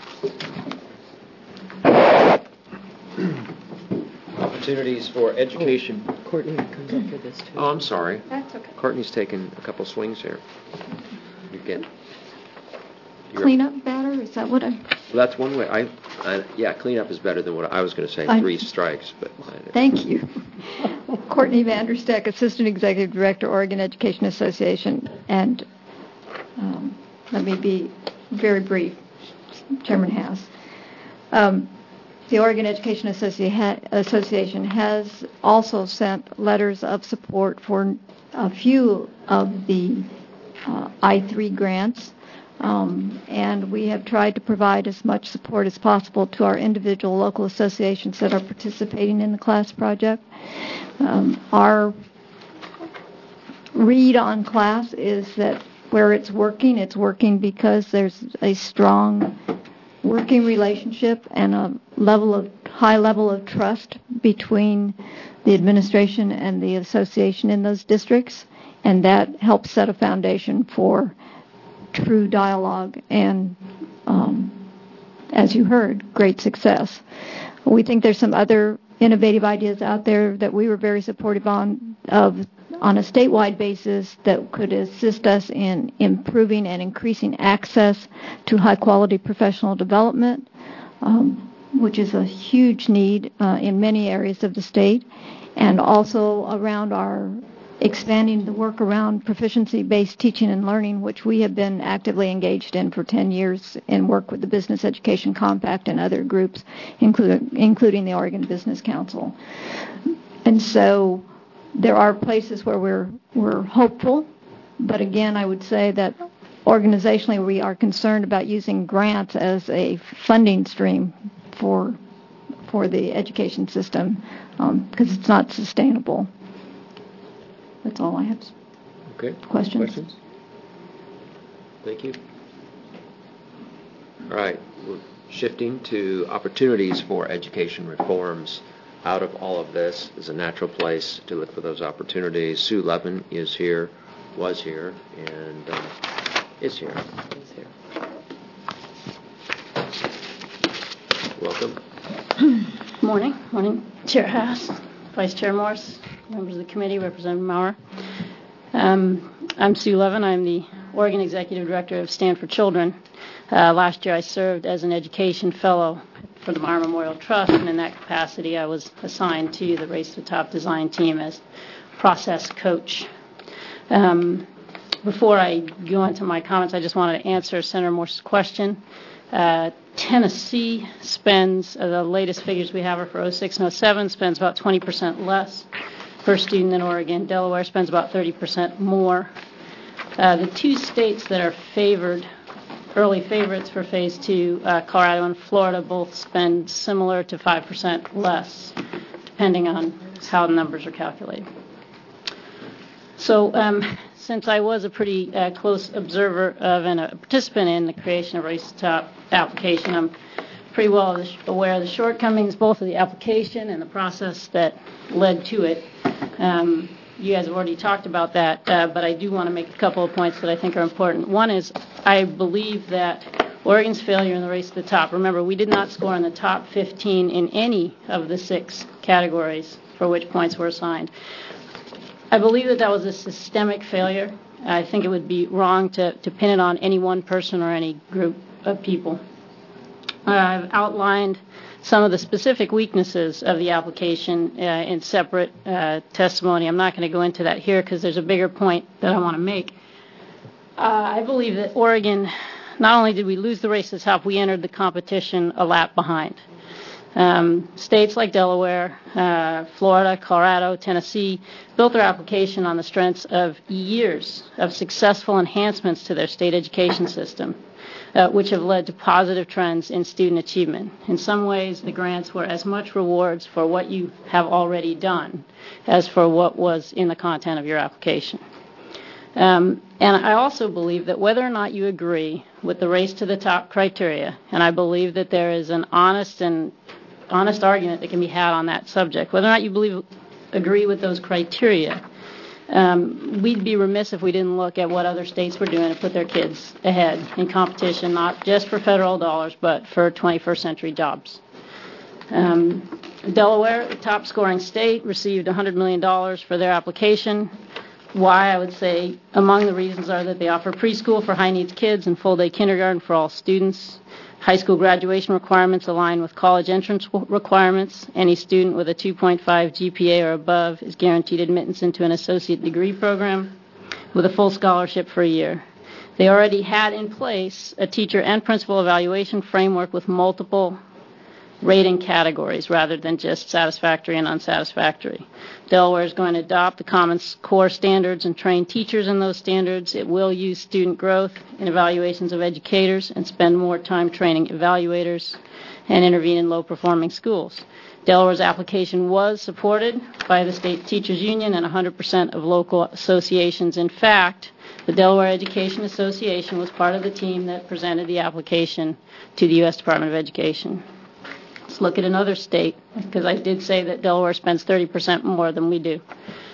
Opportunities for education. Oh, Courtney comes up for this, too. Oh, I'm sorry. That's okay. Courtney's taken a couple swings here. You get. you're- Cleanup batter, is that what I... Well, that's one way. I, I, yeah, cleanup is better than what I was going to say. I- Three strikes, but. I, Thank you. Courtney Vandersteck, Assistant Executive Director, Oregon Education Association. And um, let me be very brief, Chairman Hass. Um, the Oregon Education Associ- ha- Association has also sent letters of support for a few of the uh, I three grants. Um, and we have tried to provide as much support as possible to our individual local associations that are participating in the class project. Um, our read on class is that where it's working, it's working because there's a strong working relationship and a level of high level of trust between the administration and the association in those districts, and that helps set a foundation for true dialogue and, um, as you heard, great success. We think there's some other innovative ideas out there that we were very supportive on of on a statewide basis that could assist us in improving and increasing access to high-quality professional development, um, which is a huge need uh, in many areas of the state, and also around our expanding the work around proficiency-based teaching and learning, which we have been actively engaged in for ten years in work with the Business Education Compact and other groups, including, including the Oregon Business Council. And so there are places where we're, we're hopeful, but again, I would say that organizationally we are concerned about using grants as a funding stream for, for the education system um, because it's not sustainable. That's all I have. Okay. Questions? Questions? Thank you. All right. We're shifting to opportunities for education reforms. Out of all of this is a natural place to look for those opportunities. Sue Levin is here, was here, and uh, is here. Is here. Welcome. Morning. Morning, Chair Haas, Vice Chair Morse, members of the committee, Representative Maurer. Um, I'm Sue Levin. I'm the Oregon Executive Director of Stand for Children. Uh, last year I served as an education fellow for the Meyer Memorial Trust, and in that capacity I was assigned to the Race to the Top design team as process coach. Um, before I go into my comments, I just wanted to answer Senator Morse's question. Uh, Tennessee spends, uh, the latest figures we have are for oh six and oh seven, spends about twenty percent less per student than Oregon. Delaware spends about thirty percent more. Uh, the two states that are favored, early favorites for phase two, uh, Colorado and Florida, both spend similar to five percent less, depending on how the numbers are calculated. So um, since I was a pretty uh, close observer of and a participant in the creation of Race to the Top application, I'm pretty well aware of the shortcomings, both of the application and the process that led to it. Um, you guys have already talked about that, uh, but I do want to make a couple of points that I think are important. One is I believe that Oregon's failure in the Race to the Top, remember, we did not score in the top fifteen in any of the six categories for which points were assigned. I believe that that was a systemic failure. I think it would be wrong to, to pin it on any one person or any group of people. Uh, I've outlined some of the specific weaknesses of the application uh, in separate uh, testimony. I'm not going to go into that here because there's a bigger point that I want to make. Uh, I believe that Oregon, not only did we lose the race to the top, we entered the competition a lap behind. Um, states like Delaware, uh, Florida, Colorado, Tennessee built their application on the strengths of years of successful enhancements to their state education system, uh, which have led to positive trends in student achievement. In some ways, the grants were as much rewards for what you have already done as for what was in the content of your application. Um, and I also believe that whether or not you agree with the Race to the Top criteria, and I believe that there is an honest and honest argument that can be had on that subject, whether or not you believe agree with those criteria, um, we'd be remiss if we didn't look at what other states were doing to put their kids ahead in competition, not just for federal dollars, but for twenty-first century jobs. Um, Delaware, the top scoring state, received one hundred million dollars for their application. Why, I would say, among the reasons are that they offer preschool for high-needs kids and full-day kindergarten for all students. High school graduation requirements align with college entrance requirements. Any student with a two point five G P A or above is guaranteed admittance into an associate degree program with a full scholarship for a year. They already had in place a teacher and principal evaluation framework with multiple rating categories rather than just satisfactory and unsatisfactory. Delaware is going to adopt the Common Core standards and train teachers in those standards. It will use student growth in evaluations of educators and spend more time training evaluators and intervene in low-performing schools. Delaware's application was supported by the State Teachers Union and one hundred percent of local associations. In fact, the Delaware Education Association was part of the team that presented the application to the U S Department of Education. Let's look at another state, because I did say that Delaware spends thirty percent more than we do.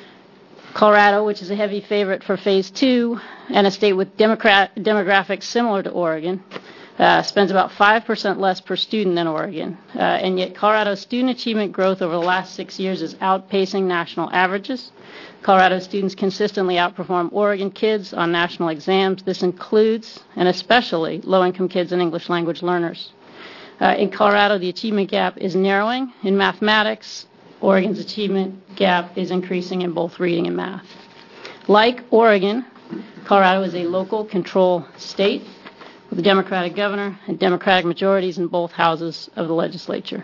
Colorado, which is a heavy favorite for phase two, and a state with democrat, demographics similar to Oregon, uh, spends about five percent less per student than Oregon. Uh, and yet Colorado's student achievement growth over the last six years is outpacing national averages. Colorado students consistently outperform Oregon kids on national exams. This includes, and especially, low-income kids and English language learners. Uh, in Colorado, the achievement gap is narrowing in mathematics. Oregon's achievement gap is increasing in both reading and math. Like Oregon, Colorado is a local control state with a Democratic governor and Democratic majorities in both houses of the legislature.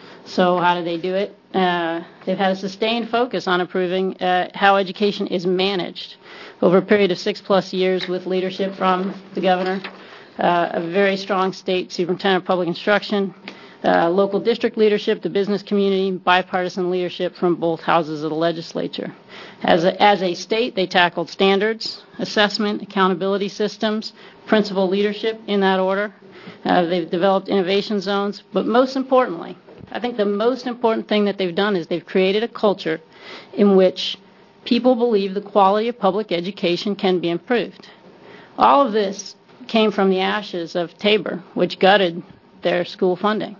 So how do they do it? Uh, they've had a sustained focus on improving uh, how education is managed over a period of six plus years with leadership from the governor, uh, a very strong state superintendent of public instruction, uh, local district leadership, the business community, bipartisan leadership from both houses of the legislature. As a, as a state, they tackled standards, assessment, accountability systems, principal leadership in that order. Uh, they've developed innovation zones, but most importantly, I think the most important thing that they've done is they've created a culture in which people believe the quality of public education can be improved. All of this came from the ashes of Tabor, which gutted their school funding.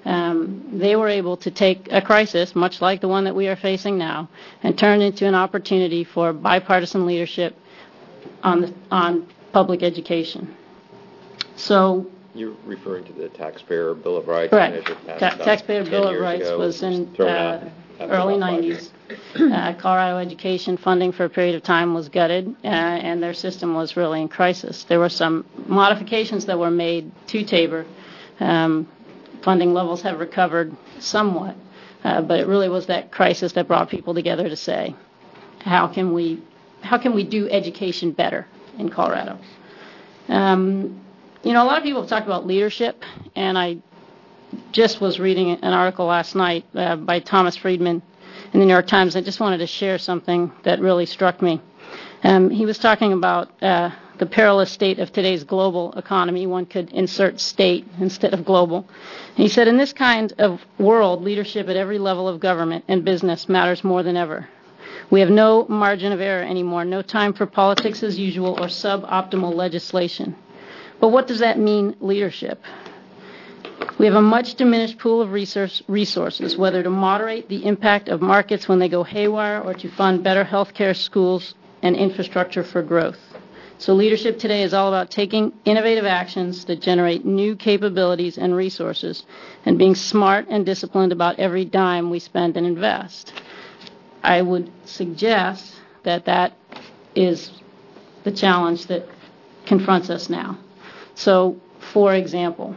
Um, they were able to take a crisis, much like the one that we are facing now, and turn it into an opportunity for bipartisan leadership on the, on public education. So you're referring to the Taxpayer Bill of Rights? Correct. Ta- Taxpayer Bill of Rights ago, was in thrown uh, out early nineties. Uh, Colorado education funding for a period of time was gutted, uh, and their system was really in crisis. There were some modifications that were made to Tabor. Um, funding levels have recovered somewhat, uh, but it really was that crisis that brought people together to say, how can we, how can we do education better in Colorado? Um, you know, a lot of people have talked about leadership, and I just was reading an article last night uh, by Thomas Friedman in the New York Times. I just wanted to share something that really struck me. Um, he was talking about uh, the perilous state of today's global economy. One could insert state instead of global. And he said, in this kind of world, leadership at every level of government and business matters more than ever. We have no margin of error anymore, no time for politics as usual or suboptimal legislation. But what does that mean, leadership? We have a much diminished pool of resource, resources, whether to moderate the impact of markets when they go haywire or to fund better health care, schools, and infrastructure for growth. So leadership today is all about taking innovative actions that generate new capabilities and resources and being smart and disciplined about every dime we spend and invest. I would suggest that that is the challenge that confronts us now. So, for example,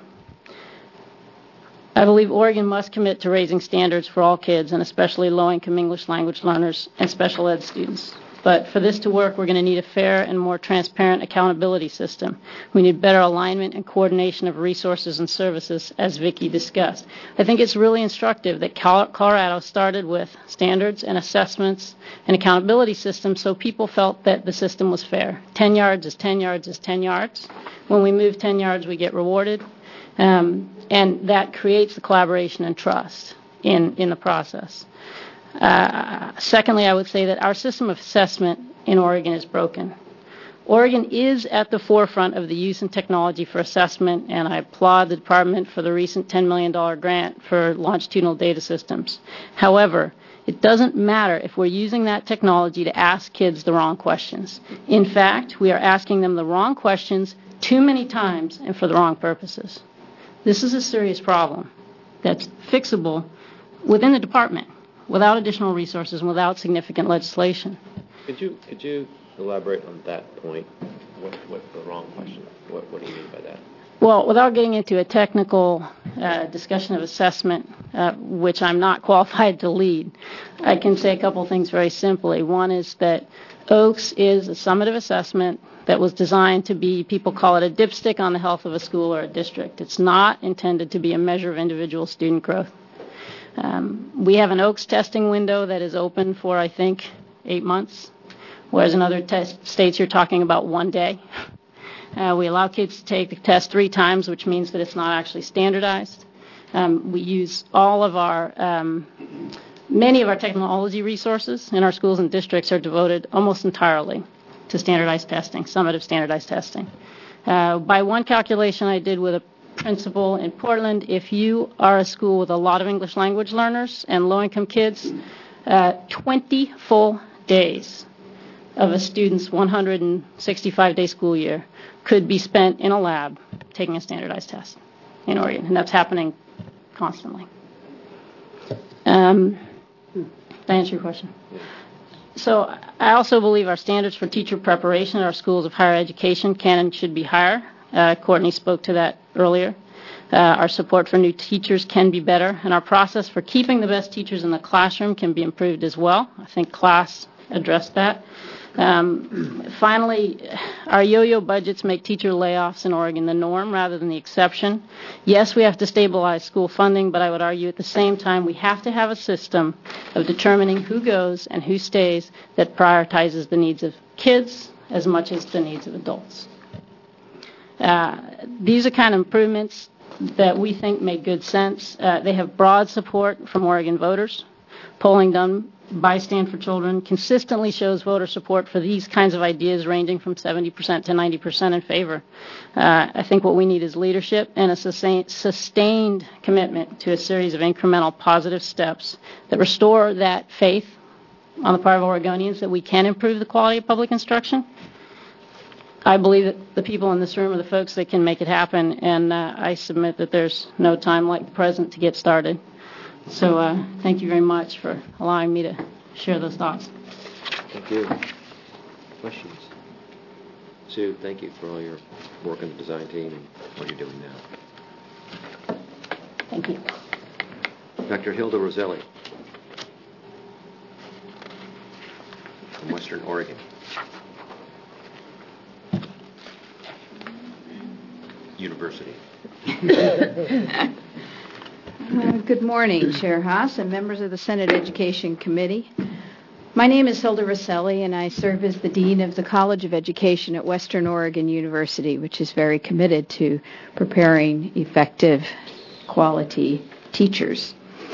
I believe Oregon must commit to raising standards for all kids, and especially low-income English language learners and special ed students. But for this to work, we're going to need a fair and more transparent accountability system. We need better alignment and coordination of resources and services, as Vicki discussed. I think it's really instructive that Colorado started with standards and assessments and accountability systems so people felt that the system was fair. ten yards is ten yards is ten yards. When we move ten yards, we get rewarded. Um, and that creates the collaboration and trust in, in the process. Uh, secondly, I would say that our system of assessment in Oregon is broken. Oregon is at the forefront of the use of technology for assessment, and I applaud the department for the recent ten million dollars grant for longitudinal data systems. However, it doesn't matter if we're using that technology to ask kids the wrong questions. In fact, we are asking them the wrong questions too many times and for the wrong purposes. This is a serious problem that's fixable within the department without additional resources and without significant legislation. Could you could you elaborate on that point? What what's the wrong question? What what do you mean by that? Well, without getting into a technical uh, discussion of assessment, uh, which I'm not qualified to lead, I can say a couple things very simply. One is that OAKS is a summative assessment that was designed to be, people call it a dipstick on the health of a school or a district. It's not intended to be a measure of individual student growth. Um, we have an OAKS testing window that is open for, I think, eight months, whereas in other test states you're talking about one day. Uh, we allow kids to take the test three times, which means that it's not actually standardized. Um, we use all of our, um, many of our technology resources in our schools and districts are devoted almost entirely to standardized testing, summative standardized testing. Uh, by one calculation I did with a principal in Portland, if you are a school with a lot of English language learners and low-income kids, uh, twenty full days of a student's one hundred sixty-five day school year could be spent in a lab taking a standardized test in Oregon, and that's happening constantly. Um, did I answer your question? So I also believe our standards for teacher preparation at our schools of higher education can and should be higher. Uh, Courtney spoke to that earlier. Uh, our support for new teachers can be better, and our process for keeping the best teachers in the classroom can be improved as well. I think class addressed that. Um, finally, our yo-yo budgets make teacher layoffs in Oregon the norm rather than the exception. Yes, we have to stabilize school funding, but I would argue at the same time we have to have a system of determining who goes and who stays that prioritizes the needs of kids as much as the needs of adults. Uh, these are kind of improvements that we think make good sense. Uh, they have broad support from Oregon voters. Polling done by Stand for Children consistently shows voter support for these kinds of ideas ranging from seventy percent to ninety percent in favor. Uh, I think what we need is leadership and a sustain, sustained commitment to a series of incremental positive steps that restore that faith on the part of Oregonians that we can improve the quality of public instruction. I believe that the people in this room are the folks that can make it happen, and uh, I submit that there's no time like the present to get started. So uh, thank you very much for allowing me to share those thoughts. Thank you. Questions? Sue, thank you for all your work on the design team and what you're doing now. Thank you. Doctor Hilda Roselli from Western Oregon University. Uh, good morning, Chair Haas and members of the Senate Education Committee. My name is Hilda Roselli, and I serve as the Dean of the College of Education at Western Oregon University, which is very committed to preparing effective, quality teachers.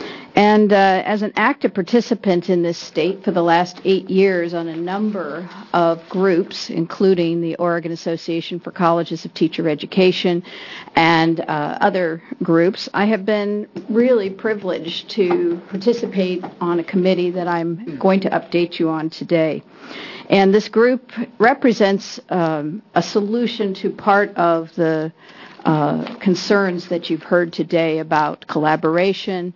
And uh, as an active participant in this state for the last eight years on a number of groups, including the Oregon Association for Colleges of Teacher Education and uh, other groups, I have been really privileged to participate on a committee that I'm going to update you on today. And this group represents um, a solution to part of the uh, concerns that you've heard today about collaboration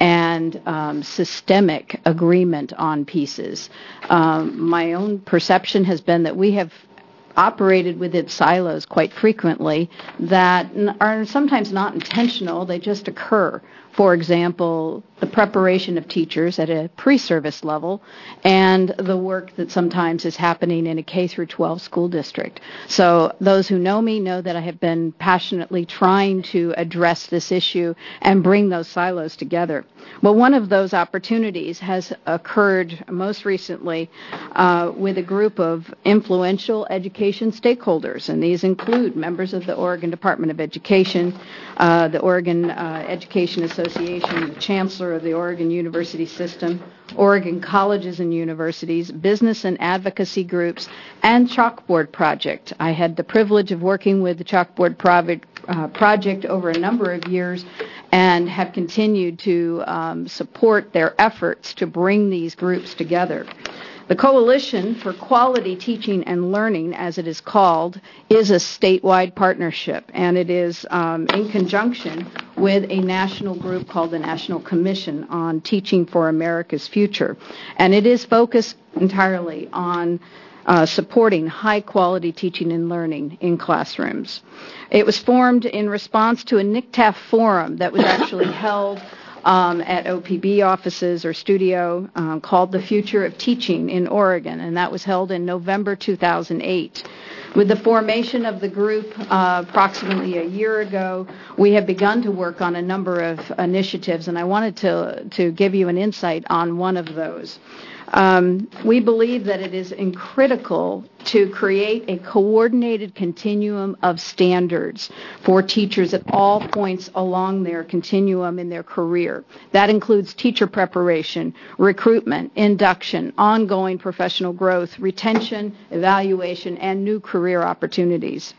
and um, systemic agreement on pieces. Um, my own perception has been that we have operated within silos quite frequently that are sometimes not intentional, they just occur. For example, the preparation of teachers at a pre-service level and the work that sometimes is happening in a K through twelve school district. So those who know me know that I have been passionately trying to address this issue and bring those silos together. Well, one of those opportunities has occurred most recently uh, with a group of influential education stakeholders, and these include members of the Oregon Department of Education, uh, the Oregon uh, Education Association, the Chancellor of the Oregon University System, Oregon Colleges and Universities, business and advocacy groups, and Chalkboard Project. I had the privilege of working with the Chalkboard Project, uh, project over a number of years and have continued to um, support their efforts to bring these groups together. The Coalition for Quality Teaching and Learning, as it is called, is a statewide partnership, and it is um, in conjunction with a national group called the National Commission on Teaching for America's Future. And it is focused entirely on uh, supporting high-quality teaching and learning in classrooms. It was formed in response to a N C T A F forum that was actually held Um, at O P B offices or studio um, called The Future of Teaching in Oregon, and that was held in November two thousand eight. With the formation of the group uh, approximately a year ago, we have begun to work on a number of initiatives, and I wanted to, to give you an insight on one of those. Um, we believe that it is critical to create a coordinated continuum of standards for teachers at all points along their continuum in their career. That includes teacher preparation, recruitment, induction, ongoing professional growth, retention, evaluation, and new career opportunities.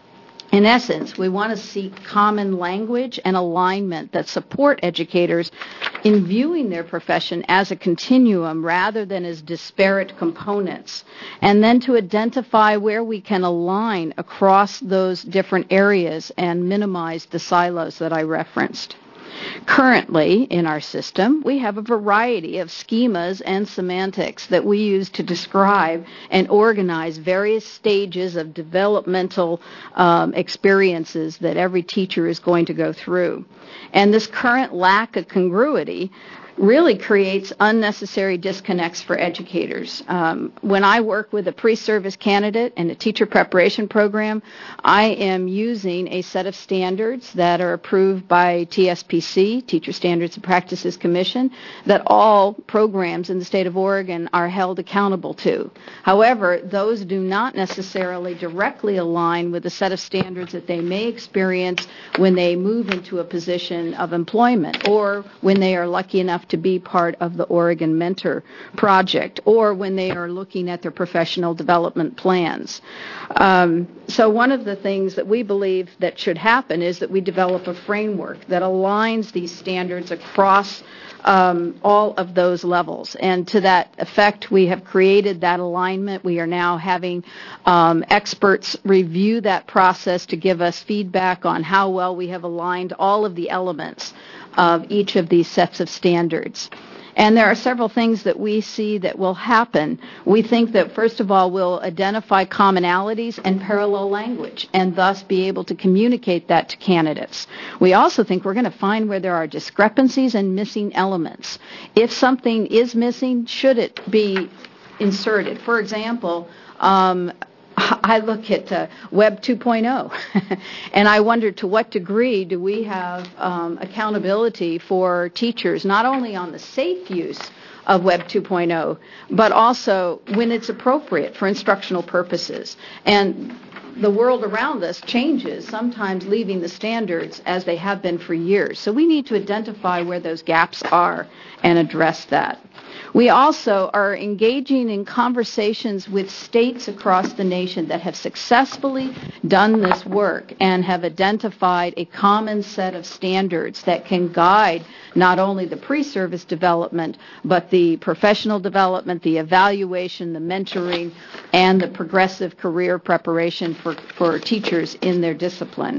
In essence, we want to seek common language and alignment that support educators in viewing their profession as a continuum rather than as disparate components, and then to identify where we can align across those different areas and minimize the silos that I referenced. Currently, in our system, we have a variety of schemas and semantics that we use to describe and organize various stages of developmental um, experiences that every teacher is going to go through. And this current lack of congruity really creates unnecessary disconnects for educators. Um, when I work with a pre-service candidate in a teacher preparation program, I am using a set of standards that are approved by T S P C, Teacher Standards and Practices Commission, that all programs in the state of Oregon are held accountable to. However, those do not necessarily directly align with the set of standards that they may experience when they move into a position of employment or when they are lucky enough have to be part of the Oregon Mentor Project, or when they are looking at their professional development plans. Um, so one of the things that we believe that should happen is that we develop a framework that aligns these standards across Um, all of those levels. And to that effect, we have created that alignment. We are now having um, experts review that process to give us feedback on how well we have aligned all of the elements of each of these sets of standards. And there are several things that we see that will happen. We think that, first of all, we'll identify commonalities and parallel language and thus be able to communicate that to candidates. We also think we're going to find where there are discrepancies and missing elements. If something is missing, should it be inserted? For example, um, I look at uh, Web two point oh, and I wonder to what degree do we have um, accountability for teachers, not only on the safe use of Web two point oh, but also when it's appropriate for instructional purposes. And the world around us changes, sometimes leaving the standards as they have been for years. So we need to identify where those gaps are and address that. We also are engaging in conversations with states across the nation that have successfully done this work and have identified a common set of standards that can guide not only the pre-service development, but the professional development, the evaluation, the mentoring, and the progressive career preparation for, for teachers in their discipline.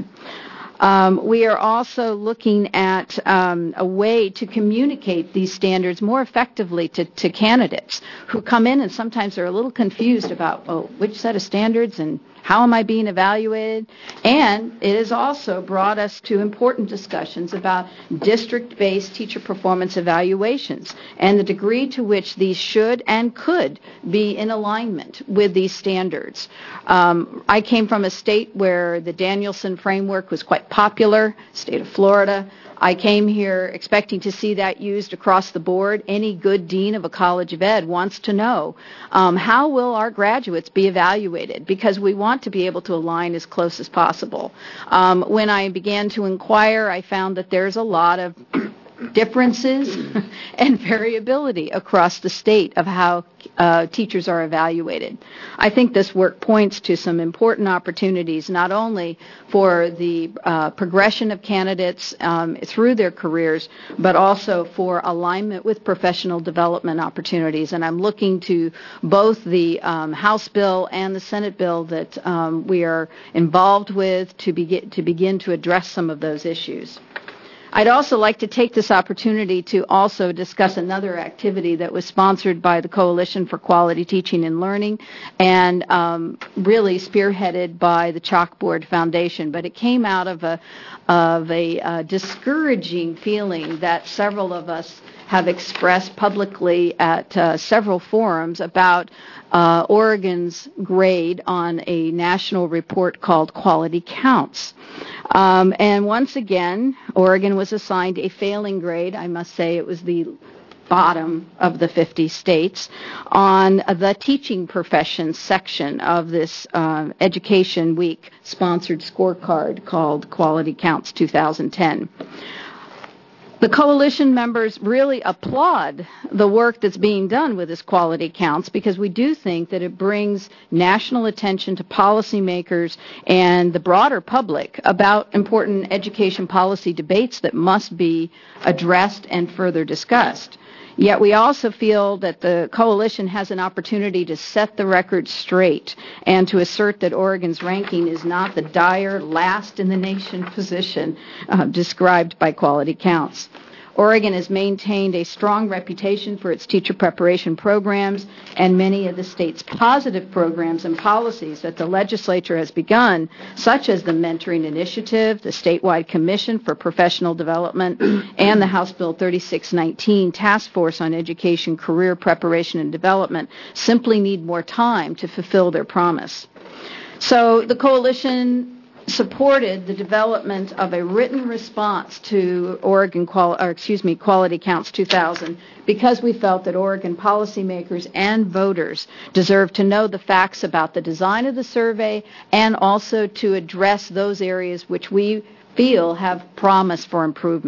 Um, we are also looking at um, a way to communicate these standards more effectively to, to candidates who come in and sometimes are a little confused about, oh, which set of standards and how am I being evaluated? And it has also brought us to important discussions about district-based teacher performance evaluations and the degree to which these should and could be in alignment with these standards. Um, I came from a state where the Danielson framework was quite popular, state of Florida. I came here expecting to see that used across the board. Any good dean of a college of ed wants to know um, how will our graduates be evaluated, because we want to be able to align as close as possible. Um, when I began to inquire, I found that there's a lot of differences and variability across the state of how uh, teachers are evaluated. I think this work points to some important opportunities, not only for the uh, progression of candidates um, through their careers, but also for alignment with professional development opportunities. And I'm looking to both the um, House bill and the Senate bill that um, we are involved with to begin to begin to address some of those issues. I'd also like to take this opportunity to also discuss another activity that was sponsored by the Coalition for Quality Teaching and Learning and um, really spearheaded by the Chalkboard Foundation. But it came out of a, of a uh, discouraging feeling that several of us have expressed publicly at uh, several forums about uh, Oregon's grade on a national report called Quality Counts. Um, and once again, Oregon was assigned a failing grade. I must say it was the bottom of the fifty states on the teaching profession section of this uh, Education Week sponsored scorecard called Quality Counts two thousand ten. The coalition members really applaud the work that's being done with this Quality Counts because we do think that it brings national attention to policymakers and the broader public about important education policy debates that must be addressed and further discussed. Yet we also feel that the coalition has an opportunity to set the record straight and to assert that Oregon's ranking is not the dire last in the nation position uh, described by Quality Counts. Oregon has maintained a strong reputation for its teacher preparation programs, and many of the state's positive programs and policies that the legislature has begun, such as the Mentoring Initiative, the Statewide Commission for Professional Development, and the House Bill thirty-six nineteen Task Force on Education, Career Preparation, and Development, simply need more time to fulfill their promise. So the coalition supported the development of a written response to Oregon, quali- or excuse me, Quality Counts two thousand because we felt that Oregon policymakers and voters deserve to know the facts about the design of the survey and also to address those areas which we feel have promise for improvement.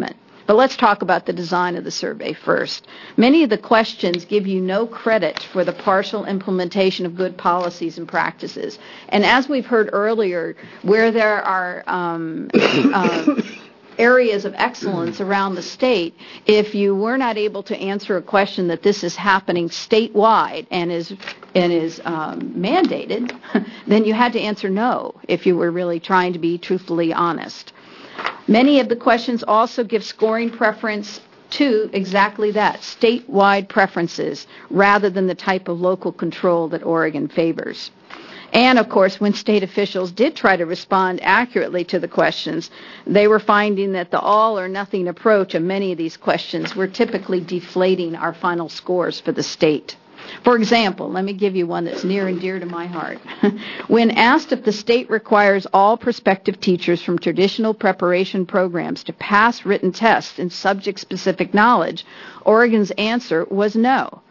But let's talk about the design of the survey first. Many of the questions give you no credit for the partial implementation of good policies and practices. And as we've heard earlier, where there are um, uh, areas of excellence around the state, if you were not able to answer a question that this is happening statewide and is and is um, mandated, then you had to answer no if you were really trying to be truthfully honest. Many of the questions also give scoring preference to exactly that, statewide preferences, rather than the type of local control that Oregon favors. And, of course, when state officials did try to respond accurately to the questions, they were finding that the all-or-nothing approach of many of these questions were typically deflating our final scores for the state. For example, let me give you one that's near and dear to my heart. When asked if the state requires all prospective teachers from traditional preparation programs to pass written tests in subject-specific knowledge, Oregon's answer was no.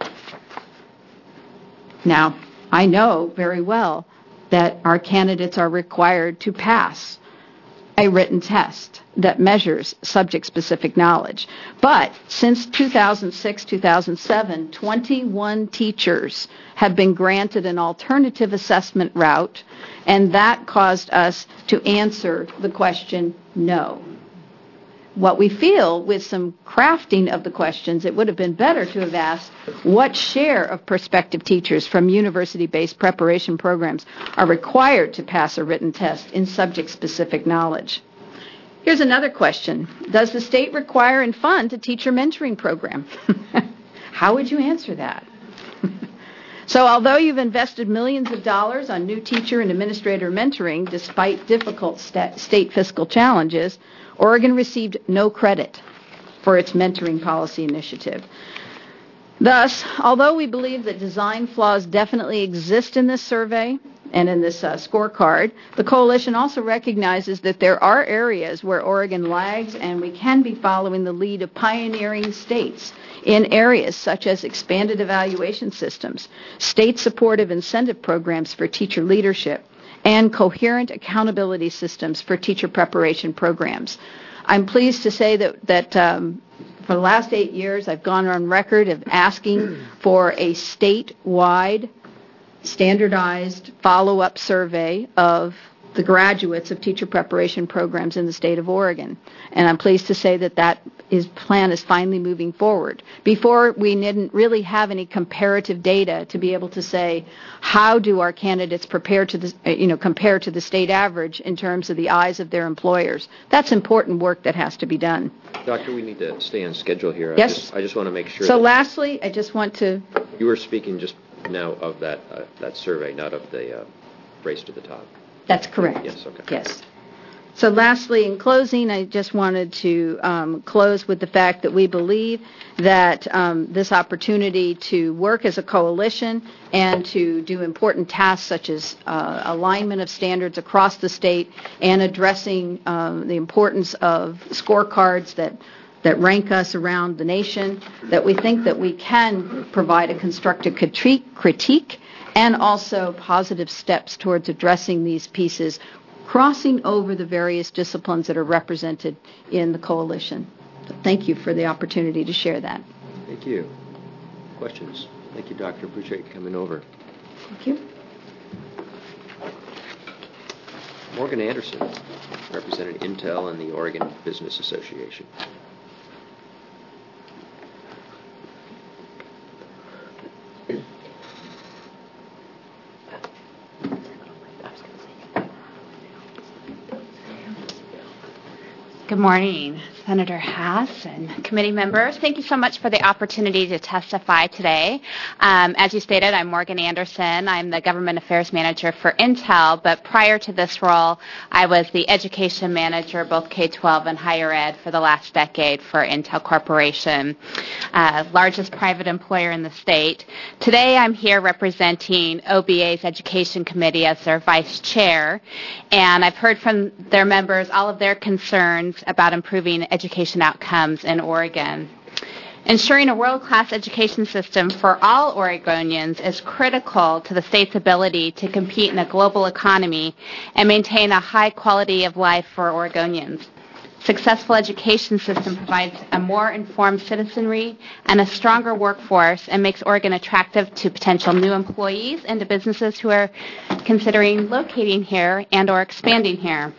Now, I know very well that our candidates are required to pass a written test that measures subject-specific knowledge. But since two thousand six, two thousand seven, twenty-one teachers have been granted an alternative assessment route, and that caused us to answer the question no. What we feel with some crafting of the questions, it would have been better to have asked what share of prospective teachers from university-based preparation programs are required to pass a written test in subject-specific knowledge. Here's another question. Does the state require and fund a teacher mentoring program? How would you answer that? So although you've invested millions of dollars on new teacher and administrator mentoring, despite difficult sta- state fiscal challenges, Oregon received no credit for its mentoring policy initiative. Thus, although we believe that design flaws definitely exist in this survey and in this uh, scorecard, the coalition also recognizes that there are areas where Oregon lags, and we can be following the lead of pioneering states in areas such as expanded evaluation systems, state-supportive incentive programs for teacher leadership, and coherent accountability systems for teacher preparation programs. I'm pleased to say that, that um, for the last eight years, I've gone on record of asking for a statewide, standardized follow-up survey of the graduates of teacher preparation programs in the state of Oregon. And I'm pleased to say that that is, plan is finally moving forward. Before, we didn't really have any comparative data to be able to say, how do our candidates prepare to the, you know, compare to the state average in terms of the eyes of their employers. That's important work that has to be done. Doctor, we need to stay on schedule here. Yes. I just, I just want to make sure. So that lastly, I just want to... You were speaking just now of that, uh, that survey, not of the uh, race to the top. That's correct. Yes, okay. Yes. So lastly, in closing, I just wanted to um, close with the fact that we believe that um, this opportunity to work as a coalition and to do important tasks such as uh, alignment of standards across the state and addressing um, the importance of scorecards that that rank us around the nation, that we think that we can provide a constructive critique, critique and also positive steps towards addressing these pieces, crossing over the various disciplines that are represented in the coalition. So thank you for the opportunity to share that. Thank you. Questions? Thank you, Doctor. Appreciate you coming over. Thank you. Morgan Anderson, representing Intel and the Oregon Business Association. Good morning, Senator Haas and committee members. Thank you so much for the opportunity to testify today. Um, as you stated, I'm Morgan Anderson. I'm the Government Affairs Manager for Intel, but prior to this role, I was the Education Manager, both K twelve and higher ed, for the last decade for Intel Corporation, uh, largest private employer in the state. Today, I'm here representing O B A's Education Committee as their Vice Chair, and I've heard from their members all of their concerns about improving education outcomes in Oregon. Ensuring a world-class education system for all Oregonians is critical to the state's ability to compete in a global economy and maintain a high quality of life for Oregonians. Successful education system provides a more informed citizenry and a stronger workforce and makes Oregon attractive to potential new employees and to businesses who are considering locating here and or expanding here.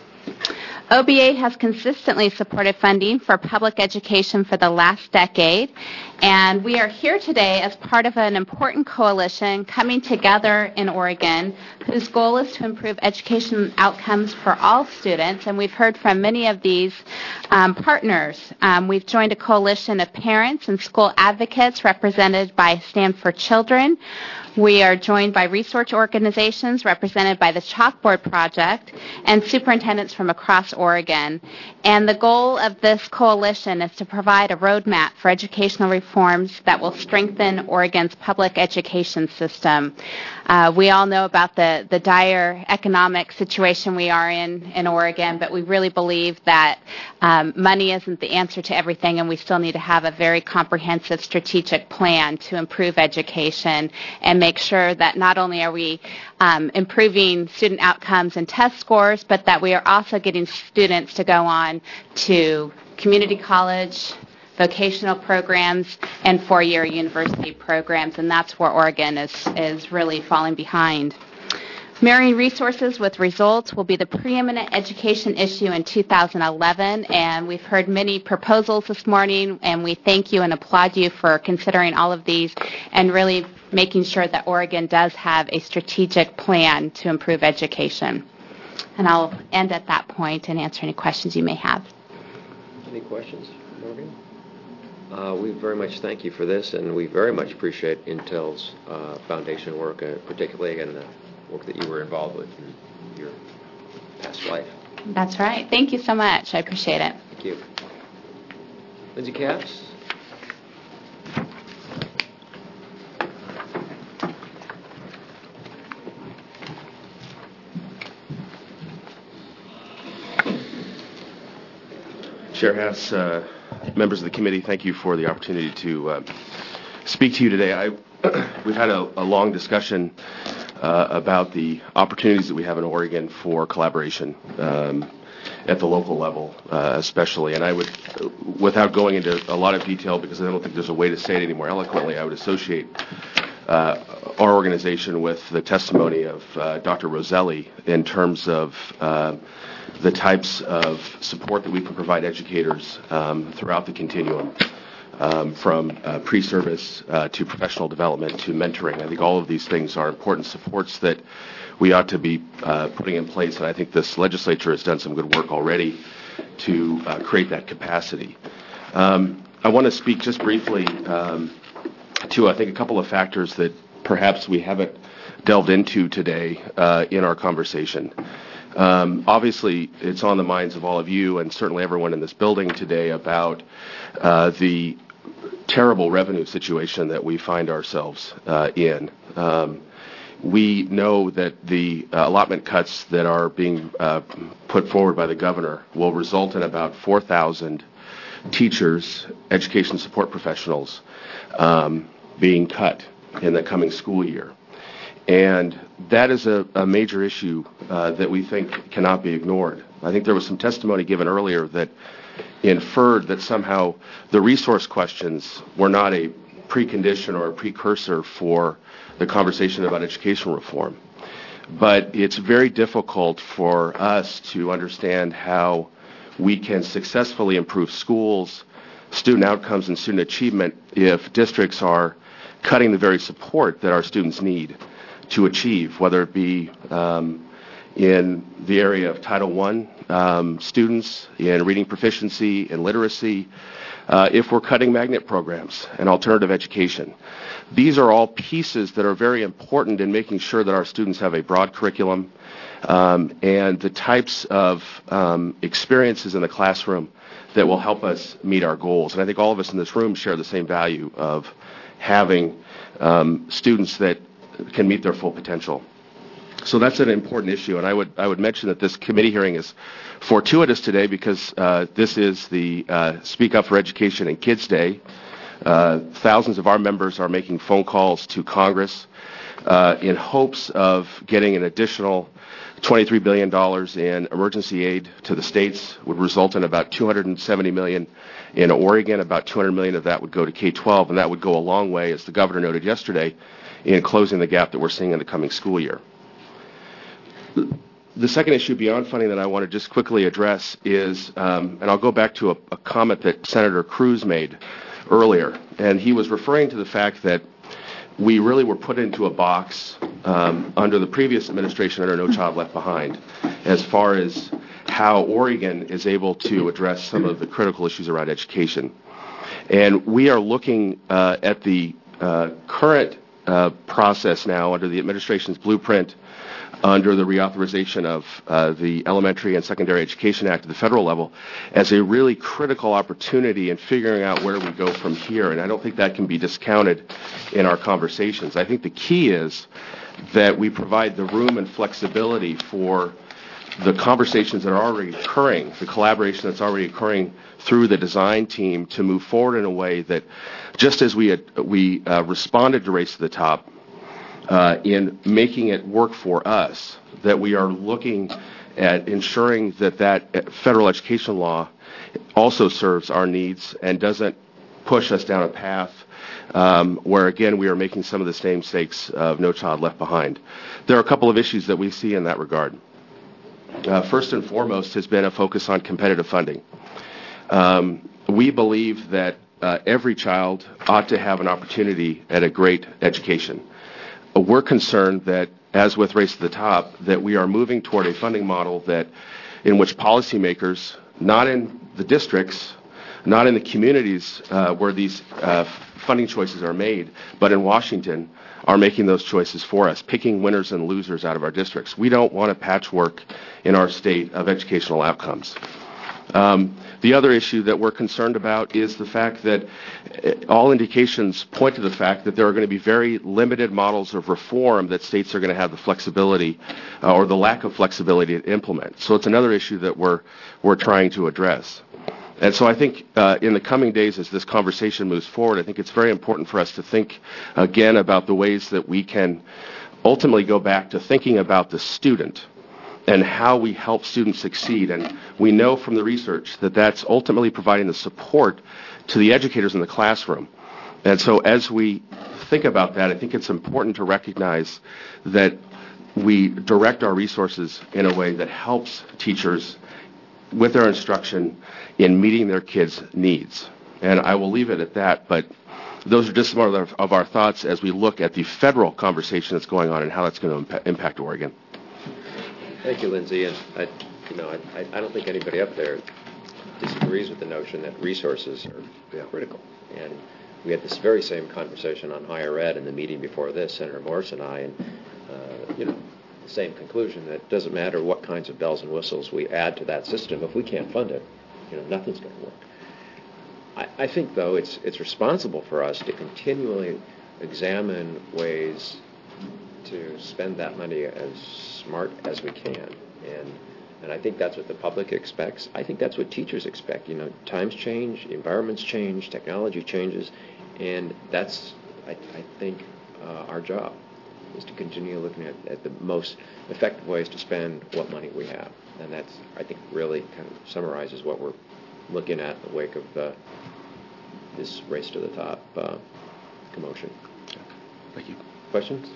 O B A has consistently supported funding for public education for the last decade, and we are here today as part of an important coalition coming together in Oregon whose goal is to improve education outcomes for all students, and we've heard from many of these um, partners. Um, we've joined a coalition of parents and school advocates represented by Stand for Children. We are joined by research organizations represented by the Chalkboard Project and superintendents from across Oregon. And the goal of this coalition is to provide a roadmap for educational reforms that will strengthen Oregon's public education system. Uh, we all know about the, the dire economic situation we are in in Oregon, but we really believe that um, money isn't the answer to everything, and we still need to have a very comprehensive strategic plan to improve education and make sure that not only are we um, improving student outcomes and test scores, but that we are also getting students to go on to community college, vocational programs, and four-year university programs, and that's where Oregon is, is really falling behind. Marrying resources with results will be the preeminent education issue in two thousand eleven, and we've heard many proposals this morning, and we thank you and applaud you for considering all of these and really making sure that Oregon does have a strategic plan to improve education. And I'll end at that point and answer any questions you may have. Any questions, Morgan? Uh, we very much thank you for this, and we very much appreciate Intel's uh, foundation work, uh, particularly again the work that you were involved with in your past life. That's right. Thank you so much. I appreciate it. Thank you. Lindsay Capps? Chair Hess, uh, members of the committee, thank you for the opportunity to uh, speak to you today. I, we've had a, a long discussion uh, about the opportunities that we have in Oregon for collaboration um, at the local level, uh, especially. And I would, without going into a lot of detail, because I don't think there's a way to say it any more eloquently, I would associate uh, our organization with the testimony of uh, Doctor Roselli in terms of uh, the types of support that we can provide educators um, throughout the continuum, um, from uh, pre-service uh, to professional development to mentoring. I think all of these things are important supports that we ought to be uh, putting in place, and I think this legislature has done some good work already to uh, create that capacity. Um, I want to speak just briefly um, to, I think, a couple of factors that perhaps we haven't delved into today uh, in our conversation. Um, obviously, it's on the minds of all of you and certainly everyone in this building today about uh, the terrible revenue situation that we find ourselves uh, in. Um, we know that the uh, allotment cuts that are being uh, put forward by the governor will result in about four thousand teachers, education support professionals, um, being cut in the coming school year. And that is a, a major issue uh, that we think cannot be ignored. I think there was some testimony given earlier that inferred that somehow the resource questions were not a precondition or a precursor for the conversation about education reform. But it's very difficult for us to understand how we can successfully improve schools, student outcomes, and student achievement if districts are cutting the very support that our students need to achieve, whether it be um, in the area of Title One um, students, in reading proficiency, in literacy, uh, if we're cutting magnet programs and alternative education. These are all pieces that are very important in making sure that our students have a broad curriculum um, and the types of um, experiences in the classroom that will help us meet our goals. And I think all of us in this room share the same value of having um, students that can meet their full potential. So that's an important issue, and I would I would mention that this committee hearing is fortuitous today because uh, this is the uh, Speak Up for Education and Kids Day. Uh, thousands of our members are making phone calls to Congress uh, in hopes of getting an additional twenty-three billion dollars in emergency aid to the states, would result in about two hundred seventy million dollars in Oregon. About two hundred million dollars of that would go to K twelve, and that would go a long way, as the governor noted yesterday, in closing the gap that we're seeing in the coming school year. The second issue beyond funding that I want to just quickly address is, um, and I'll go back to a, a comment that Senator Cruz made earlier, and he was referring to the fact that we really were put into a box um, under the previous administration under No Child Left Behind as far as how Oregon is able to address some of the critical issues around education. And we are looking uh, at the uh, current uh, process now under the administration's blueprint, under the reauthorization of uh, the Elementary and Secondary Education Act at the federal level, as a really critical opportunity in figuring out where we go from here. And I don't think that can be discounted in our conversations. I think the key is that we provide the room and flexibility for the conversations that are already occurring, the collaboration that's already occurring through the design team, to move forward in a way that, just as we had, we uh, responded to Race to the Top, Uh, in making it work for us, that we are looking at ensuring that that federal education law also serves our needs and doesn't push us down a path um, where, again, we are making some of the same mistakes of No Child Left Behind. There are a couple of issues that we see in that regard. Uh, first and foremost has been a focus on competitive funding. Um, we believe that uh, every child ought to have an opportunity at a great education. We're concerned that, as with Race to the Top, that we are moving toward a funding model that, in which policymakers, not in the districts, not in the communities uh, where these uh, funding choices are made, but in Washington, are making those choices for us, picking winners and losers out of our districts. We don't want a patchwork in our state of educational outcomes. Um, the other issue that we're concerned about is the fact that all indications point to the fact that there are going to be very limited models of reform that states are going to have the flexibility uh, or the lack of flexibility to implement. So it's another issue that we're we're trying to address. And so I think uh, in the coming days, as this conversation moves forward, I think it's very important for us to think again about the ways that we can ultimately go back to thinking about the student and how we help students succeed. And we know from the research that that's ultimately providing the support to the educators in the classroom. And so as we think about that, I think it's important to recognize that we direct our resources in a way that helps teachers with their instruction in meeting their kids' needs. And I will leave it at that, but those are just some of our, of our thoughts as we look at the federal conversation that's going on and how that's going to impa- impact Oregon. Thank you, Lindsay. And I, you know, I, I don't think anybody up there disagrees with the notion that resources are yeah. critical. And we had this very same conversation on higher ed in the meeting before this, Senator Morse and I, and uh, you know, the same conclusion that it doesn't matter what kinds of bells and whistles we add to that system. If we can't fund it, you know, nothing's going to work. I, I think, though, it's it's responsible for us to continually examine ways to spend that money as smart as we can. And and I think that's what the public expects. I think that's what teachers expect. You know, times change, environments change, technology changes, and that's, I, I think, uh, our job is to continue looking at, at the most effective ways to spend what money we have. And that's, I think, really kind of summarizes what we're looking at in the wake of uh, this Race to the Top uh, commotion. Thank you. Questions?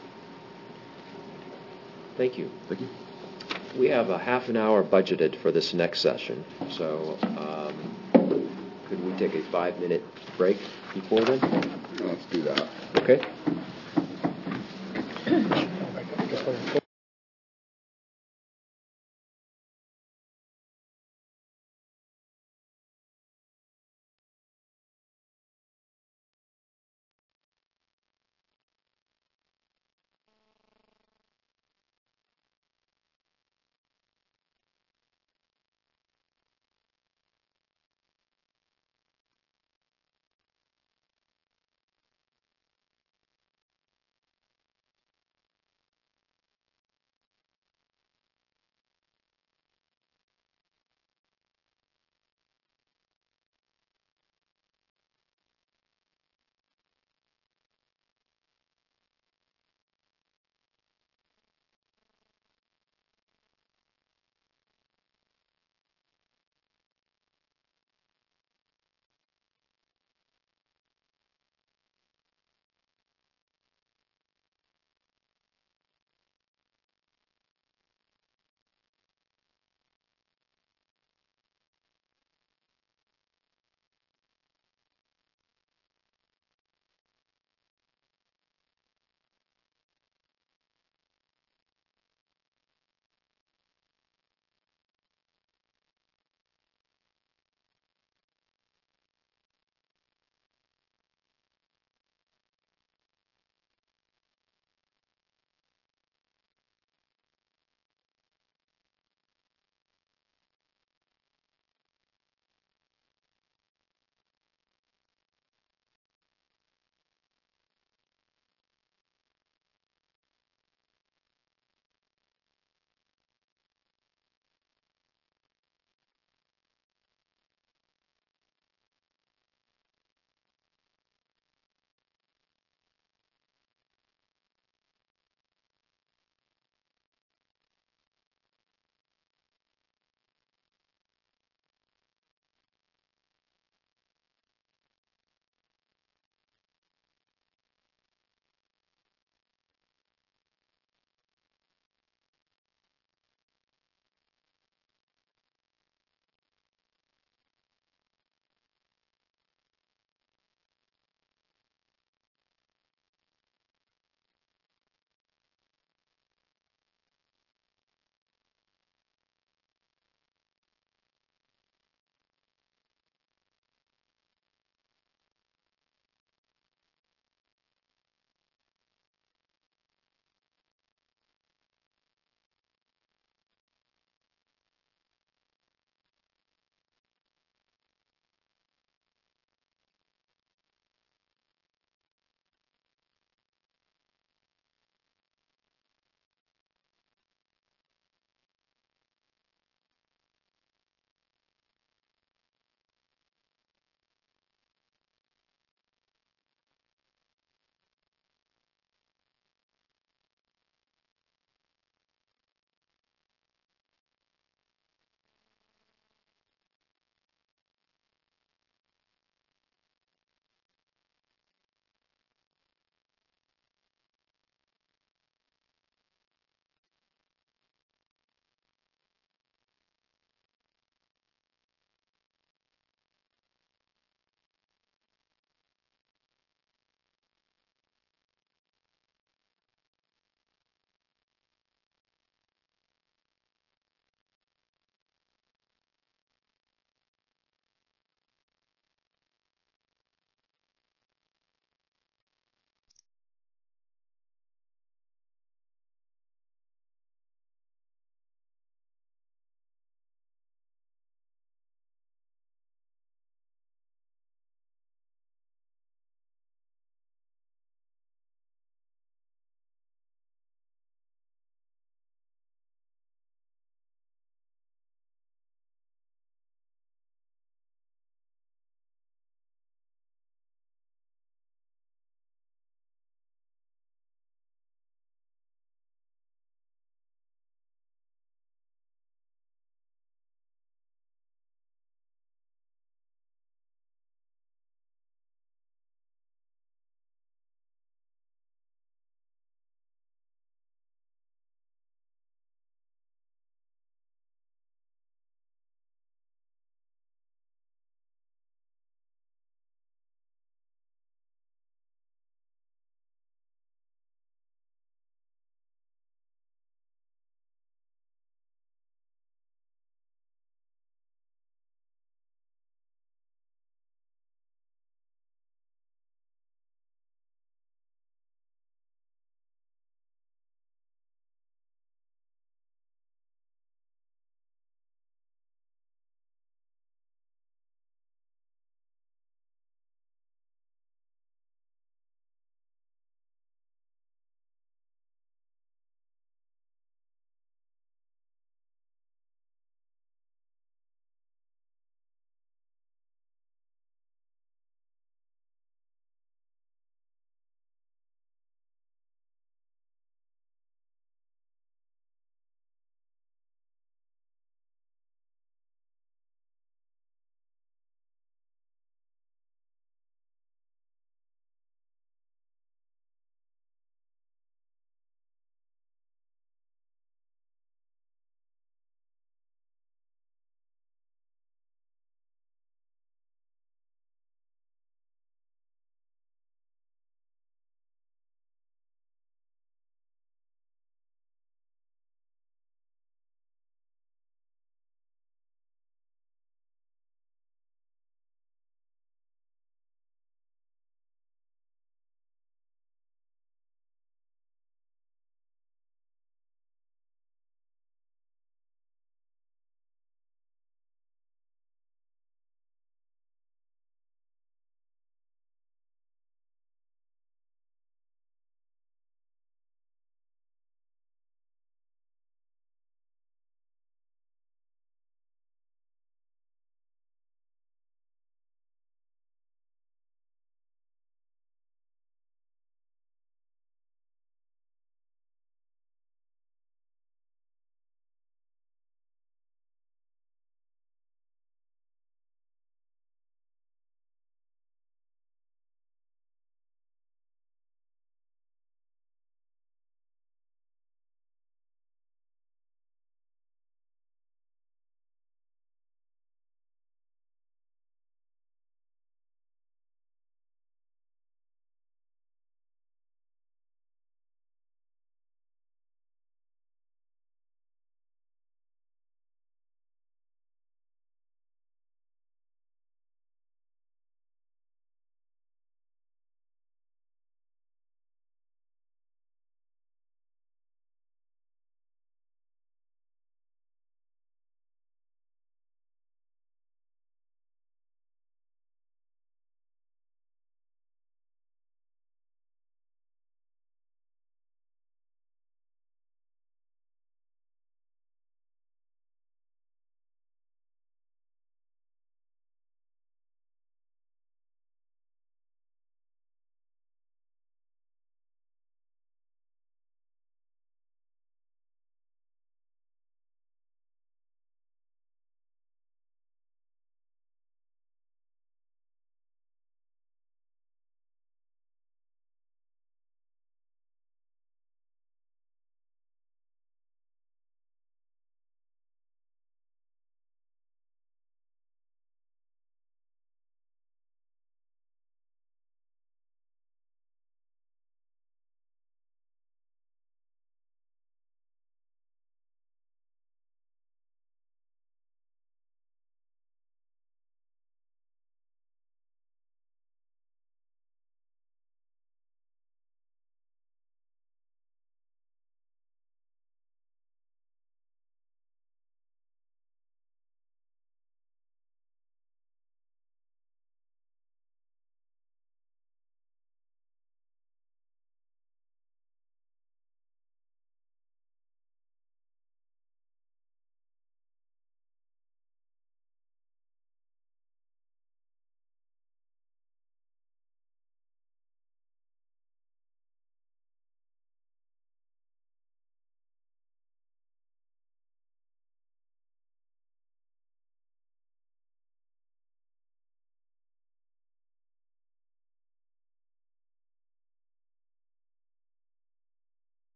Thank you. Thank you. We have a half an hour budgeted for this next session, so um, could we take a five-minute break before then? Let's do that. Okay.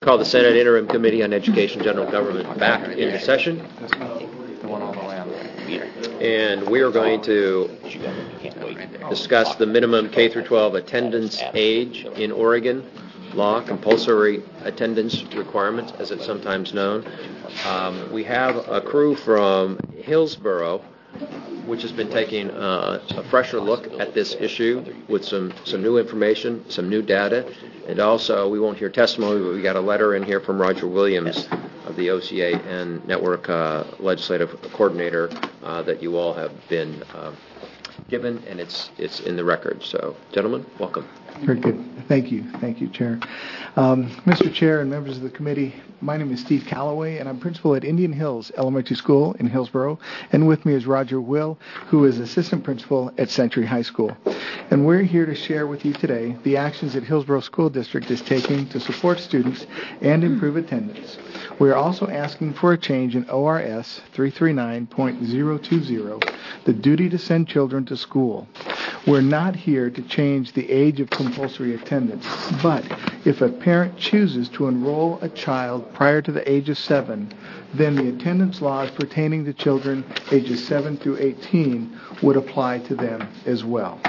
Call the Senate Interim Committee on Education, General Government back into session. And we are going to discuss the minimum K through twelve attendance age in Oregon law, compulsory attendance requirements, as it's sometimes known. Um, we have a crew from Hillsborough, which has been taking uh, a fresher look at this issue with some, some new information, some new data, and also we won't hear testimony, but we got a letter in here from Roger Williams of the O C A N Network uh, Legislative Coordinator uh, that you all have been uh, given, and it's it's in the record. So, gentlemen, welcome. Very good. Thank you. Thank you, Chair. Um, Mister Chair and members of the committee, my name is Steve Calloway, and I'm principal at Indian Hills Elementary School in Hillsborough. And with me is Roger Will, who is assistant principal at Century High School. And we're here to share with you today the actions that Hillsborough School District is taking to support students and improve attendance. We are also asking for a change in O R S three thirty-nine point zero two zero, the duty to send children to school. We're not here to change the age of compulsory attendance, but if a parent chooses to enroll a child prior to the age of seven, then the attendance laws pertaining to children ages seven through eighteen would apply to them as well.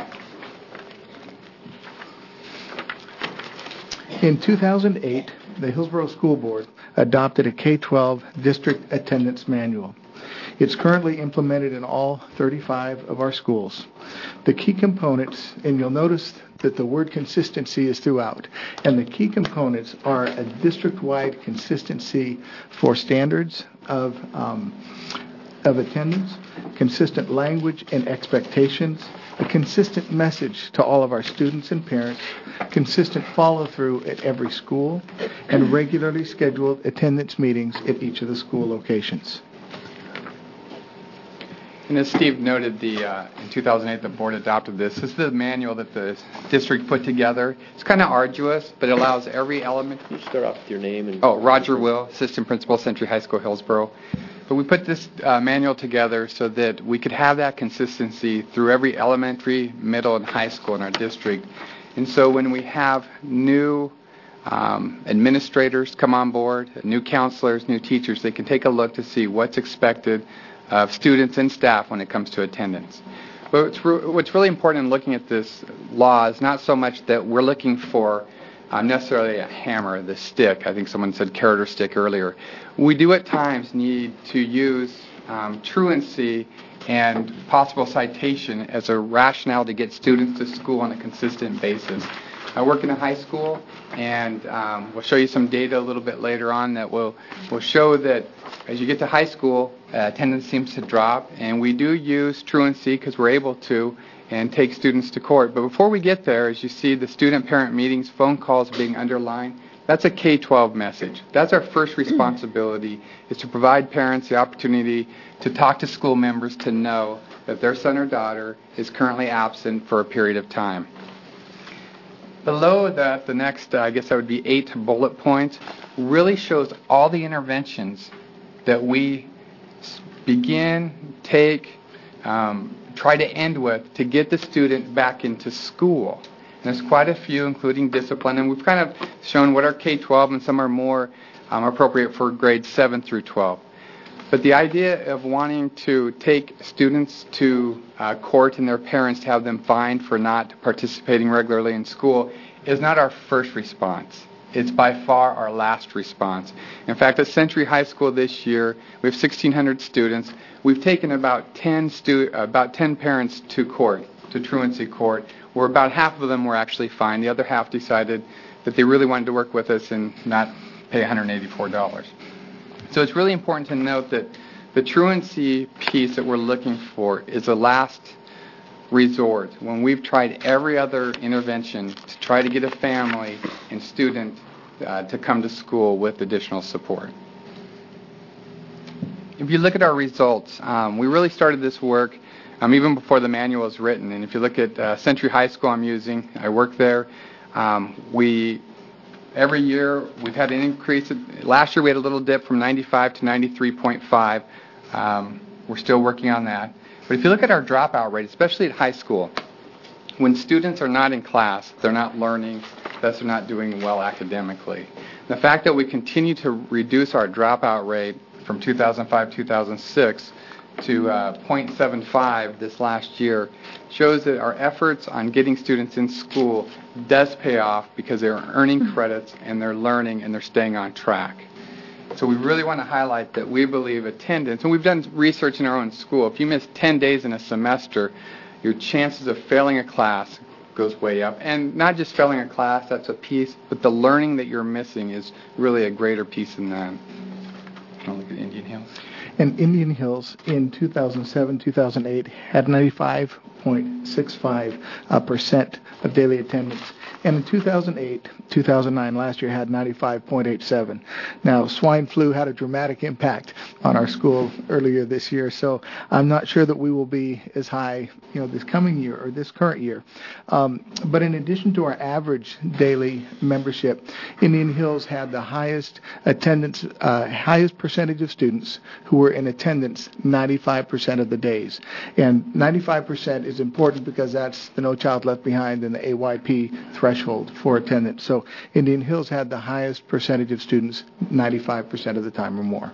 In two thousand eight, the Hillsborough School Board adopted a K twelve district attendance manual. It's currently implemented in all thirty-five of our schools. The key components, and you'll notice that the word consistency is throughout, and the key components are a district-wide consistency for standards of um, of attendance, consistent language and expectations, a consistent message to all of our students and parents, consistent follow-through at every school, and regularly scheduled attendance meetings at each of the school locations. And as Steve noted, the uh, in two thousand eight, the board adopted this. This is the manual that the district put together. It's kind of arduous, but it allows every element. Can you start off with your name? And oh, Roger Will, assistant principal, Century High School, Hillsborough. But we put this uh, manual together so that we could have that consistency through every elementary, middle, and high school in our district. And so when we have new um, administrators come on board, new counselors, new teachers, they can take a look to see what's expected of students and staff when it comes to attendance. But what's, re- what's really important in looking at this law is not so much that we're looking for uh, necessarily a hammer, the stick. I think someone said carrot or stick earlier. We do at times need to use um, truancy and possible citation as a rationale to get students to school on a consistent basis. I work in a high school, and um, we'll show you some data a little bit later on that will will show that as you get to high school, uh, attendance seems to drop, and we do use truancy because we're able to and take students to court. But before we get there, as you see the student-parent meetings, phone calls being underlined, that's a K twelve message. That's our first responsibility, is to provide parents the opportunity to talk to school members to know that their son or daughter is currently absent for a period of time. Below that, the next, uh, I guess that would be eight bullet points, really shows all the interventions that we begin, take, um, try to end with to get the student back into school. And there's quite a few, including discipline, and we've kind of shown what are K twelve and some are more um, appropriate for grades seven through twelve. But the idea of wanting to take students to uh, court and their parents to have them fined for not participating regularly in school is not our first response. It's by far our last response. In fact, at Century High School this year, we have sixteen hundred students. We've taken about ten stu- about ten parents to court, to truancy court, where about half of them were actually fined. The other half decided that they really wanted to work with us and not pay one hundred eighty-four dollars. So it's really important to note that the truancy piece that we're looking for is a last resort when we've tried every other intervention to try to get a family and student uh, to come to school with additional support. If you look at our results, um, we really started this work um, even before the manual was written. And if you look at uh, Century High School I'm using, I work there, um, we every year we've had an increase. Last year we had a little dip from ninety-five to ninety-three point five. Um, we're still working on that. But if you look at our dropout rate, especially at high school, when students are not in class, they're not learning, thus they're not doing well academically. The fact that we continue to reduce our dropout rate from two thousand five to two thousand six to uh, zero point seven five this last year shows that our efforts on getting students in school does pay off because they're earning credits and they're learning and they're staying on track. So we really want to highlight that we believe attendance, and we've done research in our own school, if you miss ten days in a semester, your chances of failing a class goes way up. And not just failing a class, that's a piece, but the learning that you're missing is really a greater piece than that. I'll look at Indian Hills. And Indian Hills in two thousand seven, two thousand eight had ninety-five point six five percent of daily attendance. And in two thousand eight, two thousand nine, last year, had ninety-five point eight seven. Now, swine flu had a dramatic impact on our school earlier this year, so I'm not sure that we will be as high, you know, this coming year or this current year. Um, but in addition to our average daily membership, Indian Hills had the highest attendance, uh, highest percentage of students who were in attendance ninety-five percent of the days. And ninety-five percent is important because that's the No Child Left Behind and the A Y P threshold for attendance. So Indian Hills had the highest percentage of students ninety-five percent of the time or more.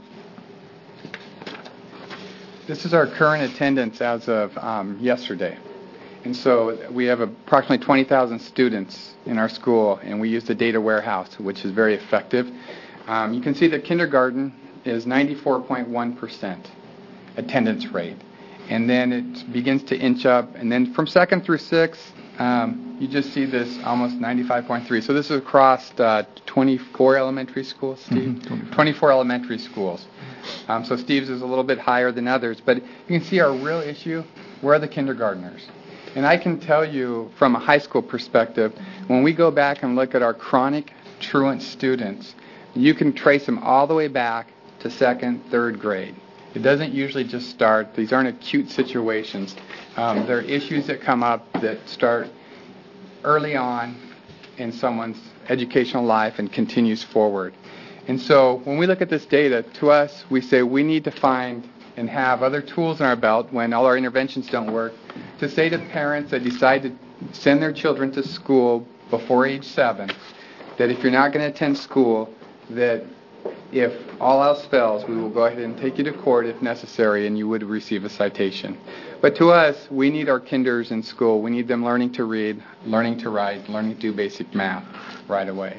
This is our current attendance as of um, yesterday. And so we have approximately twenty thousand students in our school, and we use the data warehouse, which is very effective. Um, you can see that kindergarten is ninety-four point one percent attendance rate. And then it begins to inch up. And then from second through sixth, um, you just see this almost ninety-five point three. So this is across uh, twenty-four elementary schools, Steve? Mm-hmm. twenty-four elementary schools. Um, so Steve's is a little bit higher than others. But you can see our real issue, where are the kindergartners? And I can tell you from a high school perspective, when we go back and look at our chronic truant students, you can trace them all the way back to second, third grade. It doesn't usually just start. These aren't acute situations. Um, there are issues that come up that start early on in someone's educational life and continues forward. And so when we look at this data, to us, we say we need to find and have other tools in our belt when all our interventions don't work, to say to parents that decide to send their children to school before age seven, that if you're not going to attend school, that if all else fails, we will go ahead and take you to court if necessary, and you would receive a citation. But to us, we need our kinders in school. We need them learning to read, learning to write, learning to do basic math right away.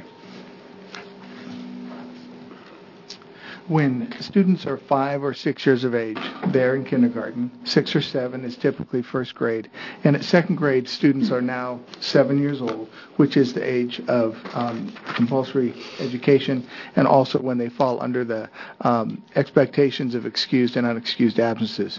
When students are five or six years of age, they're in kindergarten. Six or seven is typically first grade. And at second grade, students are now seven years old, which is the age of um, compulsory education, and also when they fall under the um, expectations of excused and unexcused absences.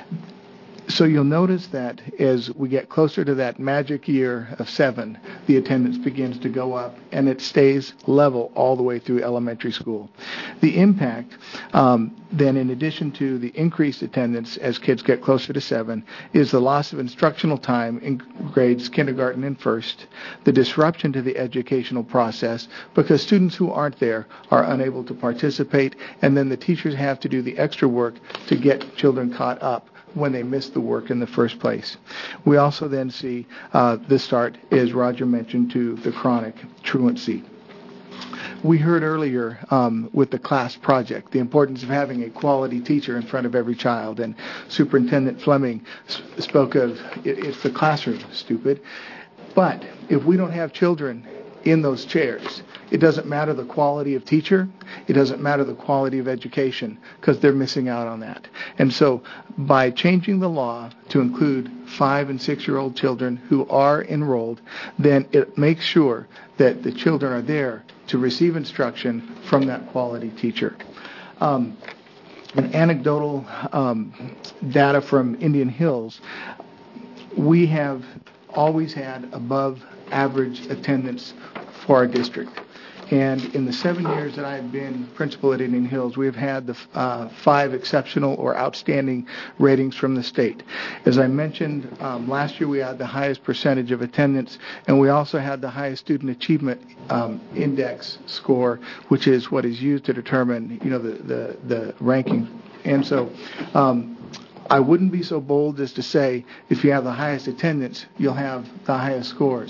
So you'll notice that as we get closer to that magic year of seven, the attendance begins to go up, and it stays level all the way through elementary school. The impact, um, then, in addition to the increased attendance as kids get closer to seven, is the loss of instructional time in grades kindergarten and first, the disruption to the educational process because students who aren't there are unable to participate, and then the teachers have to do the extra work to get children caught up when they missed the work in the first place. We also then see uh, the start, as Roger mentioned, to the chronic truancy. We heard earlier um, with the class project the importance of having a quality teacher in front of every child, and Superintendent Fleming s- spoke of it, it's the classroom, stupid. But if we don't have children in those chairs, it doesn't matter the quality of teacher, it doesn't matter the quality of education, because they're missing out on that. And so by changing the law to include five and six-year-old children who are enrolled, then it makes sure that the children are there to receive instruction from that quality teacher. Um, an anecdotal um, data from Indian Hills, we have always had above average attendance for our district. And in the seven years that I've been principal at Indian Hills, we've had the uh, five exceptional or outstanding ratings from the state. As I mentioned, um, last year we had the highest percentage of attendance, and we also had the highest student achievement um, index score, which is what is used to determine, you know, the the, the ranking. And so um, I wouldn't be so bold as to say if you have the highest attendance, you'll have the highest scores.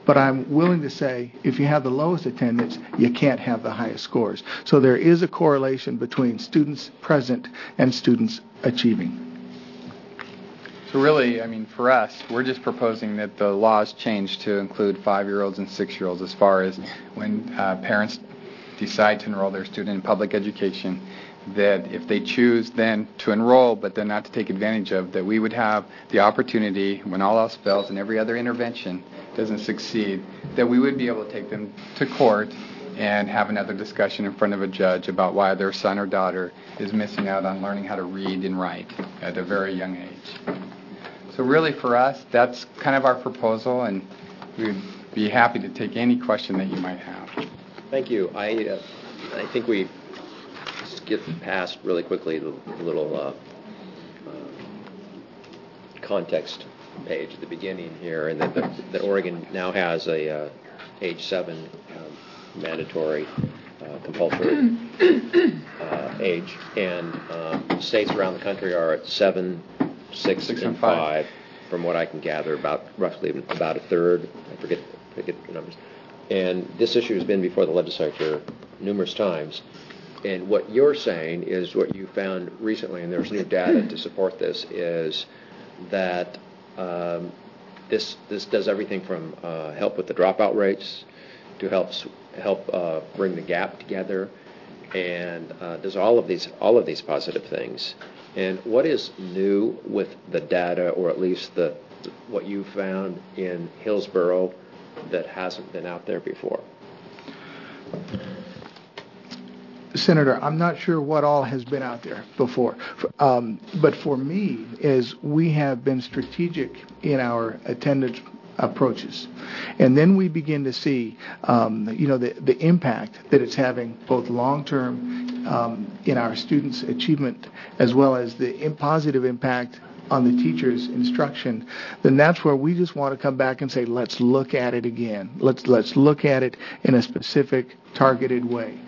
But I'm willing to say if you have the lowest attendance, you can't have the highest scores. So there is a correlation between students present and students achieving. So really, I mean, for us, we're just proposing that the laws change to include five-year-olds and six-year-olds as far as when uh, parents decide to enroll their student in public education, that if they choose then to enroll but then not to take advantage of, that we would have the opportunity, when all else fails and every other intervention doesn't succeed, that we would be able to take them to court and have another discussion in front of a judge about why their son or daughter is missing out on learning how to read and write at a very young age. So really for us, that's kind of our proposal, and we'd be happy to take any question that you might have. Thank you. I uh, I think we skipped past really quickly the little uh, uh, context page at the beginning here, and that, that, that Oregon now has a uh, age seven um, mandatory uh, compulsory uh, age, and um, states around the country are at seven, six, Six and and five. five, from what I can gather, about roughly about a third. I forget forget the numbers. And this issue has been before the legislature numerous times. And what you're saying is what you found recently, and there's new data to support this, is that um, this this does everything from uh, help with the dropout rates to help help uh, bring the gap together, and uh, does all of these all of these positive things. And what is new with the data, or at least the what you found in Hillsborough, that hasn't been out there before? Senator, I'm not sure what all has been out there before, um, but for me, is we have been strategic in our attendance approaches, and then we begin to see, um, you know, the the impact that it's having both long term um, in our students' achievement, as well as the positive impact on the teacher's instruction. Then that's where we just want to come back and say, let's look at it again. Let's let's look at it in a specific, targeted way.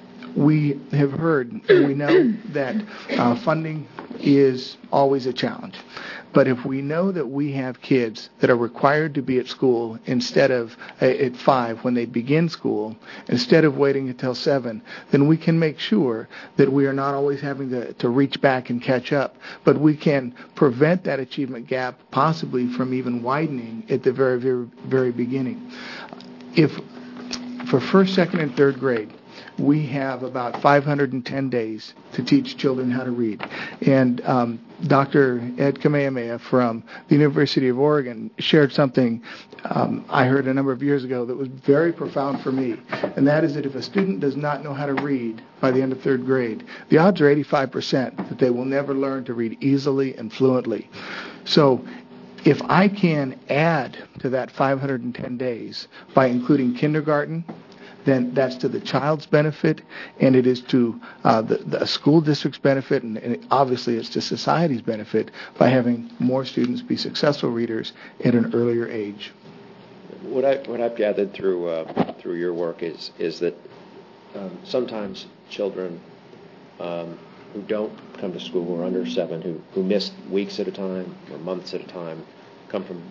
We have heard, and we know that uh, funding is always a challenge. But if we know that we have kids that are required to be at school instead of uh, at five when they begin school, instead of waiting until seven, then we can make sure that we are not always having to, to reach back and catch up, but we can prevent that achievement gap possibly from even widening at the very, very, very beginning. If for first, second, and third grade, we have about five hundred ten days to teach children how to read. And um, Doctor Ed Kamehameha from the University of Oregon shared something um, I heard a number of years ago that was very profound for me. And that is that if a student does not know how to read by the end of third grade, the odds are eighty-five percent that they will never learn to read easily and fluently. So if I can add to that five hundred ten days by including kindergarten, then that's to the child's benefit, and it is to uh, the, the school district's benefit, and, and obviously it's to society's benefit by having more students be successful readers at an earlier age. What I what I've gathered through uh, through your work is is that um, sometimes children um, who don't come to school, who are under seven, who who miss weeks at a time or months at a time, come from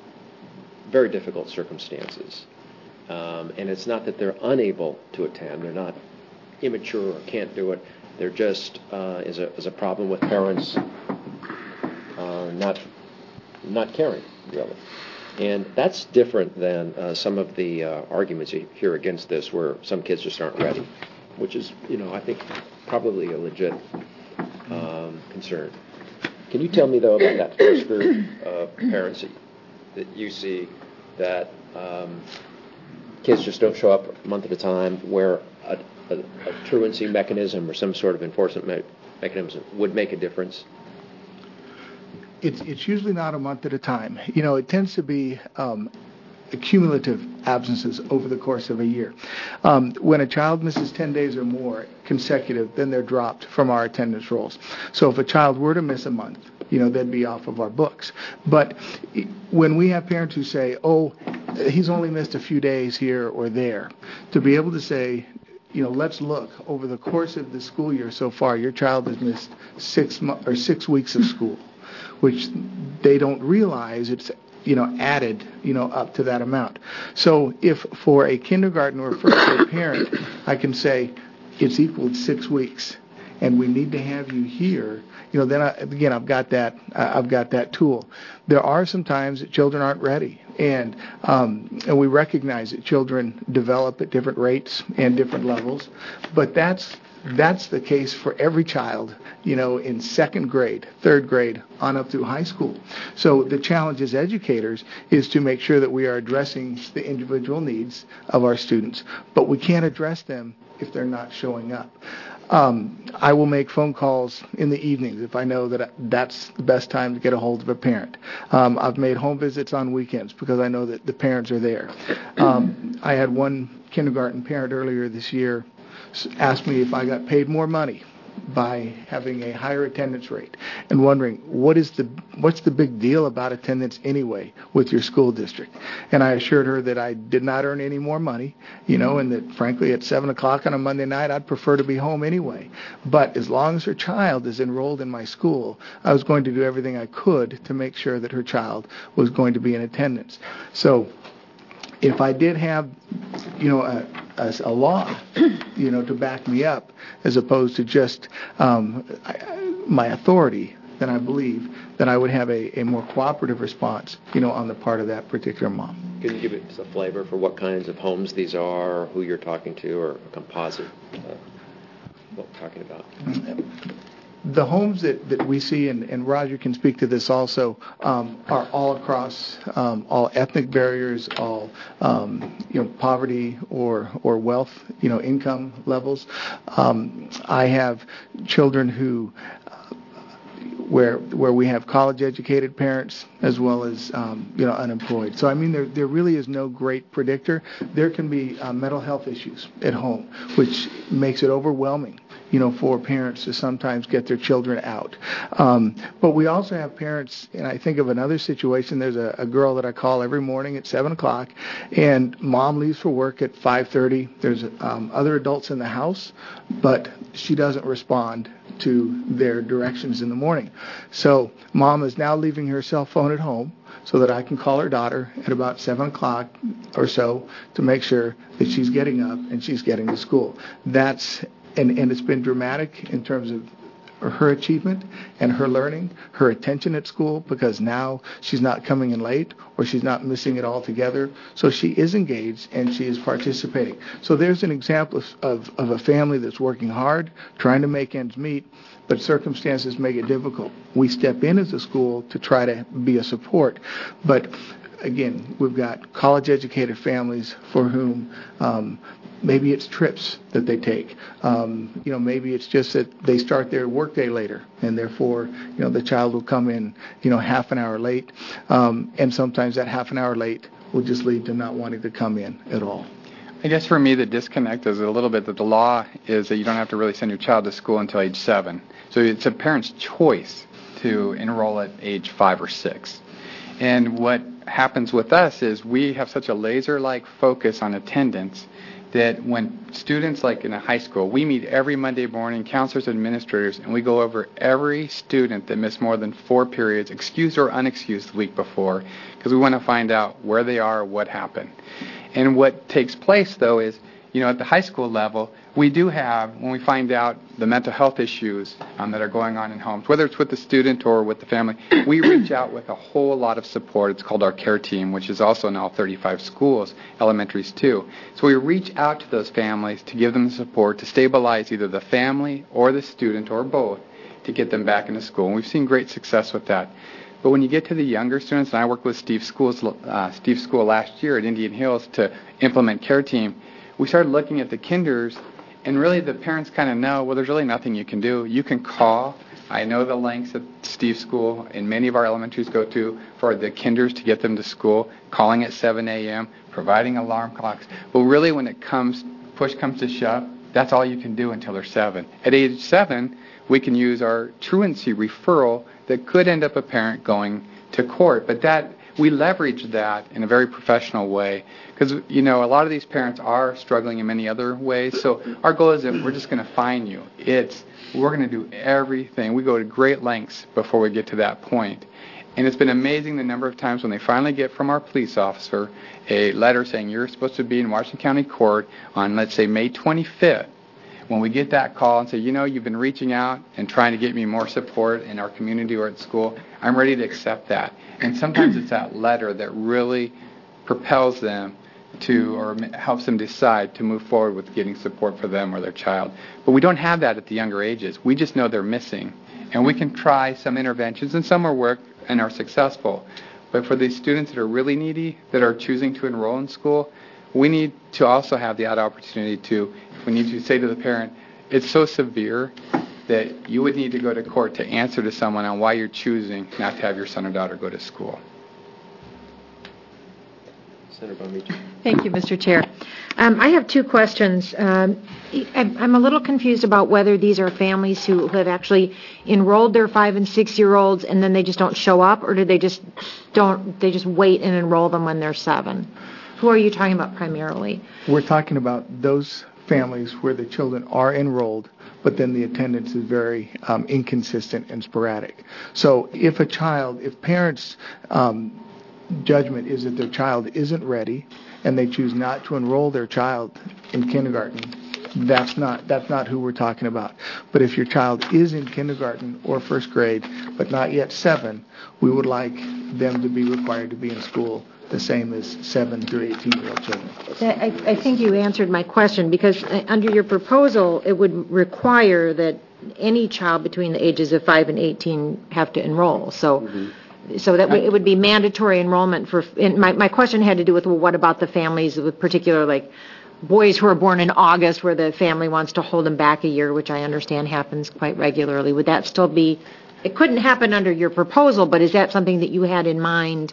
very difficult circumstances. Um, and it's not that they're unable to attend, they're not immature or can't do it, they're just, uh, is, a, is a problem with parents uh, not not caring, really. And that's different than uh, some of the uh, arguments you hear against this, where some kids just aren't ready, which is, you know, I think probably a legit um, concern. Can you tell me, though, about that first group of parents that, that you see that um, kids just don't show up a month at a time, where a, a, a truancy mechanism or some sort of enforcement me- mechanism would make a difference? It's, it's usually not a month at a time. You know, it tends to be um, cumulative absences over the course of a year. Um, when a child misses ten days or more consecutive, then they're dropped from our attendance rolls. So if a child were to miss a month, you know, they'd be off of our books. But when we have parents who say, oh, he's only missed a few days here or there, to be able to say, you know, let's look, over the course of the school year so far, your child has missed six mo- or six weeks of school, which they don't realize it's you know, added, you know, up to that amount. So if for a kindergarten or first grade parent, I can say it's equal to six weeks, and we need to have you here, you know, then I, again I've got that I've got that tool. There are some times that children aren't ready, and um, and we recognize that children develop at different rates and different levels, but that's that's the case for every child, you know, in second grade, third grade, on up through high school. So the challenge as educators is to make sure that we are addressing the individual needs of our students, but we can't address them if they're not showing up. Um, I will make phone calls in the evenings if I know that that's the best time to get a hold of a parent. Um, I've made home visits on weekends because I know that the parents are there. Um, I had one kindergarten parent earlier this year ask me if I got paid more money by having a higher attendance rate, and wondering what is the what's the big deal about attendance anyway with your school district. And I assured her that I did not earn any more money, you know, and that frankly at seven o'clock on a Monday night I'd prefer to be home anyway. But as long as her child is enrolled in my school, I was going to do everything I could to make sure that her child was going to be in attendance. So if I did have, you know, a, a, a law, you know, to back me up, as opposed to just um, I, my authority, then I believe that I would have a, a more cooperative response, you know, on the part of that particular mom. Can you give it a flavor for what kinds of homes these are, who you're talking to, or a composite, uh, what we're talking about? The homes that, that we see, and, and Roger can speak to this also, um, are all across um, all ethnic barriers, all um, you know, poverty or or wealth, you know, income levels. Um, I have children who, uh, where where we have college-educated parents as well as um, you know, unemployed. So I mean, there there really is no great predictor. There can be uh, mental health issues at home, which makes it overwhelming, you know, for parents to sometimes get their children out. Um, but we also have parents, and I think of another situation. There's a, a girl that I call every morning at seven o'clock, and mom leaves for work at five thirty. There's um, other adults in the house, but she doesn't respond to their directions in the morning. So mom is now leaving her cell phone at home so that I can call her daughter at about seven o'clock or so to make sure that she's getting up and she's getting to school. That's And, and it's been dramatic in terms of her achievement and her learning, her attention at school, because now she's not coming in late or she's not missing it altogether. So she is engaged and she is participating. So there's an example of, of, of a family that's working hard, trying to make ends meet, but circumstances make it difficult. We step in as a school to try to be a support. But again, we've got college-educated families for whom um, maybe it's trips that they take. Um, you know, maybe it's just that they start their workday later, and therefore, you know, the child will come in, you know, half an hour late, um, and sometimes that half an hour late will just lead to not wanting to come in at all. I guess for me, the disconnect is a little bit that the law is that you don't have to really send your child to school until age seven. So it's a parent's choice to enroll at age five or six. And what happens with us is we have such a laser-like focus on attendance that when students, like in a high school, we meet every Monday morning, counselors and administrators, and we go over every student that missed more than four periods, excused or unexcused, the week before, because we want to find out where they are, what happened. And what takes place, though, is, you know, at the high school level, we do have, when we find out the mental health issues um, that are going on in homes, whether it's with the student or with the family, we reach out with a whole lot of support. It's called our care team, which is also in all thirty-five schools, elementaries too. So we reach out to those families to give them the support to stabilize either the family or the student or both to get them back into school. And we've seen great success with that. But when you get to the younger students, and I worked with Steve School's, uh, Steve School last year at Indian Hills to implement care team, we started looking at the kinders, and really the parents kind of know, well, there's really nothing you can do. You can call. I know the lengths that Steve School and many of our elementaries go to for the kinders to get them to school, calling at seven a.m., providing alarm clocks. But really when it comes, push comes to shove, that's all you can do until they're seven. At age seven, we can use our truancy referral that could end up a parent going to court. But that we leverage that in a very professional way because, you know, a lot of these parents are struggling in many other ways. So our goal is that we're just going to find you. It's we're going to do everything. We go to great lengths before we get to that point. And it's been amazing the number of times when they finally get from our police officer a letter saying you're supposed to be in Washington County Court on, let's say, May twenty-fifth. When we get that call and say, you know, you've been reaching out and trying to get me more support in our community or at school, I'm ready to accept that. And sometimes it's that letter that really propels them to, or helps them decide to move forward with getting support for them or their child. But we don't have that at the younger ages. We just know they're missing. And we can try some interventions, and some are work and are successful. But for these students that are really needy, that are choosing to enroll in school, we need to also have the opportunity to, we need to say to the parent, it's so severe that you would need to go to court to answer to someone on why you're choosing not to have your son or daughter go to school. Senator Bonamici. Thank you, Mister Chair. Um, I have two questions. Um, I'm I'm a little confused about whether these are families who have actually enrolled their five and six year olds and then they just don't show up, or do they just don't they just wait and enroll them when they're seven? Who are you talking about primarily? We're talking about those families where the children are enrolled, but then the attendance is very um, inconsistent and sporadic. So if a child, if parents' um, judgment is that their child isn't ready and they choose not to enroll their child in kindergarten, that's not that's not who we're talking about. But if your child is in kindergarten or first grade, but not yet seven, we would like them to be required to be in school the same as seven through eighteen-year-old children. I, I think you answered my question, because under your proposal, it would require that any child between the ages of five and eighteen have to enroll. So, mm-hmm. so that w- it would be mandatory enrollment for. And my my question had to do with, well, what about the families with particular, like boys who are born in August, where the family wants to hold them back a year, which I understand happens quite regularly. Would that still be? It couldn't happen under your proposal, but is that something that you had in mind?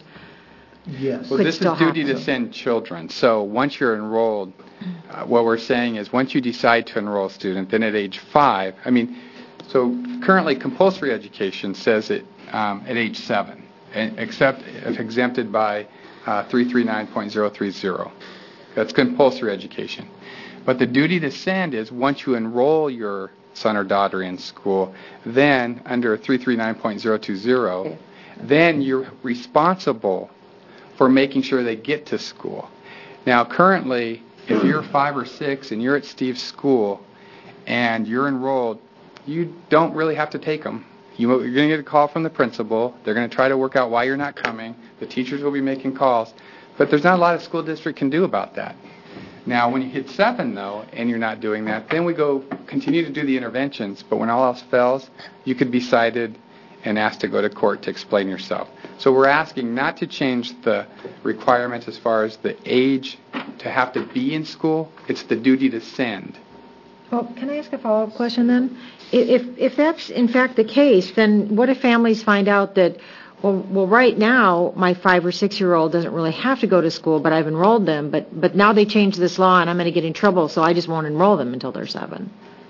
Yes. Well, this is duty to send children. So once you're enrolled, uh, what we're saying is once you decide to enroll a student, then at age five, I mean, so currently compulsory education says it um, at age seven, except if exempted by uh, three thirty-nine point zero three zero. That's compulsory education. But the duty to send is once you enroll your son or daughter in school, then under three thirty-nine point zero two zero, then you're responsible for making sure they get to school. Now, currently, if you're five or six and you're at Steve's school and you're enrolled, you don't really have to take them. You, you're going to get a call from the principal. They're going to try to work out why you're not coming. The teachers will be making calls. But there's not a lot a school district can do about that. Now, when you hit seven, though, and you're not doing that, then we go continue to do the interventions. But when all else fails, you could be cited and asked to go to court to explain yourself. So we're asking not to change the requirements as far as the age to have to be in school. It's the duty to send. Well, can I ask a follow-up question then? If if that's in fact the case, then what if families find out that, well, well right now my five or six-year-old doesn't really have to go to school, but I've enrolled them, but, but now they changed this law and I'm going to get in trouble, so I just won't enroll them until they're seven.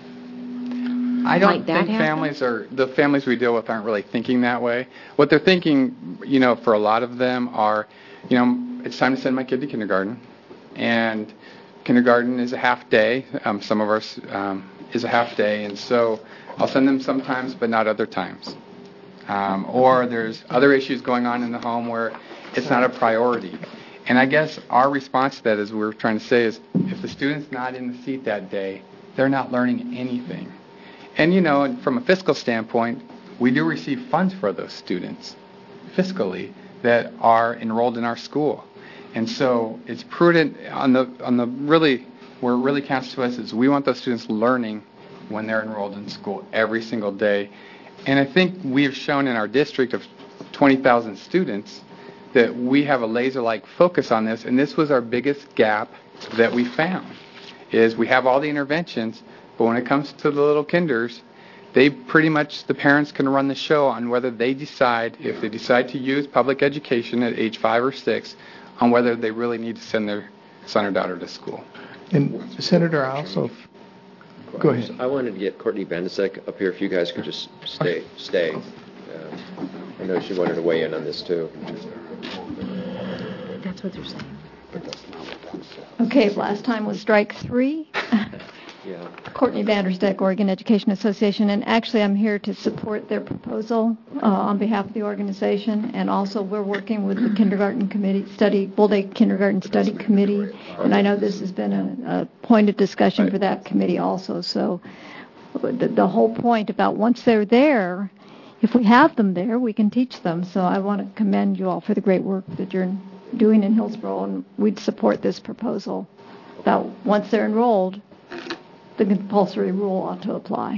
I don't think happen? families are, the families we deal with aren't really thinking that way. What they're thinking, you know, for a lot of them are, you know, it's time to send my kid to kindergarten. And kindergarten is a half day. Um, some of ours um, is a half day. And so I'll send them sometimes, but not other times. Um, or there's other issues going on in the home where it's not a priority. And I guess our response to that, as we're trying to say, is if the student's not in the seat that day, they're not learning anything. And, you know, from a fiscal standpoint, we do receive funds for those students fiscally that are enrolled in our school. And so it's prudent on the on the really, where it really counts to us is we want those students learning when they're enrolled in school every single day. And I think we have shown in our district of twenty thousand students that we have a laser-like focus on this. And this was our biggest gap that we found, is we have all the interventions, but when it comes to the little kinders, they pretty much, the parents can run the show on whether they decide, if they decide to use public education at age five or six, on whether they really need to send their son or daughter to school. And Senator, I also, go ahead. I wanted to get Courtney Bandasek up here if you guys could just stay. stay. Uh, I know she wanted to weigh in on this too. That's what they're saying. Okay, last time was strike three. Yeah. Courtney Vanderstek, Oregon Education Association, and actually I'm here to support their proposal uh, on behalf of the organization, and also we're working with the kindergarten committee study, full day kindergarten study committee, and I know this has been a, a point of discussion for that committee also. So the, the whole point about once they're there, if we have them there, we can teach them. So I want to commend you all for the great work that you're doing in Hillsborough, and we'd support this proposal about once they're enrolled, the compulsory rule ought to apply.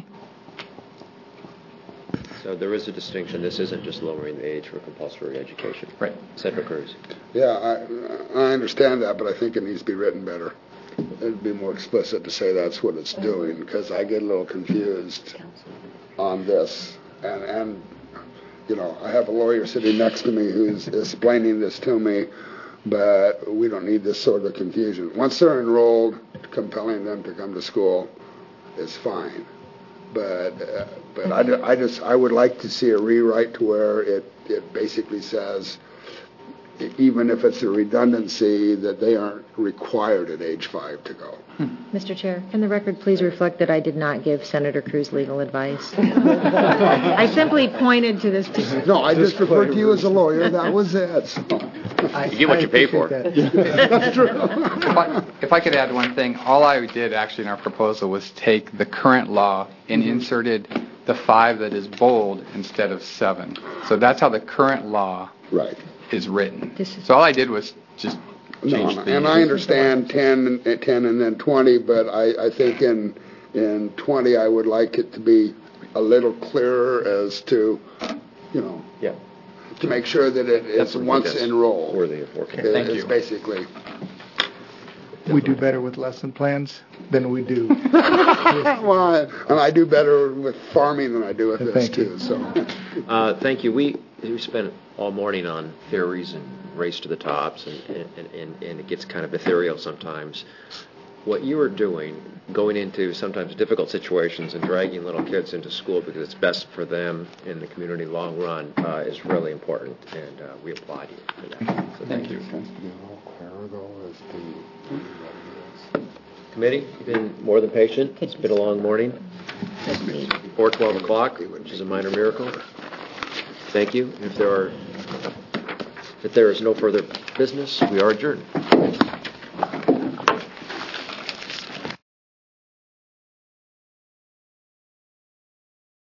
So there is a distinction. This isn't just lowering the age for compulsory education. Right. Senator Cruz. Yeah, I, I understand that, but I think it needs to be written better. It'd be more explicit to say that's what it's doing, because I get a little confused on this. And, and, you know, I have a lawyer sitting next to me who's explaining this to me, but we don't need this sort of confusion. Once they're enrolled, compelling them to come to school is fine. But uh, but I, I just I would like to see a rewrite to where it, it basically says, even if it's a redundancy, that they aren't required at age five to go. Mister Chair, can the record please reflect that I did not give Senator Cruz legal advice? I simply pointed to this. To no, I just referred to you as a lawyer. That was it. So. You get what you pay for. That's true. If I, if I could add one thing, all I did actually in our proposal was take the current law and inserted the five that is bold instead of seven. So that's how the current law right. is written. So all I did was just change no, the... And I understand ten, ten and then twenty, but I, I think in in twenty I would like it to be a little clearer as to, you know, yeah. to make sure that it is once enrolled. Worthy of working. It, Thank it's you. basically... We do better with lesson plans than we do. Well, and I do better with farming than I do with this, Thank too. you. So, Uh, thank you. We we spent all morning on theories and race to the tops, and, and, and, and it gets kind of ethereal sometimes. What you are doing, going into sometimes difficult situations and dragging little kids into school because it's best for them in the community long run, uh, is really important, and uh, we applaud you for that. So thank, thank you. Committee, you've been more than patient. It's been a long morning. Before twelve o'clock, which is a minor miracle. Thank you. If there are, if there is no further business, we are adjourned.